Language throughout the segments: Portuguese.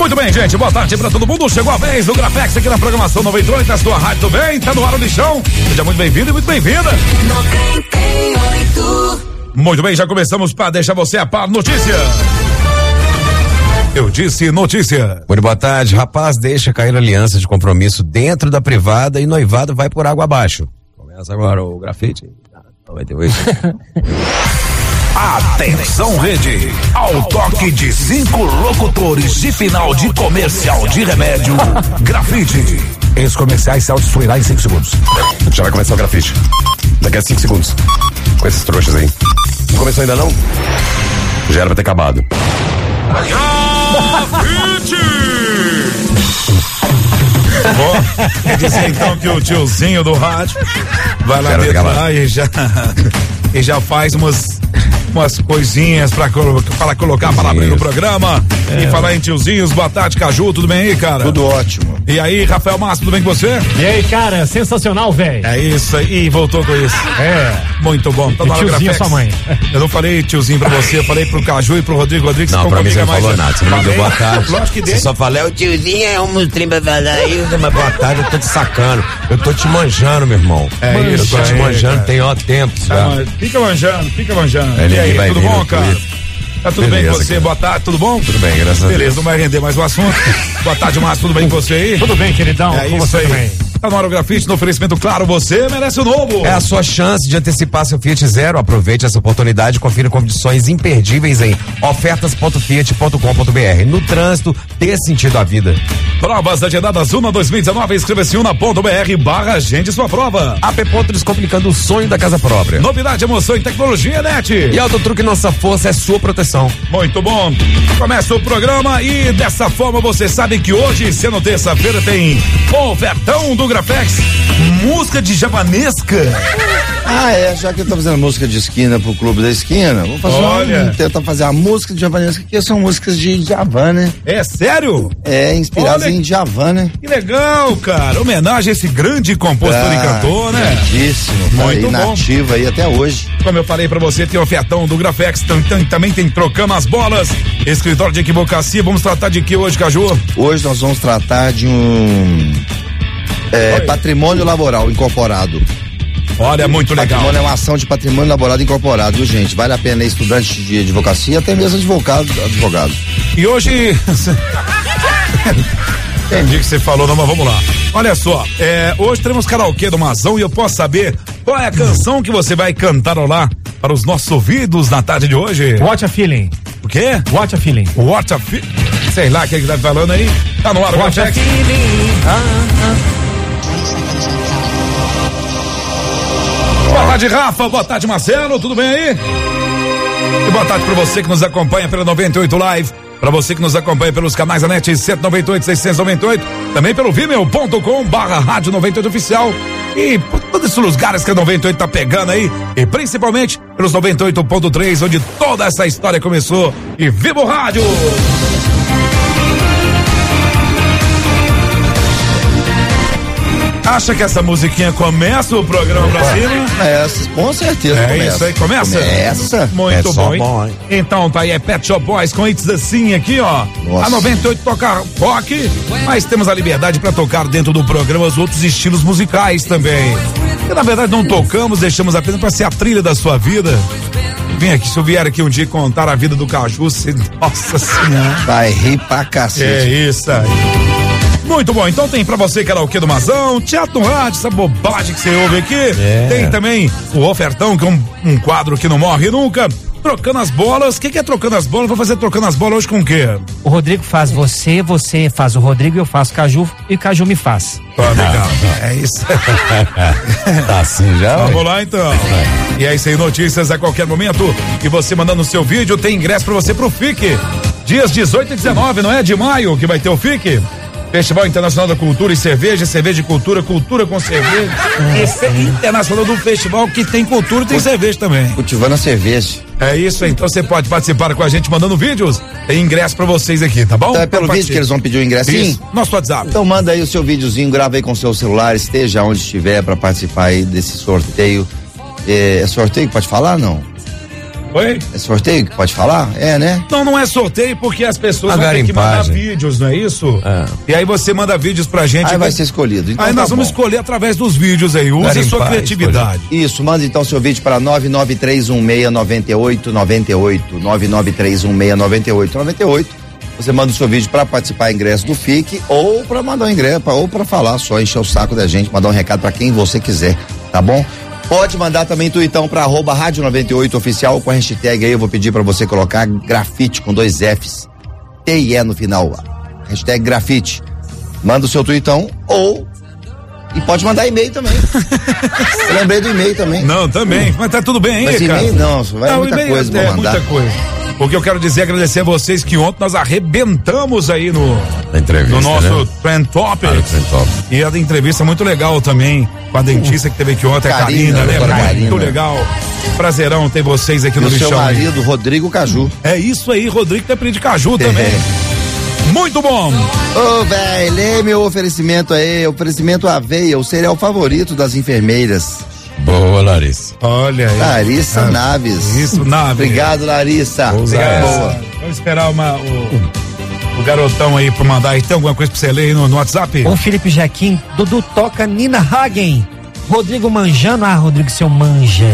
Muito bem, gente, boa tarde pra todo mundo. Chegou a vez do Grafex aqui na programação 98 da sua rádio, tudo bem? Tá no ar o lixão. Seja muito bem-vindo e muito bem-vinda. 98. Muito bem, já começamos para deixar você a par. Notícia. Eu disse notícia. Muito boa tarde, rapaz deixa cair aliança de compromisso dentro da privada e noivado vai por água abaixo. Começa agora o grafite. 98. Atenção, rede, ao toque de 5 locutores de final de comercial de remédio, grafite. Esses comerciais se autodestruirá em 5 segundos. Já vai começar o grafite. Daqui a 5 segundos. Com esses trouxas aí. Não começou ainda não? Já era pra ter acabado. Grafite! Bom, quer dizer então que o tiozinho do rádio vai lá dentro lá e já faz umas coisinhas pra colocar a palavra no programa. E falar em tiozinhos, boa tarde, Caju, tudo bem aí, cara? Tudo ótimo. E aí, Rafael Massa, tudo bem com você? E aí, cara, sensacional, velho. É isso aí, voltou com isso. Muito bom. Tá na hora tiozinho, sua mãe. Eu não falei tiozinho pra você, eu falei pro Caju e pro Rodrigo. Rodrigo, não, pra mim você não falou nada, você não me deu boa tarde. Lógico que você só falei, o tiozinho é um trem pra falar aí, mas boa tarde, eu tô te sacando. Eu tô te manjando, meu irmão. Eu tô te manjando, tem tempo já. Fica manjando. E aí, tudo bom, cara? Tá tudo bem com você? Cara. Boa tarde, tudo bom? Tudo bem, graças a Deus. Beleza, não vai render mais o assunto. Boa tarde, Márcio, tudo bem com você aí? Tudo bem, queridão, com você aí. também. Tá no hora o grafite, no oferecimento, claro, você merece o novo. É a sua chance de antecipar seu Fiat Zero. Aproveite essa oportunidade e confira condições imperdíveis em ofertas.fiat.com.br. No trânsito, dê sentido à vida. Provas agendadas UNA 2019, inscreva-se una.br/agende sua prova. AP Ponto descomplicando o sonho da casa própria. Novidade, emoção e tecnologia, NET. E Autotruque, nossa força é sua proteção. Muito bom. Começa o programa e dessa forma você sabe que hoje, sendo terça-feira, tem ofertão do Grafex, música de javanesca. Já que eu tô fazendo música de esquina pro Clube da Esquina, vou fazer tentar fazer a música de javanesca, que são músicas de Djavan, né? É sério? É, inspirado em Djavan, né? Que legal, cara. Homenagem a esse grande compositor e cantor, né? Grandíssimo. Muito bom. Nativo aí até hoje. Como eu falei pra você, tem ofertão do Grafex, também tem Trocando as Bolas, escritório de equivocacia. Vamos tratar de que hoje, Caju? Hoje nós vamos tratar de um patrimônio laboral incorporado. Olha, muito legal. Patrimônio é uma ação de patrimônio laboral incorporado, viu, gente? Vale a pena, estudante de advocacia, até mesmo advogado. E hoje... Entendi o que você falou, não, mas vamos lá. Olha só, hoje teremos karaokê do Mazão e eu posso saber qual é a canção que você vai cantarolar para os nossos ouvidos na tarde de hoje? What a Feeling. O quê? What a Feeling. What a Feeling. Sei lá o que ele tá falando aí. Tá no ar o What a Feeling. Boa tarde, Rafa. Boa tarde, Marcelo. Tudo bem aí? E boa tarde para você que nos acompanha pela 98 Live. Para você que nos acompanha pelos canais da NET 198, 698, também pelo vimeo.com/rádio 98 oficial e por todos esses lugares que a 98 tá pegando aí e principalmente pelos 98.3, onde toda essa história começou. E viva o rádio! Acha que essa musiquinha começa o programa pra cima? Com certeza começa. Isso aí, começa? Começa. Muito bom, hein? Então tá aí, é Pet Shop Boys com It's Assim aqui, ó. Nossa. A 98 toca rock, mas temos a liberdade pra tocar dentro do programa os outros estilos musicais também. Que na verdade não tocamos, deixamos apenas pra ser a trilha da sua vida. Vem aqui, se eu vier aqui um dia contar a vida do Caju, nossa senhora. Vai rir pra cacete. É isso aí. Muito bom, então tem pra você karaokê do Mazão, Teatro no Rádio, essa bobagem que você ouve aqui. Tem também o Ofertão, que é um quadro que não morre nunca. Trocando as bolas, o que é Trocando as Bolas? Vou fazer Trocando as Bolas hoje com o quê? O Rodrigo faz você faz o Rodrigo, eu faço Caju e Caju me faz. Legal, é isso. Tá assim já? Vamos lá então. E é isso aí, notícias a qualquer momento. E você mandando o seu vídeo, tem ingresso pra você pro FIC. Dias 18 e 19, não é? De maio que vai ter o FIC. Festival Internacional da Cultura e Cerveja, Cerveja e Cultura, Cultura com Cerveja. Esse é internacional do festival que tem cultura e tem cerveja também. Cultivando a cerveja. É isso aí, então você pode participar com a gente mandando vídeos. Tem ingresso pra vocês aqui, tá bom? Então é pelo vídeo que eles vão pedir o ingressinho? Isso, nosso WhatsApp. Então manda aí o seu videozinho, grava aí com o seu celular, esteja onde estiver pra participar aí desse sorteio. É sorteio que pode falar, não? Oi? É sorteio que pode falar? É, né? Não é sorteio porque as pessoas vão ter que mandar vídeos, não é isso? E aí você manda vídeos pra gente. Aí vai ser escolhido. Então aí nós vamos escolher através dos vídeos aí. Use a sua criatividade. Isso, manda então seu vídeo para 993169898. 993169898. Você manda o seu vídeo para participar do ingresso do FIC ou para mandar um ingresso, ou para falar só, encher o saco da gente, mandar um recado para quem você quiser, tá bom? Pode mandar também tuitão pra @Rádio 98 Oficial com a hashtag aí, eu vou pedir pra você colocar grafite com 2 Fs, T-I-E no final, hashtag grafite. Manda o seu tuitão e pode mandar e-mail também. Eu lembrei do e-mail também. Não, também, mas tá tudo bem aí, mas cara. E-mail não, vai muita coisa pra mandar. Muita coisa. O que eu quero dizer é agradecer a vocês que ontem nós arrebentamos aí no nosso Trend Topics. E a entrevista muito legal também com a dentista que teve aqui ontem, a Karina, né? Muito legal. Prazerão ter vocês aqui no Lixão. Seu marido, aí. Rodrigo Caju. É isso aí, Rodrigo tem de caju também. Muito bom. Ô, velho, lê meu oferecimento aí, oferecimento Aveia, o cereal favorito das enfermeiras. Boa, Larissa. Olha aí. Larissa Naves. Isso, Naves. Obrigado, Larissa. Boa. Vamos esperar o garotão aí pra mandar. Tem alguma coisa pra você ler aí no WhatsApp? O Felipe Jaquim, Dudu toca Nina Hagen. Rodrigo manjando. Rodrigo, seu manja.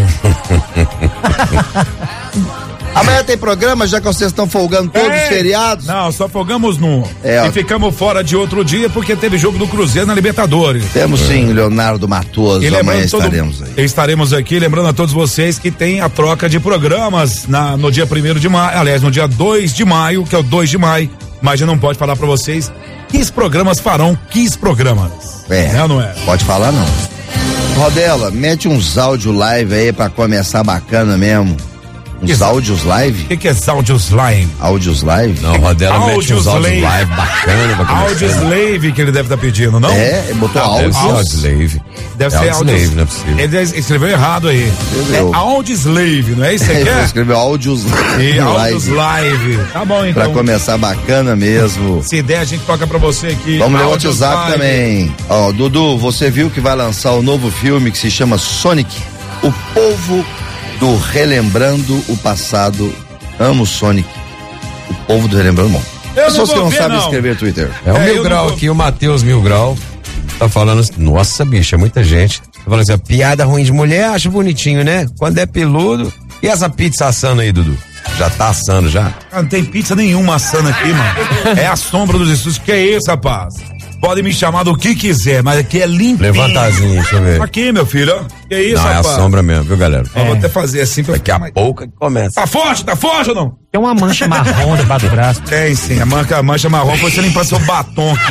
Amanhã tem programa, já que vocês estão folgando todos os feriados? Não, só folgamos num. E ficamos fora de outro dia porque teve jogo do Cruzeiro na Libertadores. Temos sim, Leonardo Matoso. Amanhã estaremos aí. Estaremos aqui, lembrando a todos vocês que tem a troca de programas no dia 1º de maio, aliás, no dia 2 de maio, que é o 2 de maio, mas já não pode falar pra vocês que programas farão, programas. Não é? Pode falar não. Rodela, mete uns áudio live aí pra começar bacana mesmo. Uns áudios live? O que é áudios live? Áudios live? Não, Rodela mete uns áudios live bacana. Áudios live que ele deve estar pedindo, não? Botou áudios. Slave. Deve ser áudios. Não é possível. Ele escreveu errado aí. Áudios live, não é isso que você quer? Escreveu áudios live. Áudios live. Tá bom, então. Pra começar bacana mesmo. Se der, a gente toca pra você aqui. Vamos ler o WhatsApp também. Dudu, você viu que vai lançar o novo filme que se chama Sonic? O povo do Relembrando o Passado. Amo Sonic. O povo do Relembrando. Bom, pessoas que não sabem escrever Twitter. O Mil Grau aqui, o Matheus Mil Grau tá falando assim, nossa, bicho, é muita gente. Tá falando assim, piada ruim de mulher, acho bonitinho, né? Quando é peludo. E essa pizza assando aí, Dudu? Já tá assando já? Não tem pizza nenhuma assando aqui, mano. É a sombra dos estúdios. Que é isso, rapaz? Pode me chamar do que quiser, mas aqui é limpinho. Levantazinho, deixa eu ver. Aqui, meu filho, ó. Que é isso, rapaz? É a sombra mesmo, viu, galera? Vou até fazer assim pra daqui a pouco começa. Tá forte ou não? Tem uma mancha marrom debaixo do braço. Tem sim, a mancha marrom foi você limpar seu batom aqui.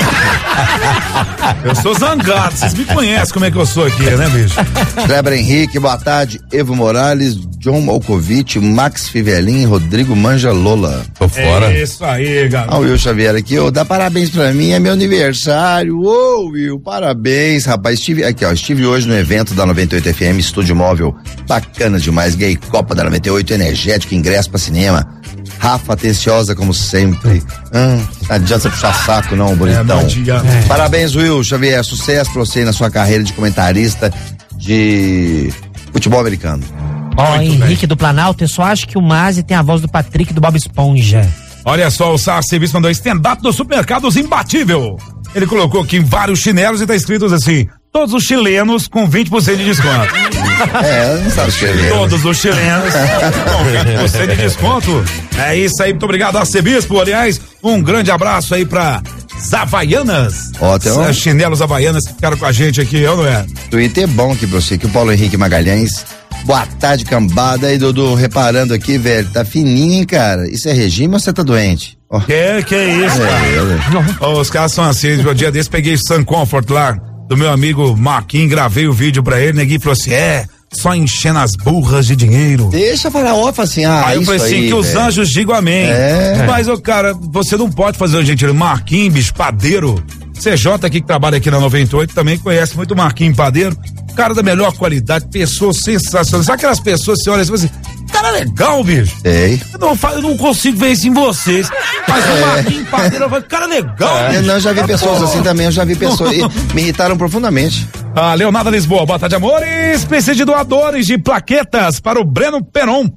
Eu sou zangado, vocês me conhecem como é que eu sou aqui, né, bicho? Kleber Henrique, boa tarde. Evo Morales, John Malkovich, Max Fivelin, Rodrigo Manja Lola. Tô fora. É isso aí, galera. O Will Xavier aqui, dá parabéns pra mim, é meu aniversário. Ô, Will, parabéns, rapaz. Estive hoje no evento da 98 FM, Estúdio Móvel. Bacana demais, Gay Copa da 98, energético, ingresso pra cinema. Rafa atenciosa como sempre. Não adianta puxar saco não, bonitão. Parabéns, Will Xavier, sucesso pra você na sua carreira de comentarista de futebol americano. Henrique do Planalto, eu só acho que o Mazi tem a voz do Patrick do Bob Esponja. Olha só, o Sar Serviço mandou stand-up dos supermercados imbatível. Ele colocou aqui vários chinelos e tá escrito assim: todos os chilenos com 20% de desconto. Não sabe escrever. Todos os chilenos com 20% de desconto. É isso aí, muito obrigado, Arcebispo. Aliás, um grande abraço aí pra Havaianas. Chinelos Havaianas que ficaram com a gente aqui, não é? Twitter é bom aqui pra você, que o Paulo Henrique Magalhães. Boa tarde, cambada. Aí, Dudu, reparando aqui, velho, tá fininho, hein, cara? Isso é regime ou você tá doente? Que é isso, cara? Os caras são assim, o dia desse peguei Sun Comfort lá, do meu amigo Marquinhos, gravei o vídeo pra ele, neguinho falou assim, só enchendo as burras de dinheiro. Deixa falar off assim, aí eu falei assim, que os anjos digam amém. Mas, cara, você não pode fazer o gentil. Marquinhos, bicho, padeiro. CJ aqui que trabalha aqui na 98 também conhece muito o Marquinhos Padeiro. Cara da melhor qualidade, pessoa sensacional. Sabe aquelas pessoas, você olha assim, cara legal, bicho. Eu não consigo ver isso em vocês. Mas o Marquinhos Padeiro, eu falo, cara legal. Eu já vi pessoas assim também, me irritaram profundamente. Leonardo Lisboa, boa tarde, amores. Precisa de doadores de plaquetas para o Breno Peron.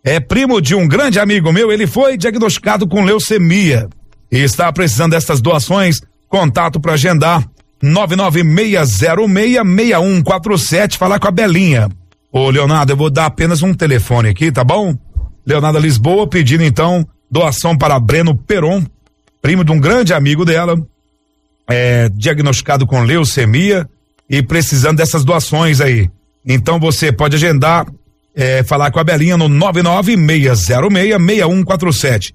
é primo de um grande amigo meu, ele foi diagnosticado com leucemia e está precisando dessas doações. Contato para agendar 996066147, falar com a Belinha. Ô Leonardo, eu vou dar apenas um telefone aqui, tá bom? Leonardo Lisboa pedindo então doação para Breno Peron, primo de um grande amigo dela, diagnosticado com leucemia e precisando dessas doações aí. Então você pode agendar, falar com a Belinha no 996066147.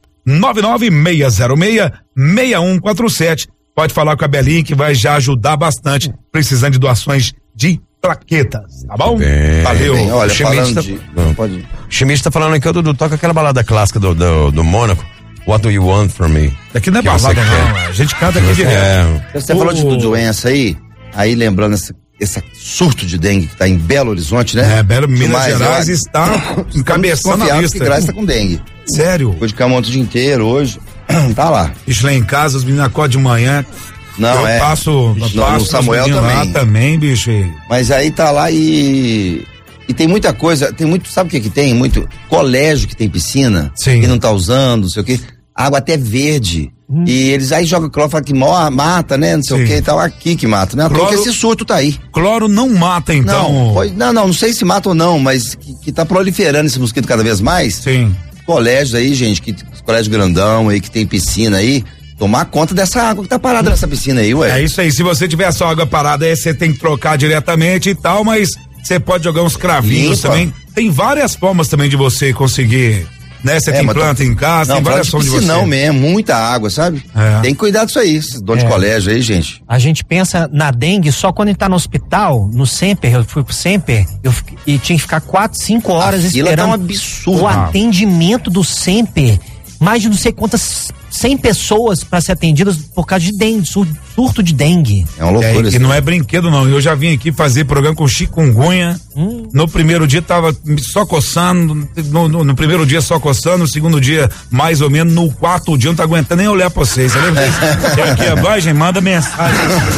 996066147. Pode falar com a Belinha que vai já ajudar bastante, precisando de doações de plaquetas, tá bom? Valeu. Bem, olha, o Schmidt tá falando aqui, Dudu, toca aquela balada clássica do Mônaco. What do you want from me? Aqui não é balada, não. A gente canta aqui direto. Você falou de doença aí lembrando esse surto de dengue que tá em Belo Horizonte, né? Minas Gerais está encabeçando a lista. Que Gerais tá com dengue. Sério? Foi de Camonte o dia inteiro hoje. Tá lá. Bicho, lá em casa, os meninos acordam de manhã. Não, eu passo no Samuel também. Lá também, bicho. Mas aí tá lá e tem muita coisa, sabe o que tem? Muito colégio que tem piscina, sim, que não tá usando, não sei o que, água até verde. E eles aí jogam cloro, falam que mata, né? Não sei o que e tal, aqui que mata, né? Porque esse surto tá aí. Cloro não mata, então? Não sei se mata ou não, mas que tá proliferando esse mosquito cada vez mais. Sim. Colégios aí, gente, colégio grandão aí, que tem piscina aí, tomar conta dessa água que tá parada nessa piscina aí, ué. É isso aí, se você tiver só água parada aí, você tem que trocar diretamente e tal, mas você pode jogar uns cravinhos também. Tem várias formas também de você conseguir, né? Você tem planta em casa, tem várias formas de você. Não mesmo, muita água, sabe? Tem que cuidar disso aí, esses donos de colégio aí, gente. A gente pensa na dengue só quando a gente tá no hospital, no Semper, eu fui pro Semper, e tinha que ficar 4, 5 horas esperando tá um absurdo. O atendimento do Semper. Mais de não sei quantas 100 pessoas para ser atendidas por causa de dengue, surto de dengue. É uma loucura. E não é brinquedo não, eu já vim aqui fazer programa com chikungunya, no primeiro dia tava só coçando, no primeiro dia só coçando, no segundo dia mais ou menos, no quarto dia eu não tá aguentando nem olhar pra vocês, sabe? Aqui abaixo, gente, manda mensagem.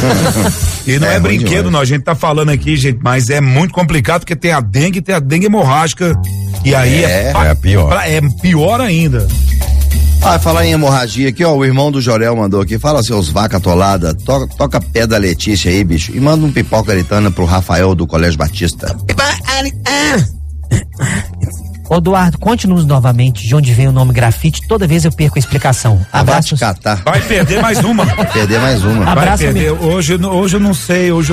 E não é brinquedo não, a gente tá falando aqui, gente, mas é muito complicado porque tem a dengue hemorrágica, e aí é pior. É pior ainda. Falar em hemorragia aqui, ó, o irmão do Jorel mandou aqui, fala seus vaca atolada, toca pé da Letícia aí, bicho, e manda um pipoca aritana pro Rafael do Colégio Batista. Ô Eduardo, conte-nos novamente de onde vem o nome grafite, toda vez eu perco a explicação. Abraços. Vai perder mais uma. Abraço. Hoje eu não sei. Não.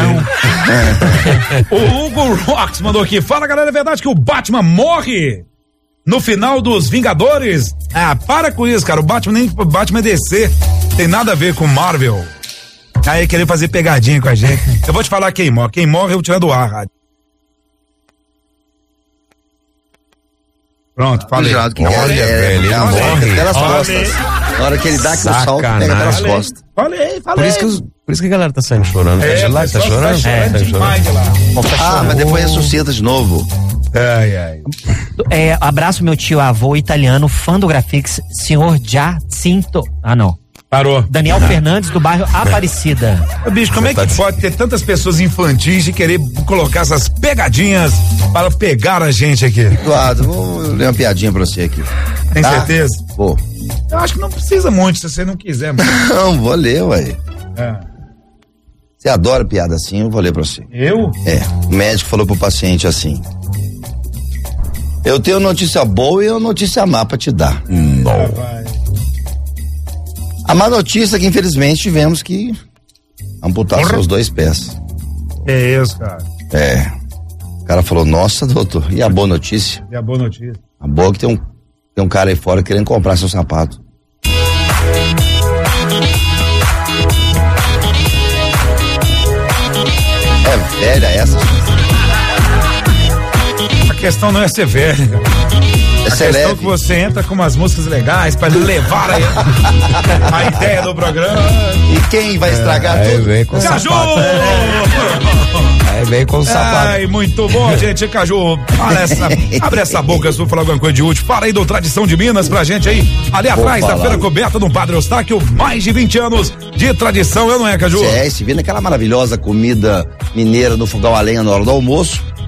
O Hugo Rox mandou aqui, fala galera, é verdade que o Batman morre no final dos Vingadores? Para com isso, cara. O Batman é DC. Tem nada a ver com Marvel. Aí querer fazer pegadinha com a gente. Eu vou te falar quem morre. Quem morre eu vou tirar do ar, rádio. Pronto, falei. Olha, velho, ele morre. Pelas costas. Na hora que ele dá aquele salto, pega pelas costas. Falei. Por isso que a galera tá saindo chorando. Tá de lá, tá chorando? Mas depois ressuscita de novo. Abraço meu tio avô italiano, fã do Grafix, senhor Jacinto. Não. Parou. Daniel Fernandes, do bairro Aparecida. Bicho, como é que pode ter tantas pessoas infantis e querer colocar essas pegadinhas para pegar a gente aqui? Eduardo, vou ler uma piadinha pra você aqui. Tem certeza? Vou. Eu acho que não precisa muito, se você não quiser. Não, vou ler, ué. Você adora piada assim, eu vou ler pra você. Eu? O médico falou pro paciente assim: eu tenho notícia boa e uma notícia má pra te dar. A má notícia é que infelizmente tivemos que amputar seus 2 pés. É isso, cara. O cara falou, nossa, doutor, e a boa notícia? A boa é que tem um cara aí fora querendo comprar seu sapato. É velha essa? A questão não é ser velho, cara. A questão é que você entra com umas músicas legais pra levar a ideia do programa. E quem vai estragar tudo? Vem com Caju! Aí vem com o sapato. Muito bom, gente. Caju, abre essa boca se for falar alguma coisa de útil. Fala aí do Tradição de Minas pra gente aí. Ali atrás da feira coberta do Padre Eustáquio, mais de 20 anos de tradição, não é, Caju? Se vê naquela maravilhosa comida mineira do fogão a lenha na hora do almoço.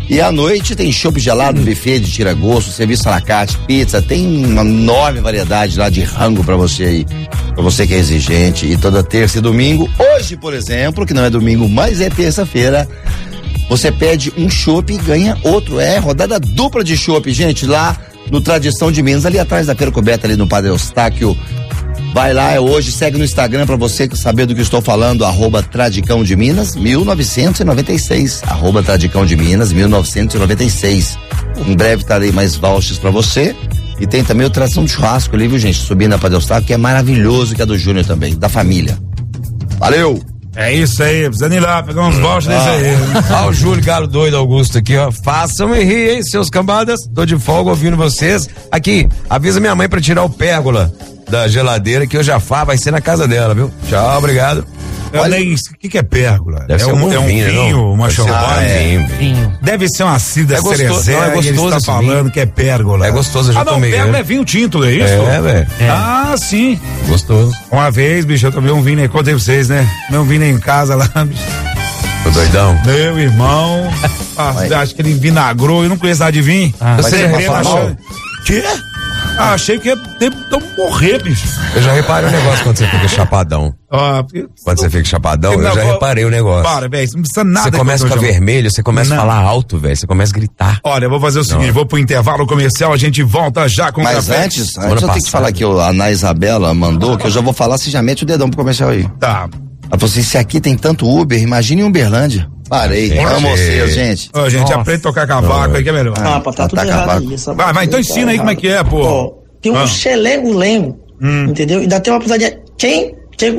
E à noite tem chopp gelado, buffet de tira-gosto, serviço à la carte, pizza, tem uma enorme variedade lá de rango pra você aí, pra você que é exigente. E toda terça e domingo, hoje, por exemplo, que não é domingo, mas é terça-feira, você pede um chopp e ganha outro. É rodada dupla de chopp, gente, lá no Tradição de Minas, ali atrás da Feira Coberta, ali no Padre Eustáquio. Vai lá, é hoje, segue no Instagram pra você saber do que estou falando, @Tradicão de Minas 1996, @Tradicão de Minas 1996. Em breve estarei mais vouchers pra você. E tem também o Tradição de Churrasco ali, viu, gente? Subindo a Padre Eustáquio, que é maravilhoso, que é do Júnior também, da família. Valeu! É isso aí, precisando ir lá, pegar uns vouchers desse aí. Ó, o Júlio Galo doido Augusto aqui, ó. Façam-me rir, hein, seus cambadas. Tô de folga ouvindo vocês. Aqui, avisa minha mãe pra tirar o pérgola da geladeira, que hoje a Fá vai ser na casa dela, viu? Tchau, obrigado. Olha isso, o que é pérgola? Deve ser um vinho, uma champanhe. Vinho. Deve ser uma cida cerezeira, é gostoso, ele está falando vinho. que é pérgola. É gostoso, eu já tomei. Pérgola é vinho tinto, é isso? É, velho. Ah, sim. Gostoso. Uma vez, bicho, eu tomei um vinho, contei pra vocês, né? Tomei um vinho em casa lá, bicho. Tô doidão. Meu irmão, acho que ele vinagrou, eu não conheço nada de vinho. Você passou? Quê? Achei que ia morrer, bicho. Eu já reparei o negócio quando você fica chapadão. Quando você fica chapadão, eu já reparei o negócio. Para, velho, não precisa nada. Você começa a ficar vermelho, você começa a falar alto, velho, você começa a gritar. Olha, eu vou fazer o seguinte, vou pro intervalo comercial, a gente volta já com o Mas café. antes eu tenho que falar que a Ana Isabela mandou, que eu já vou falar, você já mete o dedão pro comercial aí. Tá. Ela falou assim, se aqui tem tanto Uber, imagine em Uberlândia. Parei, amo vocês, gente. Ô, gente, aprende a tocar cavaco aí que é melhor. Tá tudo errado aí. Vai, então ensina aí como é que é, pô. Tem um xelengo-lengo, entendeu? Ainda tem uma pisadinha. Tem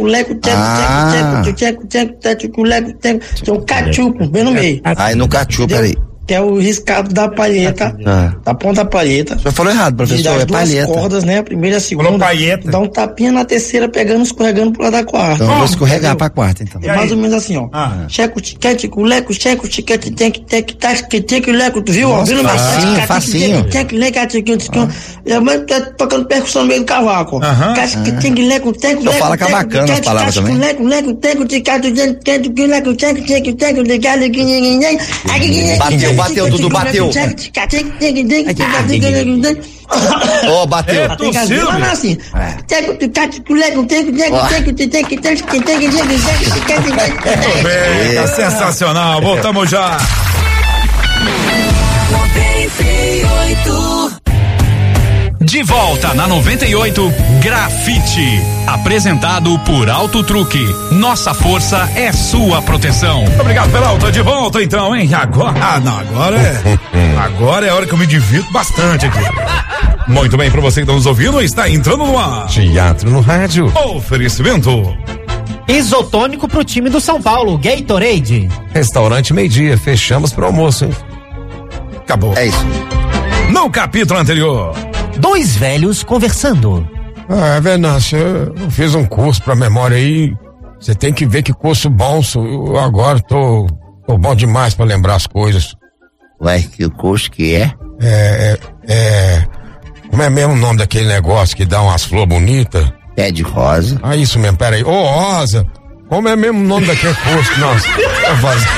um cachuco bem no meio. Aí no cachuco, peraí. Que é o riscado da palheta, da ponta da palheta. Você falou errado, professor, é palheta. Duas cordas, né? A primeira e a segunda. Dá um tapinha na terceira, pegando, escorregando pro lado da quarta. Então eu vou escorregar pra quarta, então. É mais ou menos assim, ó. Checo, tiquete, culeco, checo, tiquete, tem que leco, tu viu? Nossa, facinho. Tocando percussão no meio do cavaco, ó. Só fala cavacando as palavras também. Bateu, Dudu, bateu. Ó, bateu. É tossindo, assim. Tá sensacional, voltamos já. 98. De volta na 98, Grafite. Apresentado por Auto Truque. Nossa força é sua proteção. Obrigado pela alta, de volta então, hein? Agora é a hora que eu me divirto bastante aqui. Muito bem, pra você que está nos ouvindo, está entrando no ar. Teatro no rádio. Oferecimento. Isotônico pro time do São Paulo, Gatorade. Restaurante meio-dia, fechamos pro almoço, hein? Acabou. É isso. No capítulo anterior. Dois velhos conversando. Venâncio, eu fiz um curso pra memória aí. Você tem que ver que curso bom. Eu agora tô bom demais pra lembrar as coisas. Ué, que curso que é? Como é mesmo o nome daquele negócio que dá umas flores bonitas? Pé de rosa. Ah, isso mesmo, peraí. Rosa. Como é mesmo o nome daquele curso? Nossa, eu faço.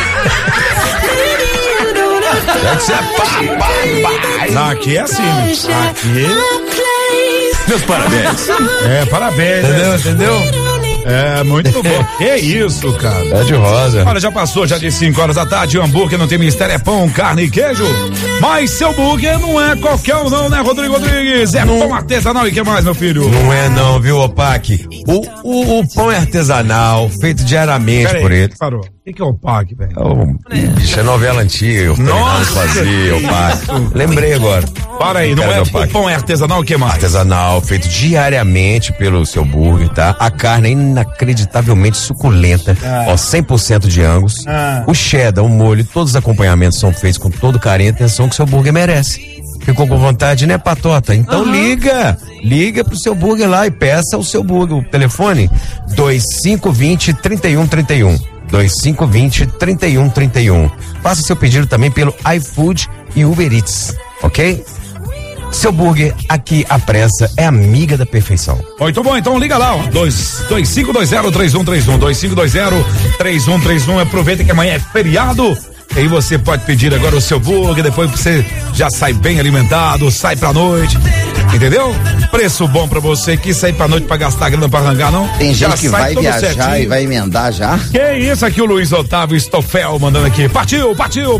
Deve ser Aqui é assim, aqui. Meus parabéns. Parabéns. Entendeu? É, muito bom. Que isso, cara. É de rosa. Olha, já passou já de 5 horas da tarde, o hambúrguer não tem mistério, é pão, carne e queijo. Mas seu hambúrguer não é qualquer um não, né, Rodrigo Rodrigues? É pão artesanal e que mais, meu filho? Não é não, viu, Opac? O pão é artesanal, feito diariamente por ele. Parou. O que é o PAC, velho? Bicho, é novela antiga, eu fazia, Opac. Lembrei agora. Para aí, não é o pão é artesanal, o que mais? Artesanal, feito diariamente pelo seu burger, tá? A carne é inacreditavelmente suculenta, ó, 100% de Angus. O cheddar, o molho, todos os acompanhamentos são feitos com todo carinho e atenção que o seu burger merece. Ficou com vontade, né, Patota? Então liga pro seu burger lá e peça o seu burger. O telefone 2520-3131. 2520-3131. Faça seu pedido também pelo iFood e Uber Eats, ok? Seu burger, aqui a pressa é amiga da perfeição. Muito bom, então liga lá, ó. 2520-3131. 2520-3131. Aproveita que amanhã é feriado. Aí você pode pedir agora o seu burger, depois você já sai bem alimentado, sai pra noite. Entendeu? Preço bom pra você que sair pra noite pra gastar grana pra arrancar, não? Tem gente que vai viajar certinho. E vai emendar já. Que isso aqui, o Luiz Otávio Stoffel mandando aqui. Partiu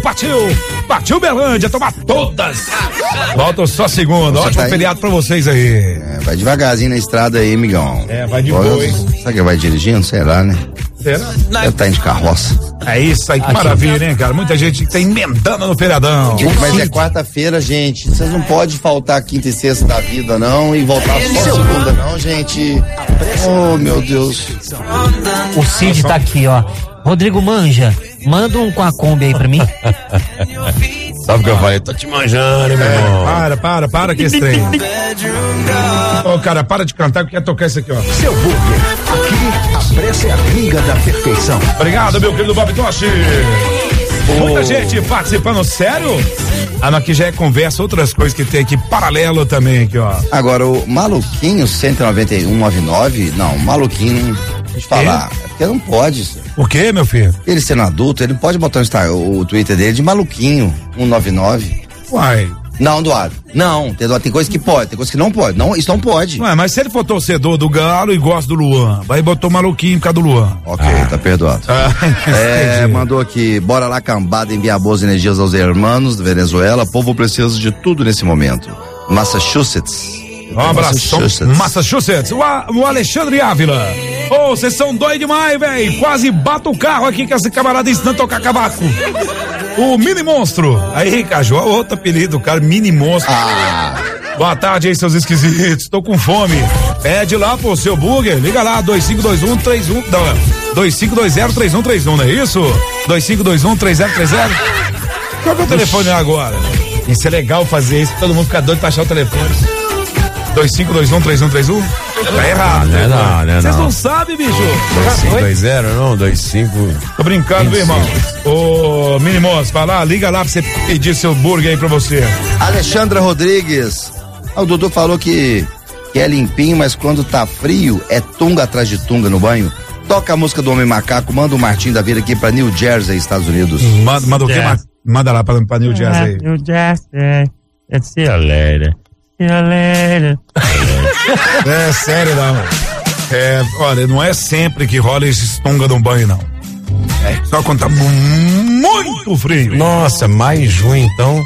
Berlândia, tomar todas. Volta só segunda, ótimo feriado pra vocês aí. Vai devagarzinho na estrada aí, amigão. Vai de boa, hein? Será que vai dirigindo? Será, né? Será? Deve estar indo de carroça. É isso aí, que maravilha, hein, cara? Muita gente que tá emendando no feriadão. Mas é quarta-feira, gente. Vocês não podem faltar quinta e sexta da vida, não, e voltar só segunda, não, gente. Oh, meu Deus. O Cid tá aqui, ó. Rodrigo Manja, manda um com a Kombi aí pra mim. Sabe o que eu falei? Tô te manjando, meu irmão. Para que esse trem. Ô, cara, para de cantar que quer tocar isso aqui, ó. Seu burger, aqui a pressa é amiga da perfeição. Obrigado, meu querido Bob Toshi. Muita gente participando, sério? Aqui já é conversa, outras coisas que tem aqui paralelo também aqui, ó. Agora, o maluquinho 19199, não, maluquinho, deixa eu falar, é porque não pode. Por quê, meu filho? Ele sendo adulto, ele não pode botar o Twitter dele de maluquinho 199. Uai. Não, Eduardo. Não, tem coisa que pode, tem coisa que não pode. Não, isso não pode. Ué, mas se ele for torcedor do Galo e gosta do Luan, vai botar maluquinho por causa do Luan. Ok, tá perdoado. Mandou aqui, bora lá, cambada, enviar boas energias aos hermanos da Venezuela. O povo precisa de tudo nesse momento. Massachusetts. Um abraço, Massachusetts. O Alexandre Ávila. Ô, vocês são doidos demais, velho. Quase bato o carro aqui com esse camarada ensinando a tocar cavaco. O Mini Monstro. Aí, Caju, outro apelido, cara, Mini Monstro. Boa tarde aí, seus esquisitos. Tô com fome. Pede lá pro seu burger. Liga lá, 2521-31. 2520-3131, não é isso? 2521-3030. Qual que é o telefone agora? Isso é legal fazer isso, todo mundo fica doido pra achar o telefone. 2521-3131? Tá errado. Não. Vocês não sabem, bicho. 2520, não, 25. Tô brincando, meu irmão. Ô, Mini Monstro, vai lá, liga lá pra você pedir seu burger aí pra você. Alexandra Rodrigues. O Dudu falou que é limpinho, mas quando tá frio, é tunga atrás de tunga no banho. Toca a música do Homem Macaco, manda o Martim da Vida aqui pra New Jersey, Estados Unidos. Manda o quê? Manda lá pra New Jersey. New Jersey, see you later. É sério, não. Olha, não é sempre que rola esse tunga no banho, não. Só quando tá muito frio. Nossa, mais junho, então.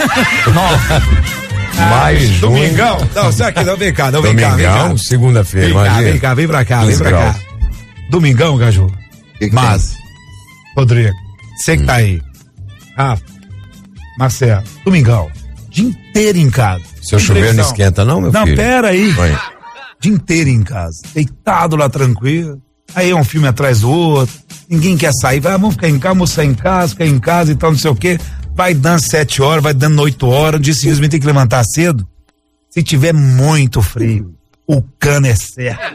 Mais junho. Domingão? Não, será que não? Vem cá. Domingão, segunda-feira, imagina. Vem pra cá. Domingão, Caju. Mas, Rodrigo, você que tá aí. Rafa, Marcelo, domingão. Dia inteiro em casa. Seu chuveiro não esquenta não, meu filho? Não, pera aí. Dia inteiro em casa. Deitado lá, tranquilo. Aí é um filme atrás do outro. Ninguém quer sair. Vamos ficar em casa, almoçar em casa, ficar em casa e tal, não sei o quê. Vai dando 7 horas, vai dando 8 horas. Um dia seguinte, tem que levantar cedo. Se tiver muito frio, o cano é certo.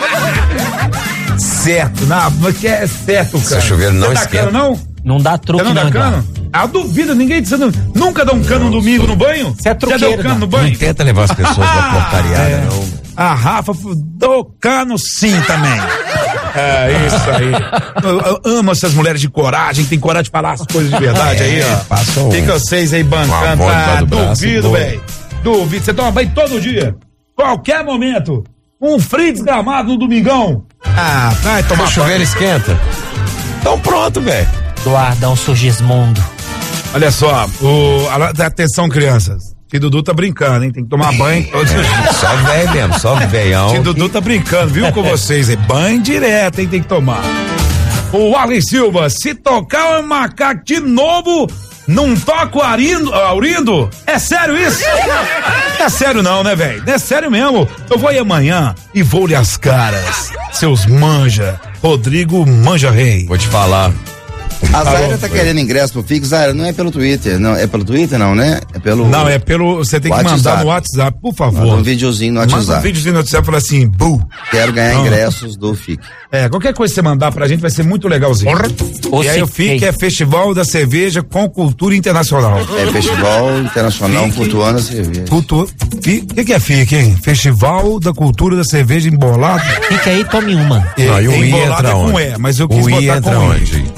Certo, não, mas é certo o cano. Seu chuveiro não esquenta. Cano, não? Não dá truque, não. Você não dá cano? Duvido, ninguém nunca dá um cano no domingo no banho? Você é truqueiro. Já deu cano no banho? Não tenta levar as pessoas pra portariada, não. A Rafa dou cano sim também. É isso aí. Eu amo essas mulheres de coragem, que tem coragem de falar as coisas de verdade aí, ó. Fica vocês aí bancando, duvido, velho. Duvido, você toma banho todo dia. Qualquer momento. Um frio desgramado no domingão. Vai tomar o chuveiro esquenta. Então pronto, velho. Eduardão Surgismundo. Olha só, atenção, crianças. Tio Dudu tá brincando, hein? Tem que tomar banho todos os dias. Só velho mesmo, só velhão. Tio Dudu tá brincando, viu, com vocês? É banho direto, hein? Tem que tomar. O Arlen Silva, se tocar o macaco de novo, não toca o Aurindo? É sério isso? É sério não, né, velho? É sério mesmo. Eu vou ir amanhã e vou-lhe as caras. Seus manja. Rodrigo Manja Rei. Vou te falar. A Zaira tá querendo ingresso pro Fix, Zaira, não é pelo Twitter, não, é pelo Twitter não, né? É pelo... Não, é pelo, você tem que mandar no WhatsApp, por favor. Manda um videozinho no WhatsApp. Manda um videozinho no WhatsApp e fala assim, quero ganhar ingressos do FIC. Qualquer coisa que você mandar pra gente vai ser muito legalzinho. E aí o FIC é Festival da Cerveja com Cultura Internacional. É Festival Internacional Cultuando a Cerveja. O que é FIC, hein? Festival da Cultura da Cerveja Embolado. Fica aí, tome uma. Não, e o I embolado entra é com onde? E, mas eu quis o I botar entra com onde?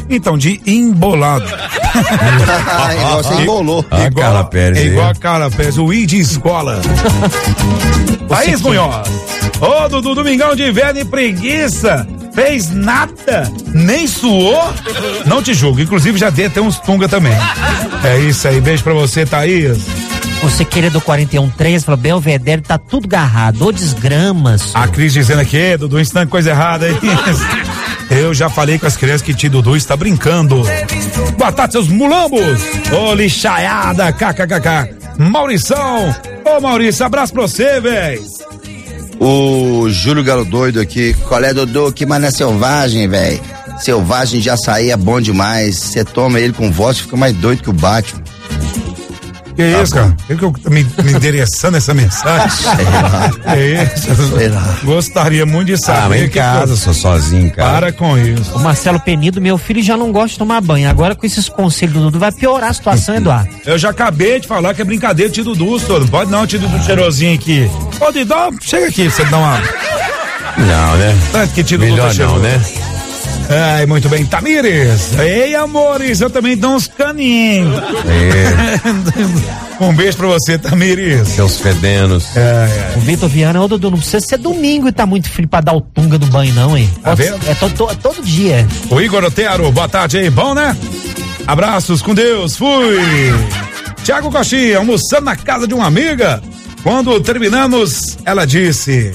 Então, de embolado. Igual você embolou. Carla Pérez. É igual a Carla Pérez, o I de escola. Thaís Munhoz. Ô, Dudu, domingão de inverno e preguiça. Fez nada, nem suou. Não te julgo, inclusive já dei até uns tunga também. É isso aí, beijo pra você, Thaís. Você querido do 41.3 falou, Belvedere tá tudo garrado, ô desgramas. A Cris dizendo aqui, Dudu, ensinando coisa errada aí. Eu já falei com as crianças que tio Dudu está brincando. Boa tarde, seus mulambos. Ô, lixaiada, kkkk. Maurição. Ô, Maurício, abraço pra você, véi. O Júlio Galo doido aqui. Qual é, Dudu? Que mané selvagem, velho. Selvagem de açaí é bom demais. Você toma ele com vodka, fica mais doido que o Batman. Que isso, cara? Por que eu tô me endereçando essa mensagem? É isso. Gostaria muito de saber. Mas em casa, sou sozinho, cara. Para com isso. O Marcelo Penido, meu filho já não gosta de tomar banho. Agora com esses conselhos do Dudu vai piorar a situação, Eduardo. Eu já acabei de falar que é brincadeira, tio Dudu, senhor. Não pode não, tio Dudu cheirosinho aqui. Ô, Didó, chega aqui, você dá uma... Não, né? Tanto que tio Dudu melhor tá cheiroso. não, né? Ai, muito bem. Tamires. Ei, amores, eu também dou uns caninhos. Um beijo pra você, Tamires. Seus fedenos. O Vitor Viana, ô Dudu, não precisa ser domingo e tá muito frio pra dar o tunga do banho não, hein? Tá vendo? É todo dia. O Igor Otero, boa tarde aí, bom, né? Abraços, com Deus, fui. Tiago Coxinha, almoçando na casa de uma amiga. Quando terminamos, ela disse,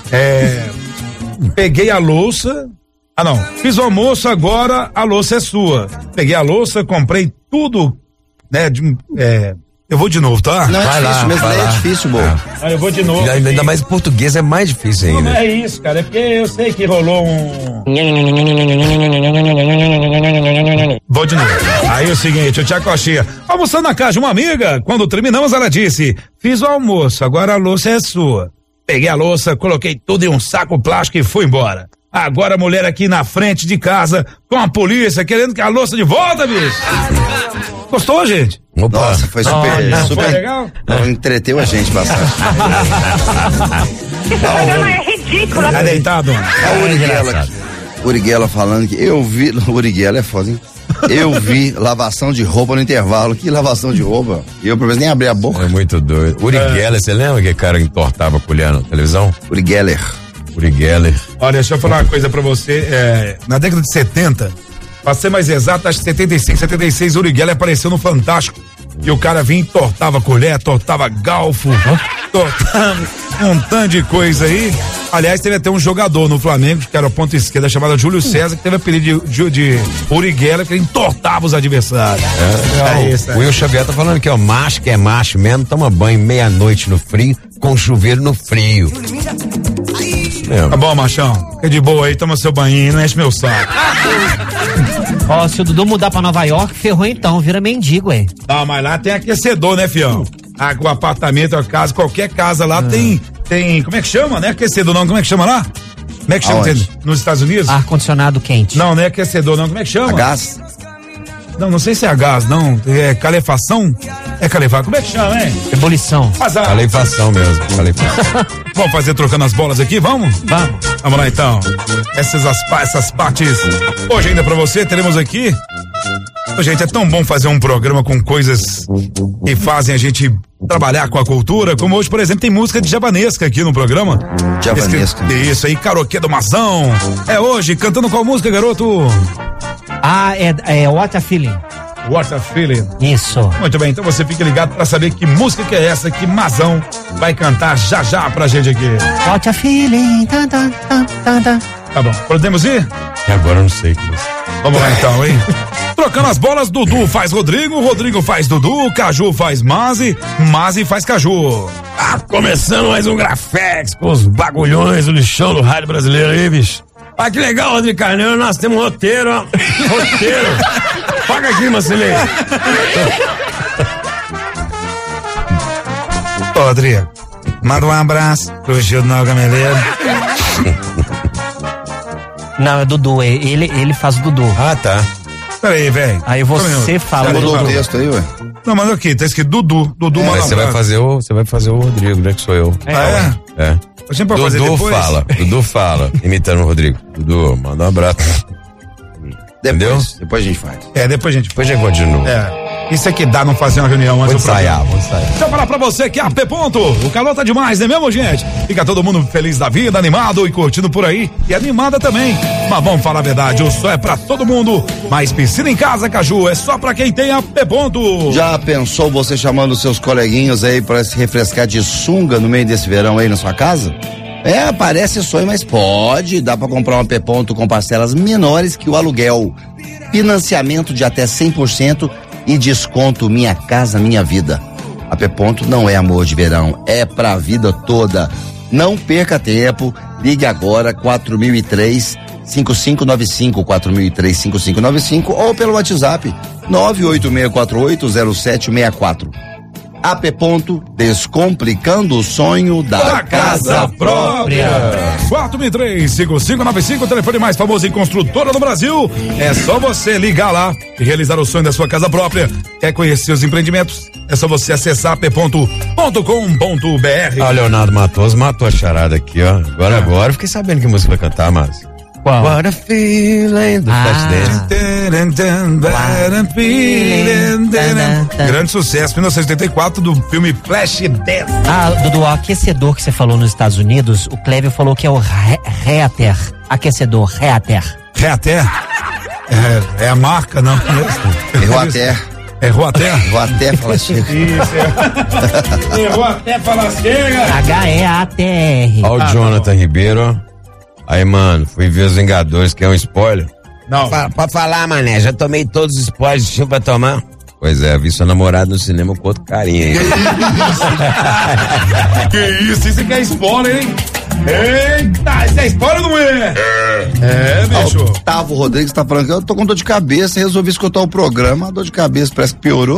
peguei a louça. Fiz o almoço, agora a louça é sua. Peguei a louça, comprei tudo, né? Eu vou de novo, tá? Não é Vai difícil lá, mesmo, vai é lá. difícil, Bo. Eu vou de novo. Ainda mais em português é mais difícil ainda. Não é isso, cara, é porque eu sei que rolou um... Vou de novo. Aí o seguinte, o Tiago Coxinha, almoçando na casa de uma amiga, quando terminamos ela disse, fiz o almoço, agora a louça é sua. Peguei a louça, coloquei tudo em um saco plástico e fui embora. Agora a mulher aqui na frente de casa, com a polícia, querendo que a louça de volta, bicho. Gostou, gente? Opa. Nossa, foi super, super Foi legal? Não, entreteu a gente bastante. É ridículo. Tá deitado? A Uriguela aqui. Uriguela falando que eu vi, Uriguela é foda, hein? Eu vi lavação de roupa no intervalo. Que lavação de roupa? Eu, pelo menos, nem abri a boca. É muito doido. Uri Geller, você lembra que cara que entortava a colher na televisão? Uri Geller. Uri Geller. Olha, deixa eu falar uma coisa pra você. Na década de 70, pra ser mais exato, acho que 75, 76, Uri Geller apareceu no Fantástico. E o cara vinha e tortava colher, tortava galfo, tortava um tanto de coisa aí. Aliás, teve até um jogador no Flamengo, que era o ponto esquerda, chamado Júlio César, que teve apelido de Uri Geller, que ele entortava os adversários. O Will Xavier tá falando aqui, ó, macho que é macho mesmo, toma banho meia-noite no frio, com chuveiro no frio. Tá bom, machão, fica de boa aí, toma seu banhinho, não enche meu saco. Ó, se o Dudu mudar pra Nova York, ferrou então, vira mendigo, hein? Não, mas lá tem aquecedor, né, fião? O apartamento, a casa, qualquer casa lá tem, como é que chama? Não é aquecedor não, como é que chama lá? Como é que chama nos Estados Unidos? Ar-condicionado quente. Não, não é aquecedor não, como é que chama? A gás? Não sei se é a gás, não, é calefação? É calefação, como é que chama, hein? Ebulição. Calefação mesmo, calefação. Vamos fazer trocando as bolas aqui, vamos? Vamos lá então. Essas partes, hoje ainda pra você, teremos aqui. Gente, é tão bom fazer um programa com coisas que fazem a gente trabalhar com a cultura, como hoje, por exemplo, tem música de javanesca aqui no programa. Javanesca. Isso aí, Caroquê do Mazão. É hoje, cantando qual música, garoto? É What a Feeling. What a Feeling. Isso. Muito bem, então você fica ligado pra saber que música que é essa que Mazão vai cantar já pra gente aqui. What a Feeling. Tá bom, podemos ir? Agora eu não sei que música. Vamos lá então, hein? Trocando as bolas, Dudu faz Rodrigo, Rodrigo faz Dudu, Caju faz Mazi, Mazi faz Caju. Começando mais um Grafex com os bagulhões, o lixão do rádio brasileiro aí, bicho. Ah, que legal, Rodrigo Carneiro, nós temos um roteiro, ó. Roteiro. Paga aqui, Marcelinho. Ô, Rodrigo, manda um abraço pro Gil do Nova Gameleira. Não, é Dudu, ele faz o Dudu. Ah, tá. Peraí, velho. Aí você fala. Você mudou o texto aí, ué? Não, manda aqui, tá escrito Dudu manda um Você vai fazer o Rodrigo, né, que sou eu. É. A gente pode fazer depois? Dudu fala, imitando o Rodrigo. Dudu, manda um abraço. Entendeu? Depois a gente faz. Depois a gente continua. Isso é que dá não fazer uma reunião antes Vou ensaiar. Deixa eu falar pra você que AP Ponto, o calor tá demais, não é mesmo, gente? Fica todo mundo feliz da vida, animado e curtindo por aí, e animada também. Mas vamos falar a verdade, o sol é pra todo mundo, mas piscina em casa, Caju, é só pra quem tem AP Ponto. Já pensou você chamando seus coleguinhas aí pra se refrescar de sunga no meio desse verão aí na sua casa? Parece sonho, mas pode. Dá pra comprar um AP Ponto com parcelas menores que o aluguel. Financiamento de até 100% e desconto Minha Casa Minha Vida. AP Ponto não é amor de verão, é pra vida toda. Não perca tempo, ligue agora 4003-5595, 4003-5595 ou pelo WhatsApp 986480764. AP Ponto, descomplicando o sonho da casa própria. 4003-5595, o telefone mais famoso em construtora do Brasil. É só você ligar lá e realizar o sonho da sua casa própria. Quer conhecer os empreendimentos? É só você acessar ap.com.br. Leonardo Matoso matou a charada aqui, ó. Agora fiquei sabendo que música vai cantar, mas... Qual? What a feeling do Flashdance. Grande sucesso, 1984, do filme Flashdance. Dudu, o aquecedor que você falou nos Estados Unidos, o Clévio falou que é o Reater. Aquecedor, Reater. Reater? É a marca, não? Reater. É Roater? Roater fala chega. Isso, Roater fala chega. H-E-A-T-R. Olha o Jonathan Ribeiro, ó. Aí, mano, fui ver Os Vingadores, que é um spoiler. Não. Pode falar, mané, já tomei todos os spoilers de pra tomar. Pois é, vi sua namorada no cinema com outro carinha aí. Que isso que é spoiler, hein? Eita, isso é spoiler ou não é? Bicho. Otávio Rodrigues tá falando que eu tô com dor de cabeça, resolvi escutar o programa, a dor de cabeça parece que piorou.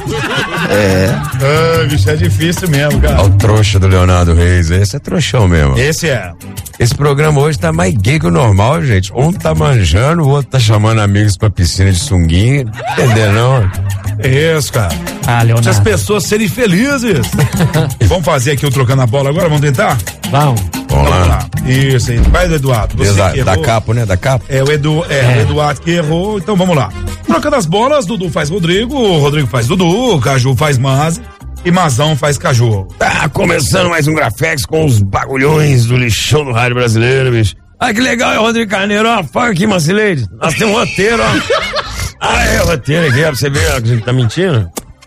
Bicho, é difícil mesmo, cara. Olha o trouxa do Leonardo Reis, esse é trouxão mesmo. Esse é. Esse programa hoje tá mais gay que o normal, gente. Um tá manjando, o outro tá chamando amigos pra piscina de sunguinha. Entendeu, não? Isso, cara. Leonardo. Deixa as pessoas serem felizes. Vamos fazer aqui o Trocando a Bola agora? Vamos tentar? Vamos lá. Isso aí. Vai do Eduardo. Você que errou. Da Capo, né? Da Capo. O Eduardo que errou. Então vamos lá. Trocando as bolas, Dudu faz Rodrigo, Rodrigo faz Dudu, Caju faz Mazi e Mazão faz Caju. Tá começando mais um Grafex com os bagulhões do lixão do rádio brasileiro, bicho. Que legal, é o Rodrigo Carneiro, ó. Fala aqui, Macileide. Nós temos um roteiro, ó. O roteiro aqui, ó, pra você ver, ó, que a gente tá mentindo.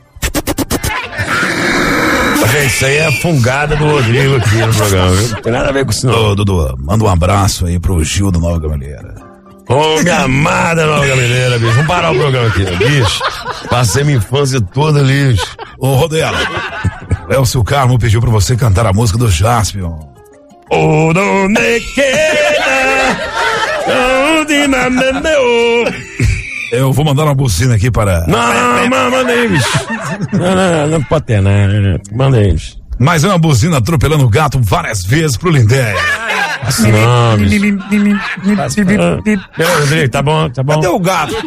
Gente, isso aí é a fungada do Rodrigo aqui no programa, viu? Não tem nada a ver com isso, não. Ô, Dudu, manda um abraço aí pro Gil do Nova Gameleira. Ô, minha amada Nova Gameleira, bicho. Vamos parar o programa aqui, bicho. Passei minha infância toda ali, bicho. Ô, Rodela, Elcio Carmo pediu pra você cantar a música do Jaspion. Ô, donde queda, onde meu. Eu vou mandar uma buzina aqui para... Não, manda aí, bicho. Não pode ter, né? Manda aí, bicho. Mais uma buzina atropelando o gato várias vezes pro Lindéia. Não, bicho. Rodrigo, tá bom. Cadê o gato?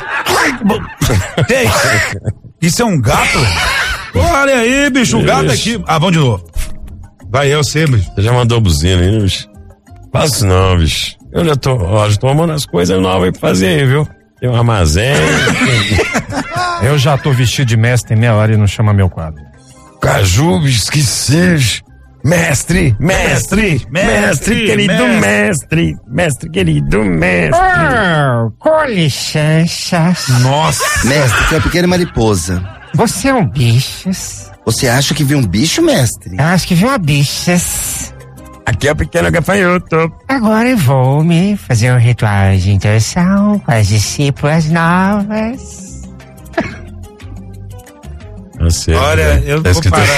Ei, isso é um gato? Olha aí, bicho, o gato aqui. Vamos de novo. Vai, eu sei, bicho. Você já mandou buzina aí, bicho? Faça isso não, bicho. Eu já tô arrumando as coisas novas aí pra fazer aí, viu? Tem um armazém. Eu já tô vestido de mestre em meia hora e não chama meu quadro. Caju, esqueci. Mestre, querido mestre. Mestre, querido mestre. Com licença. Nossa. Mestre, você é uma pequena mariposa. Você é um bicho. Você acha que viu um bicho, mestre? Eu acho que viu uma bicha. Aqui é o pequeno gafanhoto. Agora eu vou me fazer um ritual de introdução com as discípulas novas. Olha, eu vou parar.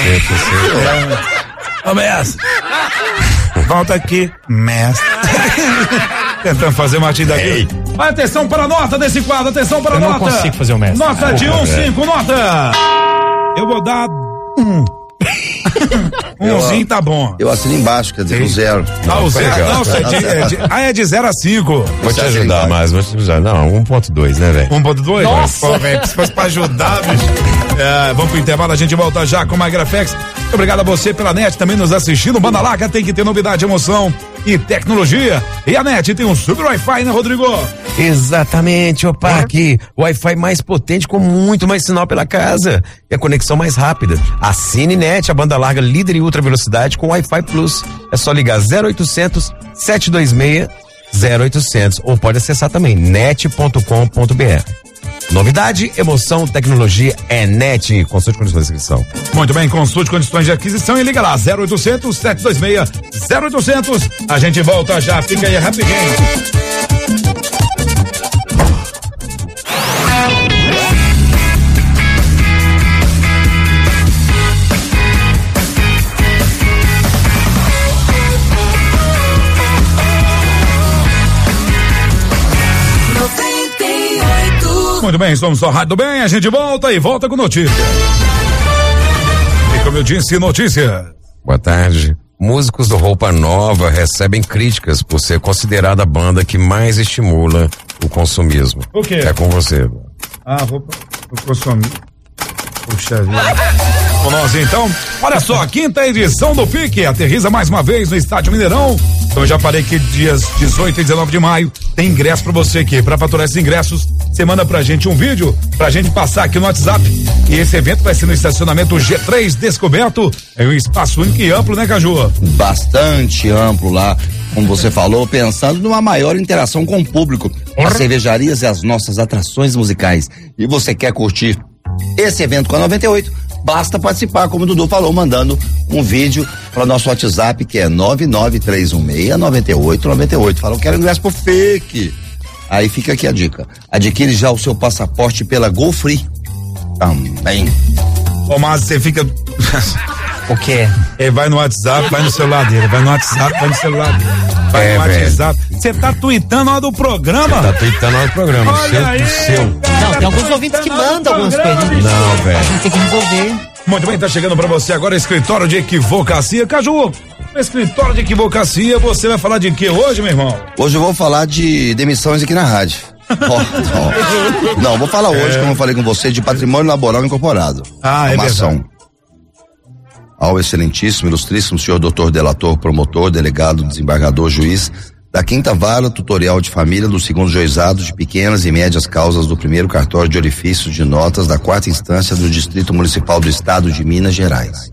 Ô, mestre. Volta aqui, mestre. Tentando fazer uma tida aqui. Vai, atenção para a nota desse quadro, atenção para a nota. Eu não consigo fazer o mestre. Nota de 5, nota. Eu vou dar 1. Umzinho tá bom. Eu assino embaixo, quer dizer, o 0. O 0? Não, é de 0 a 5. Vou te ajudar mais, vou te ajudar. Não, 1.2, né, velho? 1.2? Nossa! Pô, velho, se fosse pra ajudar, bicho. Vamos pro intervalo, a gente volta já com mais Grafex. Muito obrigado a você pela net, também nos assistindo. Banda Larga tem que ter novidade, emoção e tecnologia. E a NET tem um super Wi-Fi, né, Rodrigo? Exatamente, opa, aqui, o Wi-Fi mais potente com muito mais sinal pela casa e a conexão mais rápida. Assine NET, a banda larga líder em ultra velocidade com Wi-Fi Plus. É só ligar 0800 726 0800 ou pode acessar também net.com.br. Novidade, emoção, tecnologia é NET. Consulte condições de inscrição. Muito bem, consulte condições de aquisição e liga lá, 0800 726 0800. A gente volta já, fica aí rapidinho. Muito bem, somos só Rádio do Bem, a gente volta e volta com notícia. E como eu disse, notícia. Boa tarde. Músicos do Roupa Nova recebem críticas por ser considerada a banda que mais estimula o consumismo. O quê? É com você. Roupa do consumir. Puxa vida. Com nós então, olha só, a 5ª edição do FIC aterriza mais uma vez no Estádio Mineirão. Então eu já falei que dias 18 e 19 de maio tem ingresso pra você aqui. Pra faturar esses ingressos, você manda pra gente um vídeo, pra gente passar aqui no WhatsApp. E esse evento vai ser no estacionamento G3 Descoberto. É um espaço único e amplo, né, Caju? Bastante amplo lá, como você falou, pensando numa maior interação com o público, as cervejarias e as nossas atrações musicais. E você quer curtir esse evento com a 98? Basta participar, como o Dudu falou, mandando um vídeo para nosso WhatsApp, que é 993169898. Fala, eu quero ingresso pro FIC. Aí fica aqui a dica. Adquire já o seu passaporte pela Go Free. Também. Ô, mas você fica... O quê? Ele vai no WhatsApp, vai no celular dele. Vai no WhatsApp, vai no celular dele. Vai no WhatsApp. Você tá tweetando a hora do programa? Você tá tweetando a hora do programa. Olha aí. Não, tem alguns ouvintes que mandam algumas perguntas. Não, velho. A gente tem que resolver. Muito bem, tá chegando pra você agora Escritório de Equivocacia. Caju, Escritório de Equivocacia, você vai falar de quê hoje, meu irmão? Hoje eu vou falar de demissões aqui na rádio. Não, vou falar hoje, como eu falei com você, de patrimônio laboral incorporado. É ação. Ao excelentíssimo, ilustríssimo senhor doutor delator, promotor, delegado, desembargador, juiz da 5ª Vara Tutorial de Família do 2º Juizado de Pequenas e Médias Causas do 1º Cartório de Orifícios de Notas da 4ª Instância do Distrito Municipal do Estado de Minas Gerais.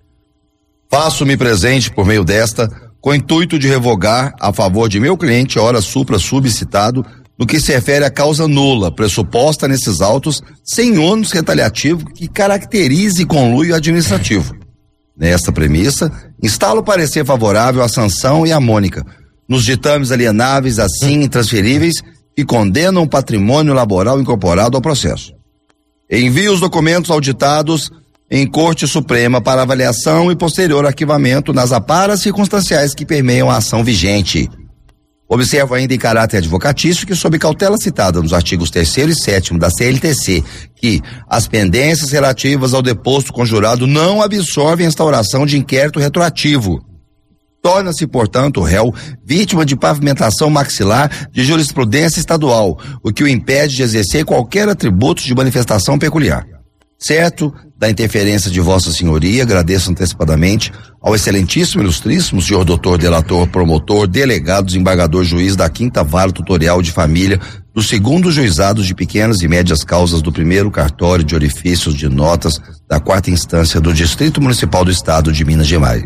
Faço-me presente por meio desta, com o intuito de revogar a favor de meu cliente, ora supra subcitado, no que se refere à causa nula, pressuposta nesses autos, sem ônus retaliativo que caracterize conluio administrativo. Nesta premissa, instalo o parecer favorável à sanção e à mônica, nos ditames alienáveis assim intransferíveis que condenam o patrimônio laboral incorporado ao processo. Envio os documentos auditados em Corte Suprema para avaliação e posterior arquivamento nas aparas circunstanciais que permeiam a ação vigente. Observo ainda em caráter advocatício que, sob cautela citada nos artigos 3º e 7º da CLTC, que as pendências relativas ao deposto conjurado não absorvem a instauração de inquérito retroativo. Torna-se, portanto, o réu vítima de pavimentação maxilar de jurisprudência estadual, o que o impede de exercer qualquer atributo de manifestação peculiar. Certo da interferência de Vossa Senhoria, agradeço antecipadamente ao excelentíssimo, ilustríssimo senhor doutor delator, promotor, delegado, desembargador, juiz da 5ª Vara Tutorial de Família do 2º Juizado de Pequenas e Médias Causas do 1º Cartório de Orifícios de Notas da 4ª Instância do Distrito Municipal do Estado de Minas Gerais.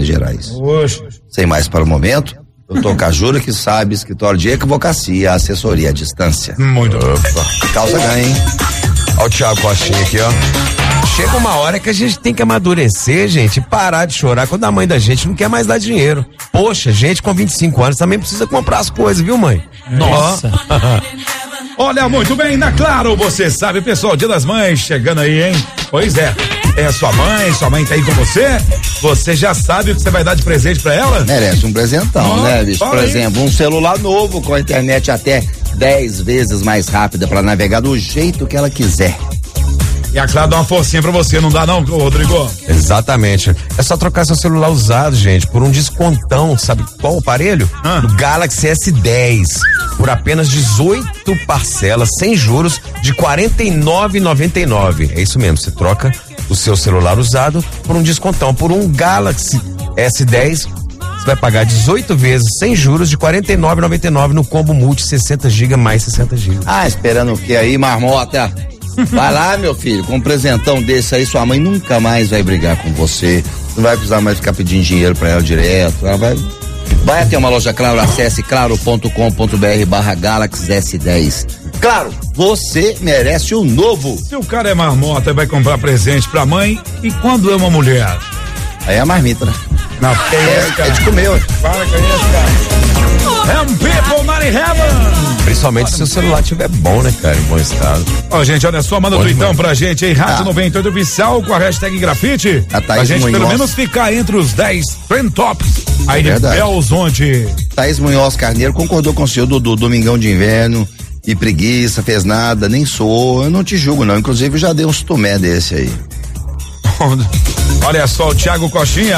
Oxe. Sem mais para o momento, doutor Cajura, que sabe, Escritório de Equivocacia, assessoria à distância. Muito bom. Causa ganha, hein? Olha o Thiago Coxinha aqui, ó. Chega uma hora que a gente tem que amadurecer, gente, e parar de chorar quando a mãe da gente não quer mais dar dinheiro. Poxa, gente com 25 anos também precisa comprar as coisas, viu, mãe? Nossa. Olha, muito bem, na Claro, você sabe, pessoal, Dia das Mães chegando aí, hein? Pois é. É sua mãe tá aí com você? Você já sabe o que você vai dar de presente pra ela? Merece um presentão, né, bicho? Por exemplo, um celular novo com a internet até 10 vezes mais rápida pra navegar do jeito que ela quiser. E a Claro dá uma forcinha pra você, não dá não, Rodrigo? Exatamente. É só trocar seu celular usado, gente, por um descontão, sabe qual aparelho? Do Galaxy S10, por apenas 18 parcelas, sem juros, de R$ 49,99. É isso mesmo, você troca o seu celular usado por um descontão, por um Galaxy S10, Você vai pagar 18 vezes sem juros de R$ 49,99 no combo multi 60 GB mais 60 GB. Ah, esperando o que aí, marmota? Vai lá, meu filho, com um presentão desse aí, sua mãe nunca mais vai brigar com você. Não vai precisar mais ficar pedindo dinheiro pra ela direto. Ela vai até uma loja Claro, acesse claro.com.br/Galaxy S10. Claro, você merece o novo. Se o cara é marmota, vai comprar presente pra mãe, e quando é uma mulher? Aí é a marmita, né? Não, é de comer, ué. Para com isso, cara. People not in heaven. Principalmente se o celular estiver bom, né, cara? Em bom estado. Ó, gente, olha só, manda tweetão pra gente aí, Rádio 98 Oficial com a hashtag grafite. A gente pelo menos ficar entre os 10 trend tops aí de Belzonte. Thaís Munhoz Carneiro concordou com o senhor do Domingão de Inverno e preguiça, fez nada, nem sou, eu não te julgo não, inclusive eu já dei uns tomé desse aí. Olha só, o Thiago Coxinha,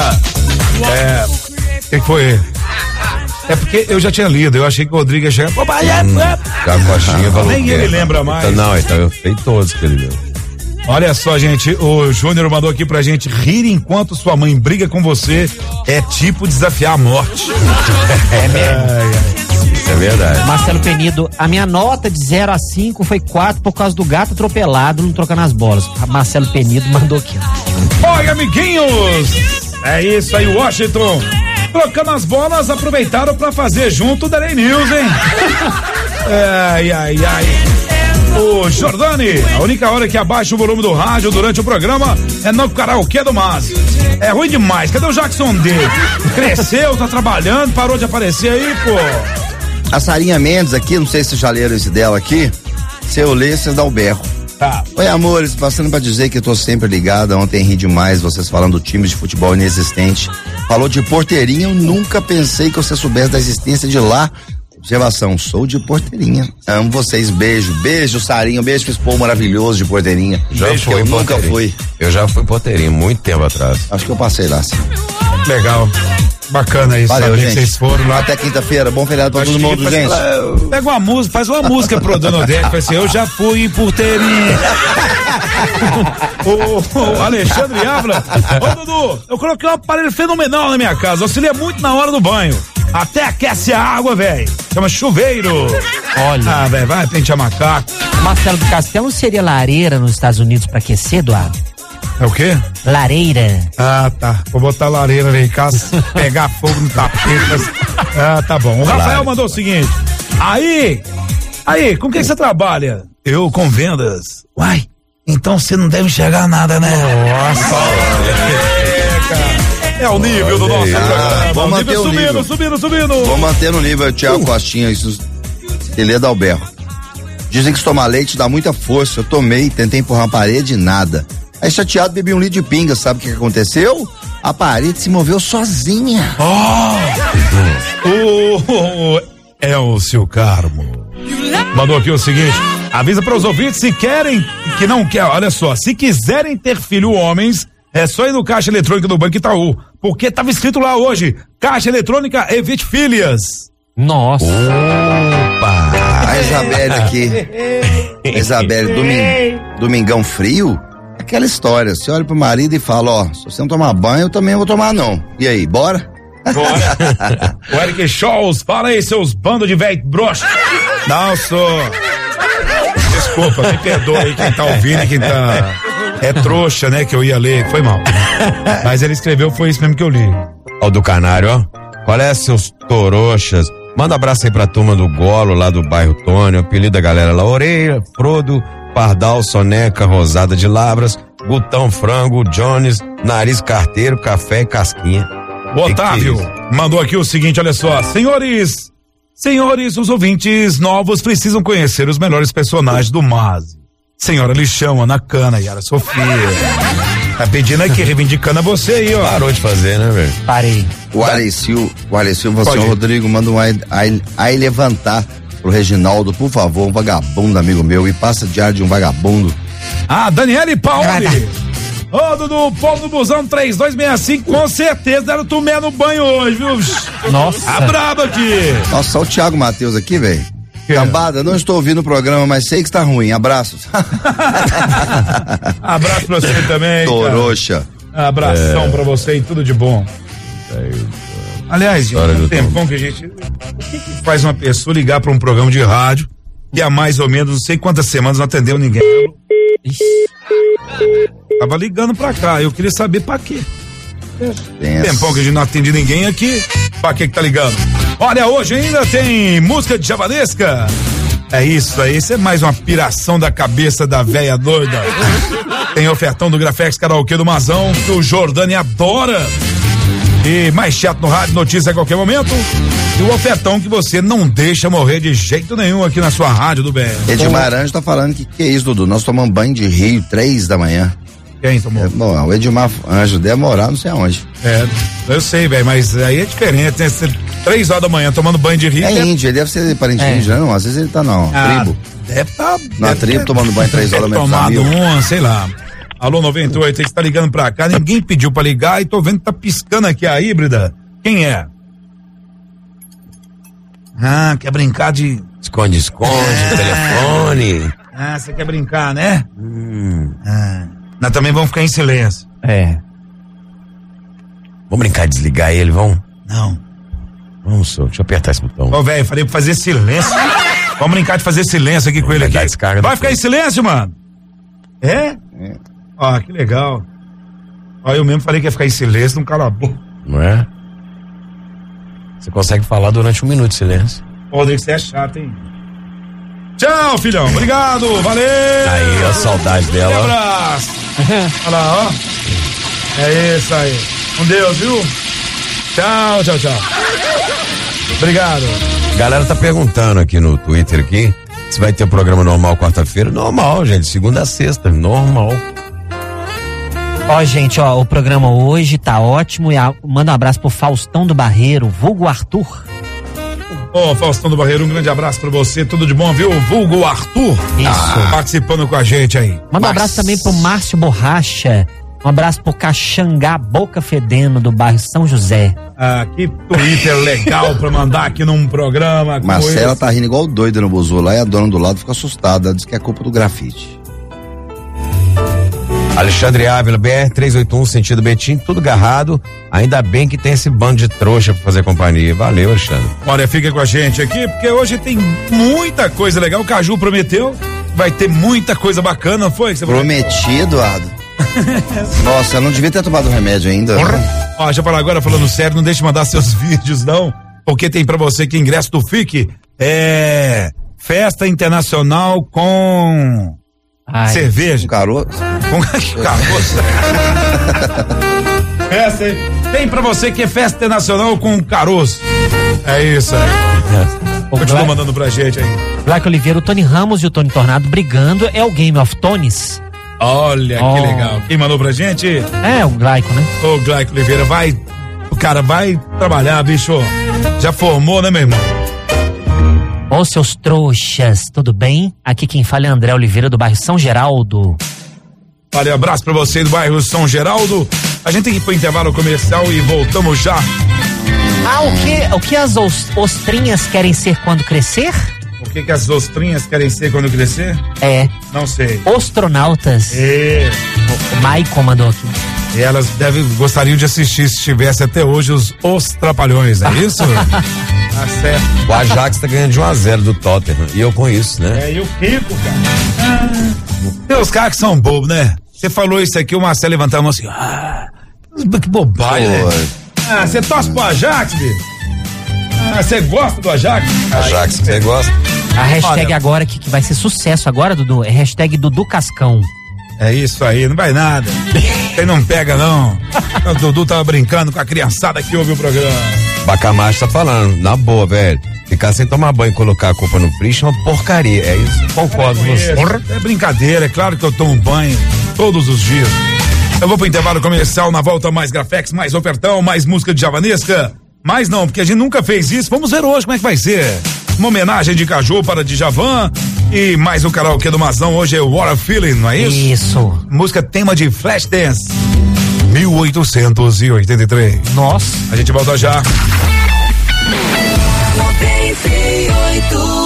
o que foi? É porque eu já tinha lido, eu achei que o Rodrigo ia chegar. Thiago Coxinha falou. Nem ele lembra mais. Não, então eu sei todos que ele viu. Olha só, gente, o Júnior mandou aqui pra gente: rir enquanto sua mãe briga com você é tipo desafiar a morte. É mesmo. Isso é verdade. Marcelo Penido, a minha nota de 0 a 5 foi 4 por causa do gato atropelado, não trocando as bolas. Marcelo Penido mandou aqui. Oi, amiguinhos! É isso aí, Washington. Trocando as bolas, aproveitaram pra fazer junto o Delay News, hein? Ai. Ô, Jordani, a única hora que abaixa o volume do rádio durante o programa é no karaokê do Mas. É ruim demais. Cadê o Jackson D? Cresceu, tá trabalhando, parou de aparecer aí, pô. A Sarinha Mendes aqui, não sei se já leram esse dela aqui. Se eu ler, você dá o berro. Tá. Oi, amores, passando pra dizer que eu tô sempre ligada. Ontem ri demais vocês falando do time de futebol inexistente. Falou de Porteirinha, eu nunca pensei que você soubesse da existência de lá. Observação, sou de Porteirinha. Amo vocês, beijo, Sarinha, beijo pro esse povo maravilhoso de Porteirinha. Eu nunca fui. Eu já fui em Porteirinha, muito tempo atrás. Acho que eu passei lá, sim. Legal. Bacana isso. Valeu, gente. Vocês foram lá. Até quinta-feira, bom feriado pra todo mundo, gente. Pega uma música, faz uma música pro Danodec, faz assim: eu já fui em Porteirinha. O Alexandre Ávila. Ô, Dudu, eu coloquei um aparelho fenomenal na minha casa, auxilia muito na hora do banho. Até aquece a água, velho. Chama chuveiro. Olha. Ah, velho, vai pentear macaco. Marcelo do Castelo, não seria lareira nos Estados Unidos pra aquecer, Eduardo? É o quê? Lareira. Ah, tá. Vou botar lareira aí em casa, pegar fogo no tapete. Ah, tá bom. O Rafael mandou o seguinte: Aí, com quem você trabalha? Eu com vendas. Uai, então você não deve enxergar nada, né? Nossa. É o nível do nosso programa. Vamos manter o nível. Subindo. Vamos manter no nível, Thiago Costinha, isso. Ele é da Alberto. Dizem que se tomar leite dá muita força. Eu tomei, tentei empurrar a parede e nada. Aí chateado, bebi um litro de pinga, sabe o que aconteceu? A parede se moveu sozinha. É o seu Carmo. Mandou aqui o seguinte: avisa para os ouvintes se querem, que não quer, olha só, se quiserem ter filho homens, é só ir no Caixa Eletrônica do Banco Itaú, porque tava escrito lá hoje: Caixa Eletrônica evite filhas. Nossa. Opa! A Isabelle aqui. A Isabelle, domingão frio? Aquela história, você olha pro marido e fala: ó, se você não tomar banho, eu também não vou tomar não. E aí, bora? Bora. O Eric Scholz, fala aí, seus bandos de velho broxa. Não, sou. Desculpa, me perdoa aí quem tá ouvindo e quem tá. É trouxa, né, que eu ia ler, foi mal. Mas ele escreveu, foi isso mesmo que eu li. Ó, o do Canário, ó. Qual é, seus toroxas? Manda abraço aí pra turma do Golo, lá do bairro Tônio, apelido da galera lá: Orelha, Frodo, Pardal, Soneca, Rosada de Labras, Gutão Frango, Jones, Nariz Carteiro, Café e Casquinha. O Otávio mandou aqui o seguinte, olha só: senhores, os ouvintes novos precisam conhecer os melhores personagens do Mas. Senhora Lixão, Ana Cana, Yara Sofia. Tá pedindo aqui, reivindicando a você aí, ó. Parou de fazer, né, velho? Parei. O Silva, senhor Rodrigo, manda um ai levantar pro Reginaldo, por favor, um vagabundo amigo meu, e passa diário de um vagabundo. Ah, Daniele Pauli. Ô, Dudu, povo do busão 3265, com certeza deram tomé no banho hoje, viu? Nossa. A braba aqui. Nossa, só o Thiago Matheus aqui, velho. Cambada, não estou ouvindo o programa, mas sei que está ruim. Abraços. Abraço pra você também. Toroxa. Abração pra você e tudo de bom. Aliás, gente, um tempão que a gente... O que faz uma pessoa ligar pra um programa de rádio que há mais ou menos não sei quantas semanas não atendeu ninguém? Tava ligando pra cá, eu queria saber pra quê. Tempão que a gente não atende ninguém aqui, pra que tá ligando? Olha, hoje ainda tem música de javanesca. É isso aí, isso é mais uma piração da cabeça da véia doida. Tem ofertão do Grafex Karaokê do Mazão, que o Jordani adora. E mais chato no rádio, notícia a qualquer momento. E o ofertão que você não deixa morrer de jeito nenhum aqui na sua rádio do BR. Edmar Anjo tá falando que é isso, Dudu? Nós tomamos banho de rio 3 da manhã. Quem tomou? Bom, o Edmar Anjo demorar não sei aonde. Eu sei, velho, mas aí é diferente, né? 3 horas da manhã tomando banho de rio. É índio, ele deve ser parente índio, não? Às vezes ele tá na tribo. Deve tá. Na tribo tomando banho 3 horas da manhã. Tomado sei lá. Alô 98, você está ligando pra cá, ninguém pediu pra ligar e tô vendo que tá piscando aqui a híbrida. Quem é? Ah, quer brincar de... Esconde-esconde, telefone. Ah, você quer brincar, né? Nós também vamos ficar em silêncio. Vamos brincar de desligar ele, vamos? Não. Vamos, só, deixa eu apertar esse botão. Ô, velho, falei pra fazer silêncio. Vamos brincar de fazer silêncio aqui com ele aqui. Vai ficar em silêncio, mano? Ó, que legal. Ó, eu mesmo falei que ia ficar em silêncio, não cala a boca. Não é? Você consegue falar durante 1 minuto de silêncio. Ô, Rodrigo, você é chato, hein? Tchau, filhão. Obrigado, valeu. Aí, a saudade dela. Um abraço. Olha lá, ó. É isso aí. Com Deus, viu? Tchau, tchau, tchau. Obrigado. Galera tá perguntando aqui no Twitter aqui se vai ter programa normal quarta-feira. Normal, gente. Segunda a sexta, normal. Ó, gente, ó, o programa hoje tá ótimo e manda um abraço pro Faustão do Barreiro, vulgo Arthur. Ô, Faustão do Barreiro, um grande abraço pra você, tudo de bom, viu? Vulgo Arthur. Isso. Participando com a gente aí. Manda um abraço também pro Márcio Borracha, um abraço pro Caxangá Boca Fedendo do bairro São José. Ah, que Twitter legal pra mandar aqui num programa. Marcela tá rindo igual doida no buzu lá e a dona do lado fica assustada, diz que é culpa do grafite. Alexandre Ávila, BR 381, sentido Betim, tudo garrado. Ainda bem que tem esse bando de trouxa pra fazer companhia. Valeu, Alexandre. Olha, fica com a gente aqui, porque hoje tem muita coisa legal. O Caju prometeu, vai ter muita coisa bacana, não foi? Prometi, Eduardo. Nossa, eu não devia ter tomado remédio ainda. Ó, deixa eu falar agora, falando sério, não deixe de mandar seus vídeos, não, porque tem pra você que ingresso do FIC é festa internacional com... cerveja. Com caroço. Com caroço. Tem pra você que é festa internacional com caroço. É isso aí. Continua mandando pra gente aí. Black Oliveira, o Tony Ramos e o Tony Tornado brigando. É o Game of Tones. Olha, que legal. Quem mandou pra gente? É, o Glaico, né? Ô, Glaico Oliveira, o cara vai trabalhar, bicho. Já formou, né, meu irmão? Ô, seus trouxas, tudo bem? Aqui quem fala é André Oliveira do bairro São Geraldo. Olha, abraço pra você do bairro São Geraldo. A gente tem que ir pro intervalo comercial e voltamos já. O que as ostrinhas querem ser quando crescer? O que as ostrinhas querem ser quando crescer? Não sei. Astronautas. O Maicon mandou aqui. E elas gostariam de assistir, se tivesse até hoje, os Trapalhões, é isso? Tá certo. O Ajax tá ganhando de 1-0 do Tottenham. E eu com isso, né? E o Kiko, cara. Tem os caras que são bobos, né? Você falou isso aqui, o Marcelo levantou a mão assim. Que bobagem, né? Você torce pro Ajax, bicho? Você gosta do Ajax? Ajax, você gosta? A hashtag agora que vai ser sucesso agora, Dudu, é hashtag Dudu Cascão. É isso aí, não vai nada. Quem não pega, não. O Dudu tava brincando com a criançada que ouve o programa. Bacamacho tá falando, na boa, velho. Ficar sem tomar banho e colocar a culpa no fricho é uma porcaria, é isso? Concordo com você. É brincadeira, é claro que eu tomo banho todos os dias. Eu vou pro intervalo comercial, na volta mais Grafex, mais ofertão, mais música de javanesca. Mas não, porque a gente nunca fez isso. Vamos ver hoje como é que vai ser. Uma homenagem de Caju para Djavan e mais o karaokê do Mazão. Hoje é What a Feeling, não é isso? Isso. Música tema de Flashdance 1883. Nossa. A gente volta já. 98.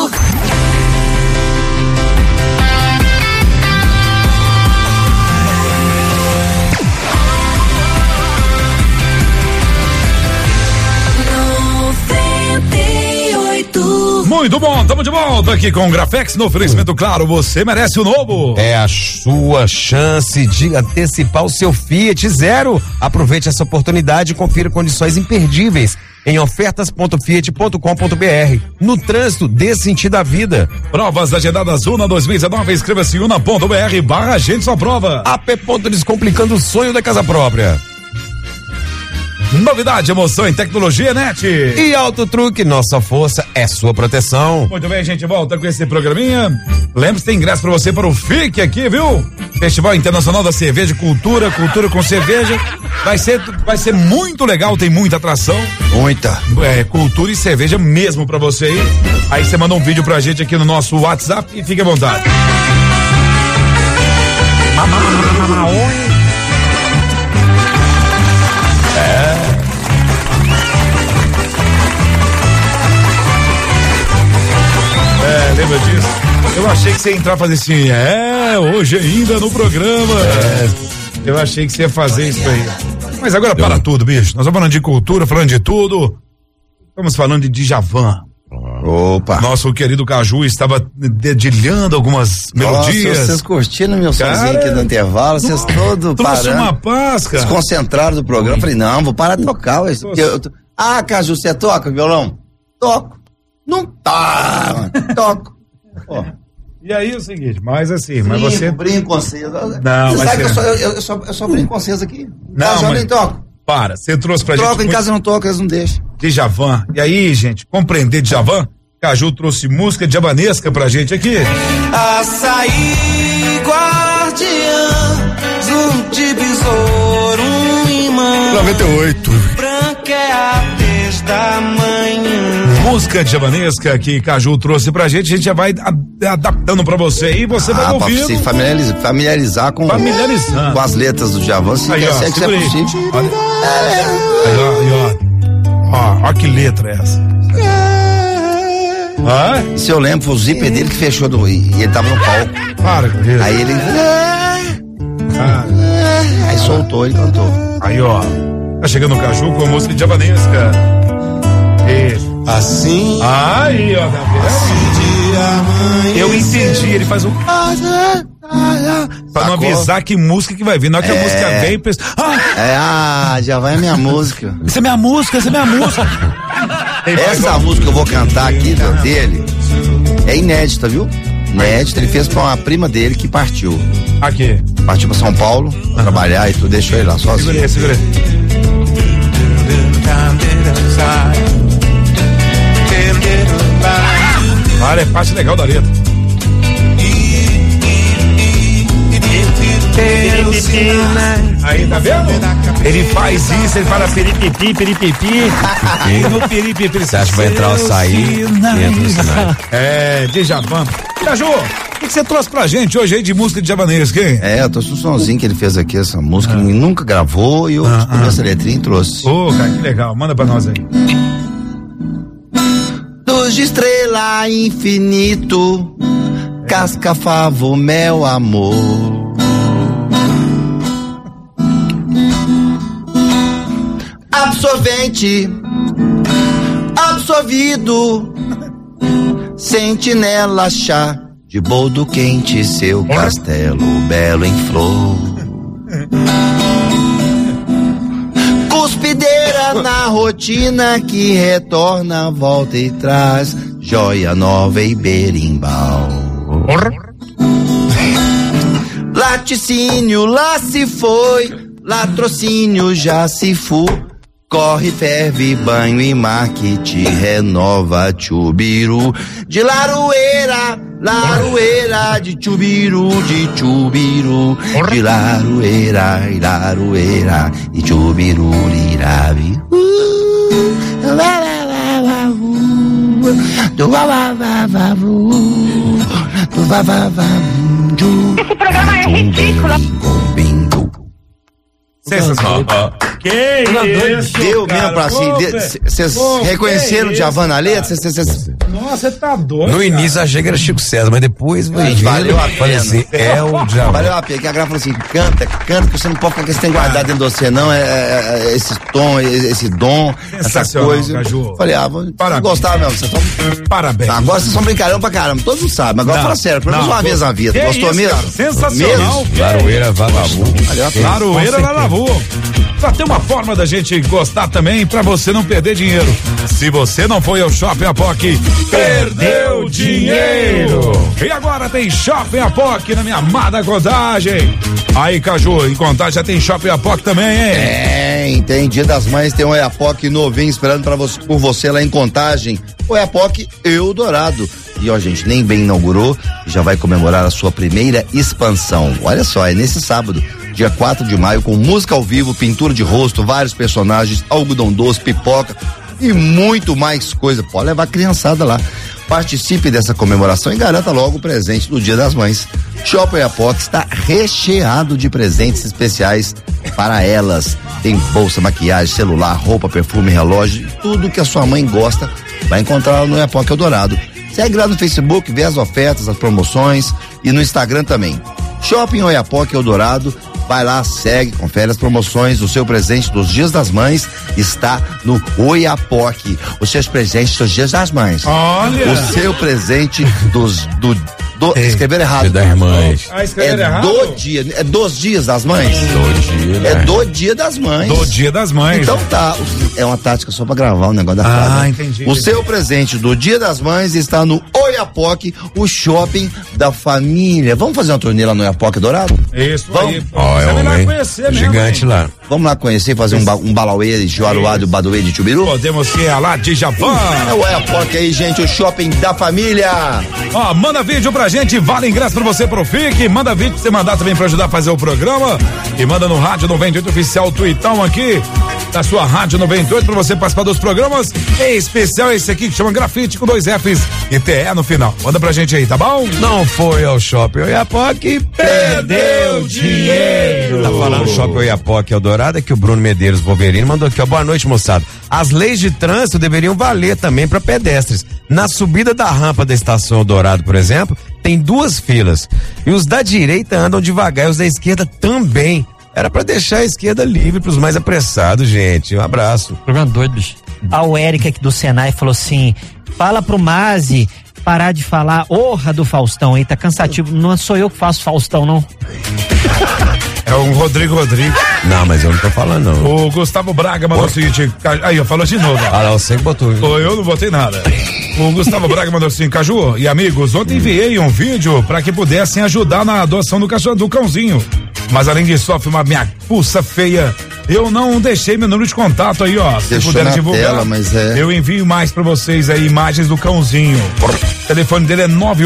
Muito bom, estamos de volta aqui com o Grafex no oferecimento, claro, você merece o novo. É a sua chance de antecipar o seu Fiat Zero. Aproveite essa oportunidade e confira condições imperdíveis em ofertas.fiat.com.br. No trânsito, dê sentido à vida. Provas agendadas UNA 2019, inscreva-se una.br/agente sua prova. AP. Descomplicando o sonho da casa própria. Novidade, emoção em tecnologia, NET. E Auto Truque, nossa força é sua proteção. Muito bem, a gente volta com esse programinha. Lembre-se, tem ingresso pra você para o FIC aqui, viu? Festival Internacional da Cerveja, Cultura com cerveja. Vai ser muito legal, tem muita atração. Muita. Cultura e cerveja mesmo pra você aí. Aí você manda um vídeo pra gente aqui no nosso WhatsApp e fique à vontade. Lembra disso? Eu achei que você ia entrar e fazer assim, hoje ainda no programa. Eu achei que você ia fazer isso aí. Mas agora para tudo, bicho. Nós estamos falando de cultura, falando de tudo. Estamos falando de Djavan. Opa. Nosso querido Caju estava dedilhando algumas melodias. Nossa, vocês curtindo meu sozinho aqui no intervalo, vocês todos trouxe parando. Uma paz, cara. Desconcentrados do programa. Falei, não, vou parar de tocar. Caju, você toca violão? Toco. Não tá, mano. Toco. Pô. E aí é o seguinte, mas assim, mas você... Brinco com vocês. Não, você mas sabe que eu só brinco com vocês aqui. Não, eu nem toco. Para, você trouxe pra gente... Troco em casa, eu não toco, eles não deixam. Djavan. E aí, gente, compreender Djavan? Caju trouxe música djavanesca pra gente aqui. Açaí, guardiã, zoom de besouro, um imã. 98. Branca é a tez da manhã. Música djavanesca que Caju trouxe pra gente, a gente já vai adaptando pra você e você vai ouvindo. Pra se familiarizar com as letras do Djavan, se aí, quer que é possível. Ó, que letra é essa? Se eu lembro, foi o zíper dele que fechou e ele tava no palco. Para com isso. Aí ele. Aí soltou, ele cantou. Aí, ó. Tá chegando o Caju com a música djavanesca. Isso. Assim. Aí, ó, eu entendi, ele faz um. Pra não avisar que música que vai vir. Na hora que a música vem, pensa. Já vai a minha música. Essa é minha música. Essa música que eu vou cantar aqui dele é inédita, viu? Inédita, ele fez pra uma prima dele que partiu. Aqui. Partiu pra São Paulo, trabalhar e tudo, deixou ele lá sozinho. Segura aí. Olha, é parte legal da letra. Aí, tá vendo? Ele faz isso, ele fala peripipi. E no peripipi. Você acha que vai entrar ou sair? Djavan. Caju, o que você trouxe pra gente hoje aí de música djavanesca, hein? Eu trouxe um sonzinho que ele fez aqui, essa música, ele nunca gravou e eu escolhi essa letrinha e trouxe. Cara, que legal, manda pra nós aí. Luz de estrela infinito, casca, favo, mel, amor. Absorvente, absorvido, sentinela, chá de boldo quente, seu castelo belo em flor. Cuspideira na rotina que retorna, volta e traz joia nova e berimbau. Laticínio, lá se foi, latrocínio já se fu. Corre, ferve, banho e mar que te renova, chubiru. De laroeira, laroeira, de chubiru, de chubiru. De laroeira, laroeira, de chubiru, lirabi. Esse programa é ridículo. Sensacional. Que isso? Deu cara? mesmo pra assim. Vocês reconheceram o Djavan na letra? Nossa, você tá doido. No início achei que era Chico César, mas depois valeu a falei pena. assim, é o Djavan. Valeu a pena, que a Gra falou assim, canta, que você não pode ficar com esse tem guardado dentro de você, não, esse tom, esse dom, essa coisa. Caju. Falei, vocês gostaram mesmo, vocês estão... Parabéns. Agora vocês são brincalhão pra caramba, todos sabem, mas agora fala sério, pelo menos uma vez na vida, Que gostou isso, mesmo? cara? Sensacional. Laroeira Vagabu. Laroeira Lalavu. Pra ter uma forma da gente gostar também, pra você não perder dinheiro. Se você não foi ao Shopping Apoc, perdeu dinheiro. E agora tem Shopping Apoc na minha amada Contagem. Aí, Caju, em Contagem já tem Shopping Apoc também, hein? Tem Dia das Mães, tem um Oiapoque novinho esperando por você lá em Contagem. Oiapoque Eldorado. E ó, gente, nem bem inaugurou e já vai comemorar a sua primeira expansão. Olha só, é nesse sábado, dia 4 de maio, com música ao vivo, pintura de rosto, vários personagens, algodão doce, pipoca e muito mais coisa. Pode levar a criançada lá. Participe dessa comemoração e garanta logo o presente do Dia das Mães. Shopping Oiapoque está recheado de presentes especiais para elas. Tem bolsa, maquiagem, celular, roupa, perfume, relógio, tudo que a sua mãe gosta vai encontrar lá no Oiapoque Eldorado. Segue lá no Facebook, vê as ofertas, as promoções e no Instagram também. Shopping Oiapoque Eldorado, vai lá, segue, confere as promoções. O seu presente dos Dias das Mães está no Oiapoque. Os seus presentes dos Dias das Mães. Olha! O seu presente escreveram errado. Dia das Mães. Escreveram errado? É dos Dias das Mães? Do Dia das Mães. Do Dia das Mães. Então tá, é uma tática só pra gravar o negócio da frase. Entendi. O seu presente do Dia das Mães está no Oiapoque, o shopping da família. Vamos fazer uma turnê lá no Oiapoque Dourado? Isso Vamos. aí. Você vai lá conhecer mesmo. Gigante lá. Vamos lá conhecer, fazer um balauê de Juaruá, do Baduê de Chubiru? Podemos ir lá de Japão. É o Oiapoque aí, gente, o shopping da família. Ó, manda vídeo pra gente, vale ingresso pra você pro FIC, manda vídeo pra você mandar também pra ajudar a fazer o programa e manda no Rádio 98 Oficial Tuitão aqui, da sua Rádio 98 pra você participar dos programas. Em especial esse aqui que chama Grafite com 2 Fs e TE no final. Manda pra gente aí, tá bom? Não foi ao Shopping Oiapoque, perdeu dinheiro. Tá falando Shopping Oiapoque Eldorado, é que o Bruno Medeiros Wolverine mandou aqui, ó, boa noite, moçada. As leis de trânsito deveriam valer também para pedestres. Na subida da rampa da Estação Eldorado, por exemplo, tem 2 filas. E os da direita andam devagar e os da esquerda também. Era pra deixar a esquerda livre pros mais apressados, gente. Um abraço. Programa doido, bicho. A Érica aqui do Senai falou assim, fala pro Mazi parar de falar honra do Faustão aí, tá cansativo. Não sou eu que faço Faustão, não. É o Rodrigo. Não, mas eu não tô falando, não. O Gustavo Braga mandou o seguinte, aí, eu falou de novo. Ah, lá, você que botou. Eu não botei nada. O Gustavo Braga mandou assim, Caju e amigos, ontem enviei um vídeo pra que pudessem ajudar na adoção do cachorro, do cãozinho. Mas além de sofrer uma minha pulsa feia, eu não deixei meu número de contato aí, ó. Se Deixou puderem na divulgar, tela, mas eu envio mais pra vocês aí, imagens do cãozinho. O telefone dele é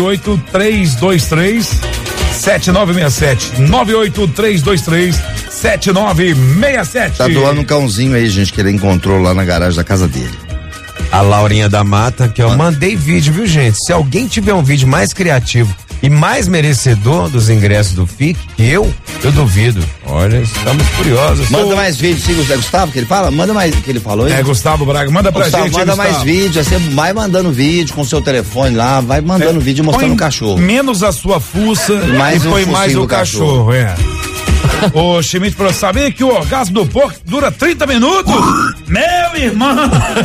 98323 7967. 98323 7967. Tá doando um cãozinho aí, gente, que ele encontrou lá na garagem da casa dele. A Laurinha da Mata, que eu mandei vídeo, viu, gente? Se alguém tiver um vídeo mais criativo e mais merecedor dos ingressos do FIC, eu duvido. Olha, estamos curiosos. Manda mais vídeo, sim, é Gustavo que ele fala? Manda mais, que ele falou aí. É, Gustavo Braga, manda pra Gustavo, gente. manda Gustavo. mais vídeo, você vai mandando vídeo com o seu telefone lá, vai mandando vídeo mostrando o cachorro. Menos a sua fuça Mais e um põe mais focinho o do cachorro, Ô, Schmidt, pra saber que o orgasmo do porco dura 30 minutos? Meu irmão!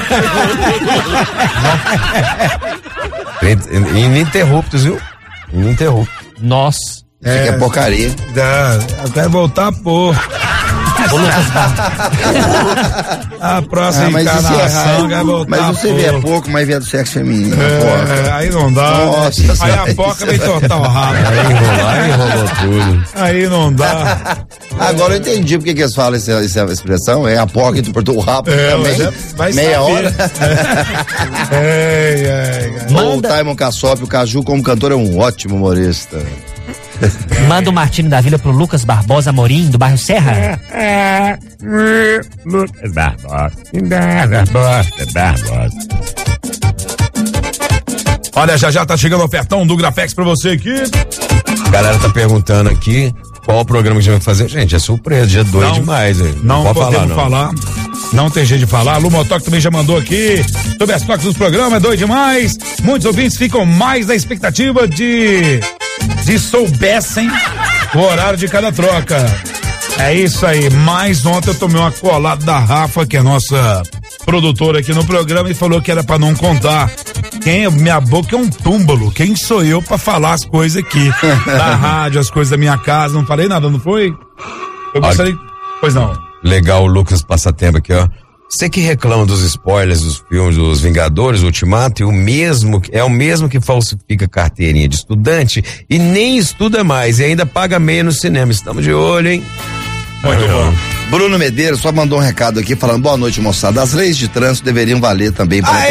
Ininterruptos, viu? Ininterruptos. Nossa. Isso aqui é porcaria. Eu quero voltar a pôr. A próxima encarnação vai voltar. Mas você vê pouco, mas vê do sexo feminino. Aí não dá. Nossa, aí a porca vem tortar o rabo. Aí enrolou tudo. Aí não dá. Agora eu entendi porque que eles falam essa expressão. É a porca que tu cortou o rabo. Vai meia saber. hora. O Taimon Cassop, o Caju como cantor é um ótimo humorista. Manda o Martino da Vila pro Lucas Barbosa Amorim, do bairro Serra. Lucas Barbosa. Olha, já tá chegando o ofertão do Grafex pra você aqui. A galera tá perguntando aqui qual o programa que a gente vai fazer. Gente, é surpresa, dia 2 de maio. Não podemos falar. Não tem jeito de falar. Lu Motoc também já mandou aqui sobre as trocas dos programas, é 2 de maio. Muitos ouvintes ficam mais na expectativa de soubessem o horário de cada troca. É isso aí. Mas ontem eu tomei uma colada da Rafa, que é a nossa produtora aqui no programa, e falou que era pra não contar. Minha boca é um túmulo. Quem sou eu pra falar as coisas aqui da rádio, as coisas da minha casa? Não falei nada, não foi? Eu gostaria. Pois não. Legal, o Lucas Passatempo aqui, ó. Você que reclama dos spoilers dos filmes dos Vingadores, Ultimato, é o mesmo que falsifica carteirinha de estudante e nem estuda mais e ainda paga meia no cinema. Estamos de olho, hein? Muito bom. Bruno Medeiros só mandou um recado aqui falando: boa noite, moçada. As leis de trânsito deveriam valer também para.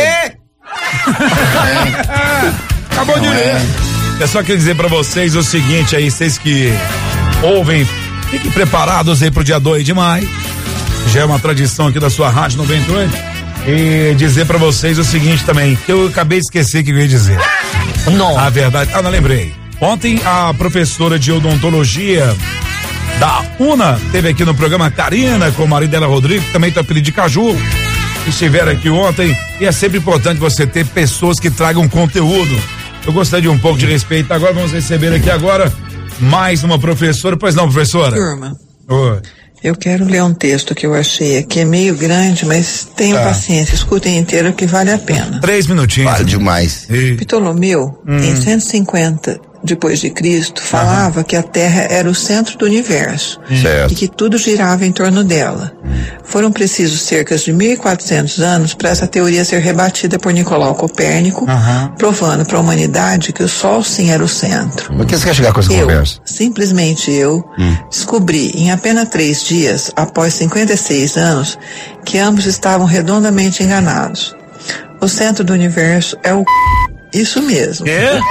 Acabou de ler. É só queria dizer pra vocês o seguinte aí, vocês que ouvem, fiquem preparados aí pro dia 2 de maio. Já é uma tradição aqui da sua Rádio 98. E dizer pra vocês o seguinte também, que eu acabei de esquecer que eu ia dizer. Não. A verdade, não lembrei. Ontem a professora de odontologia da UNA teve aqui no programa, Karina, com o marido dela, Rodrigo, que também tem apelido de Caju. Estiveram aqui ontem, e é sempre importante você ter pessoas que tragam conteúdo. Eu gostaria de um pouco de respeito. Agora vamos receber aqui agora mais uma professora. Pois não, professora? Turma. Oi. Eu quero ler um texto que eu achei aqui, é meio grande, mas tenham paciência, escutem inteiro que vale a pena. 3 minutinhos. Vale demais. Ptolomeu, em 150 depois de Cristo, falava que a Terra era o centro do universo e que tudo girava em torno dela. Foram precisos cerca de 1.400 anos para essa teoria ser rebatida por Nicolau Copérnico, provando para a humanidade que o Sol sim era o centro. Por que você quer chegar com essa conversa? Simplesmente eu, descobri em apenas 3 dias, após 56 anos, que ambos estavam redondamente enganados. O centro do universo é o... Isso mesmo.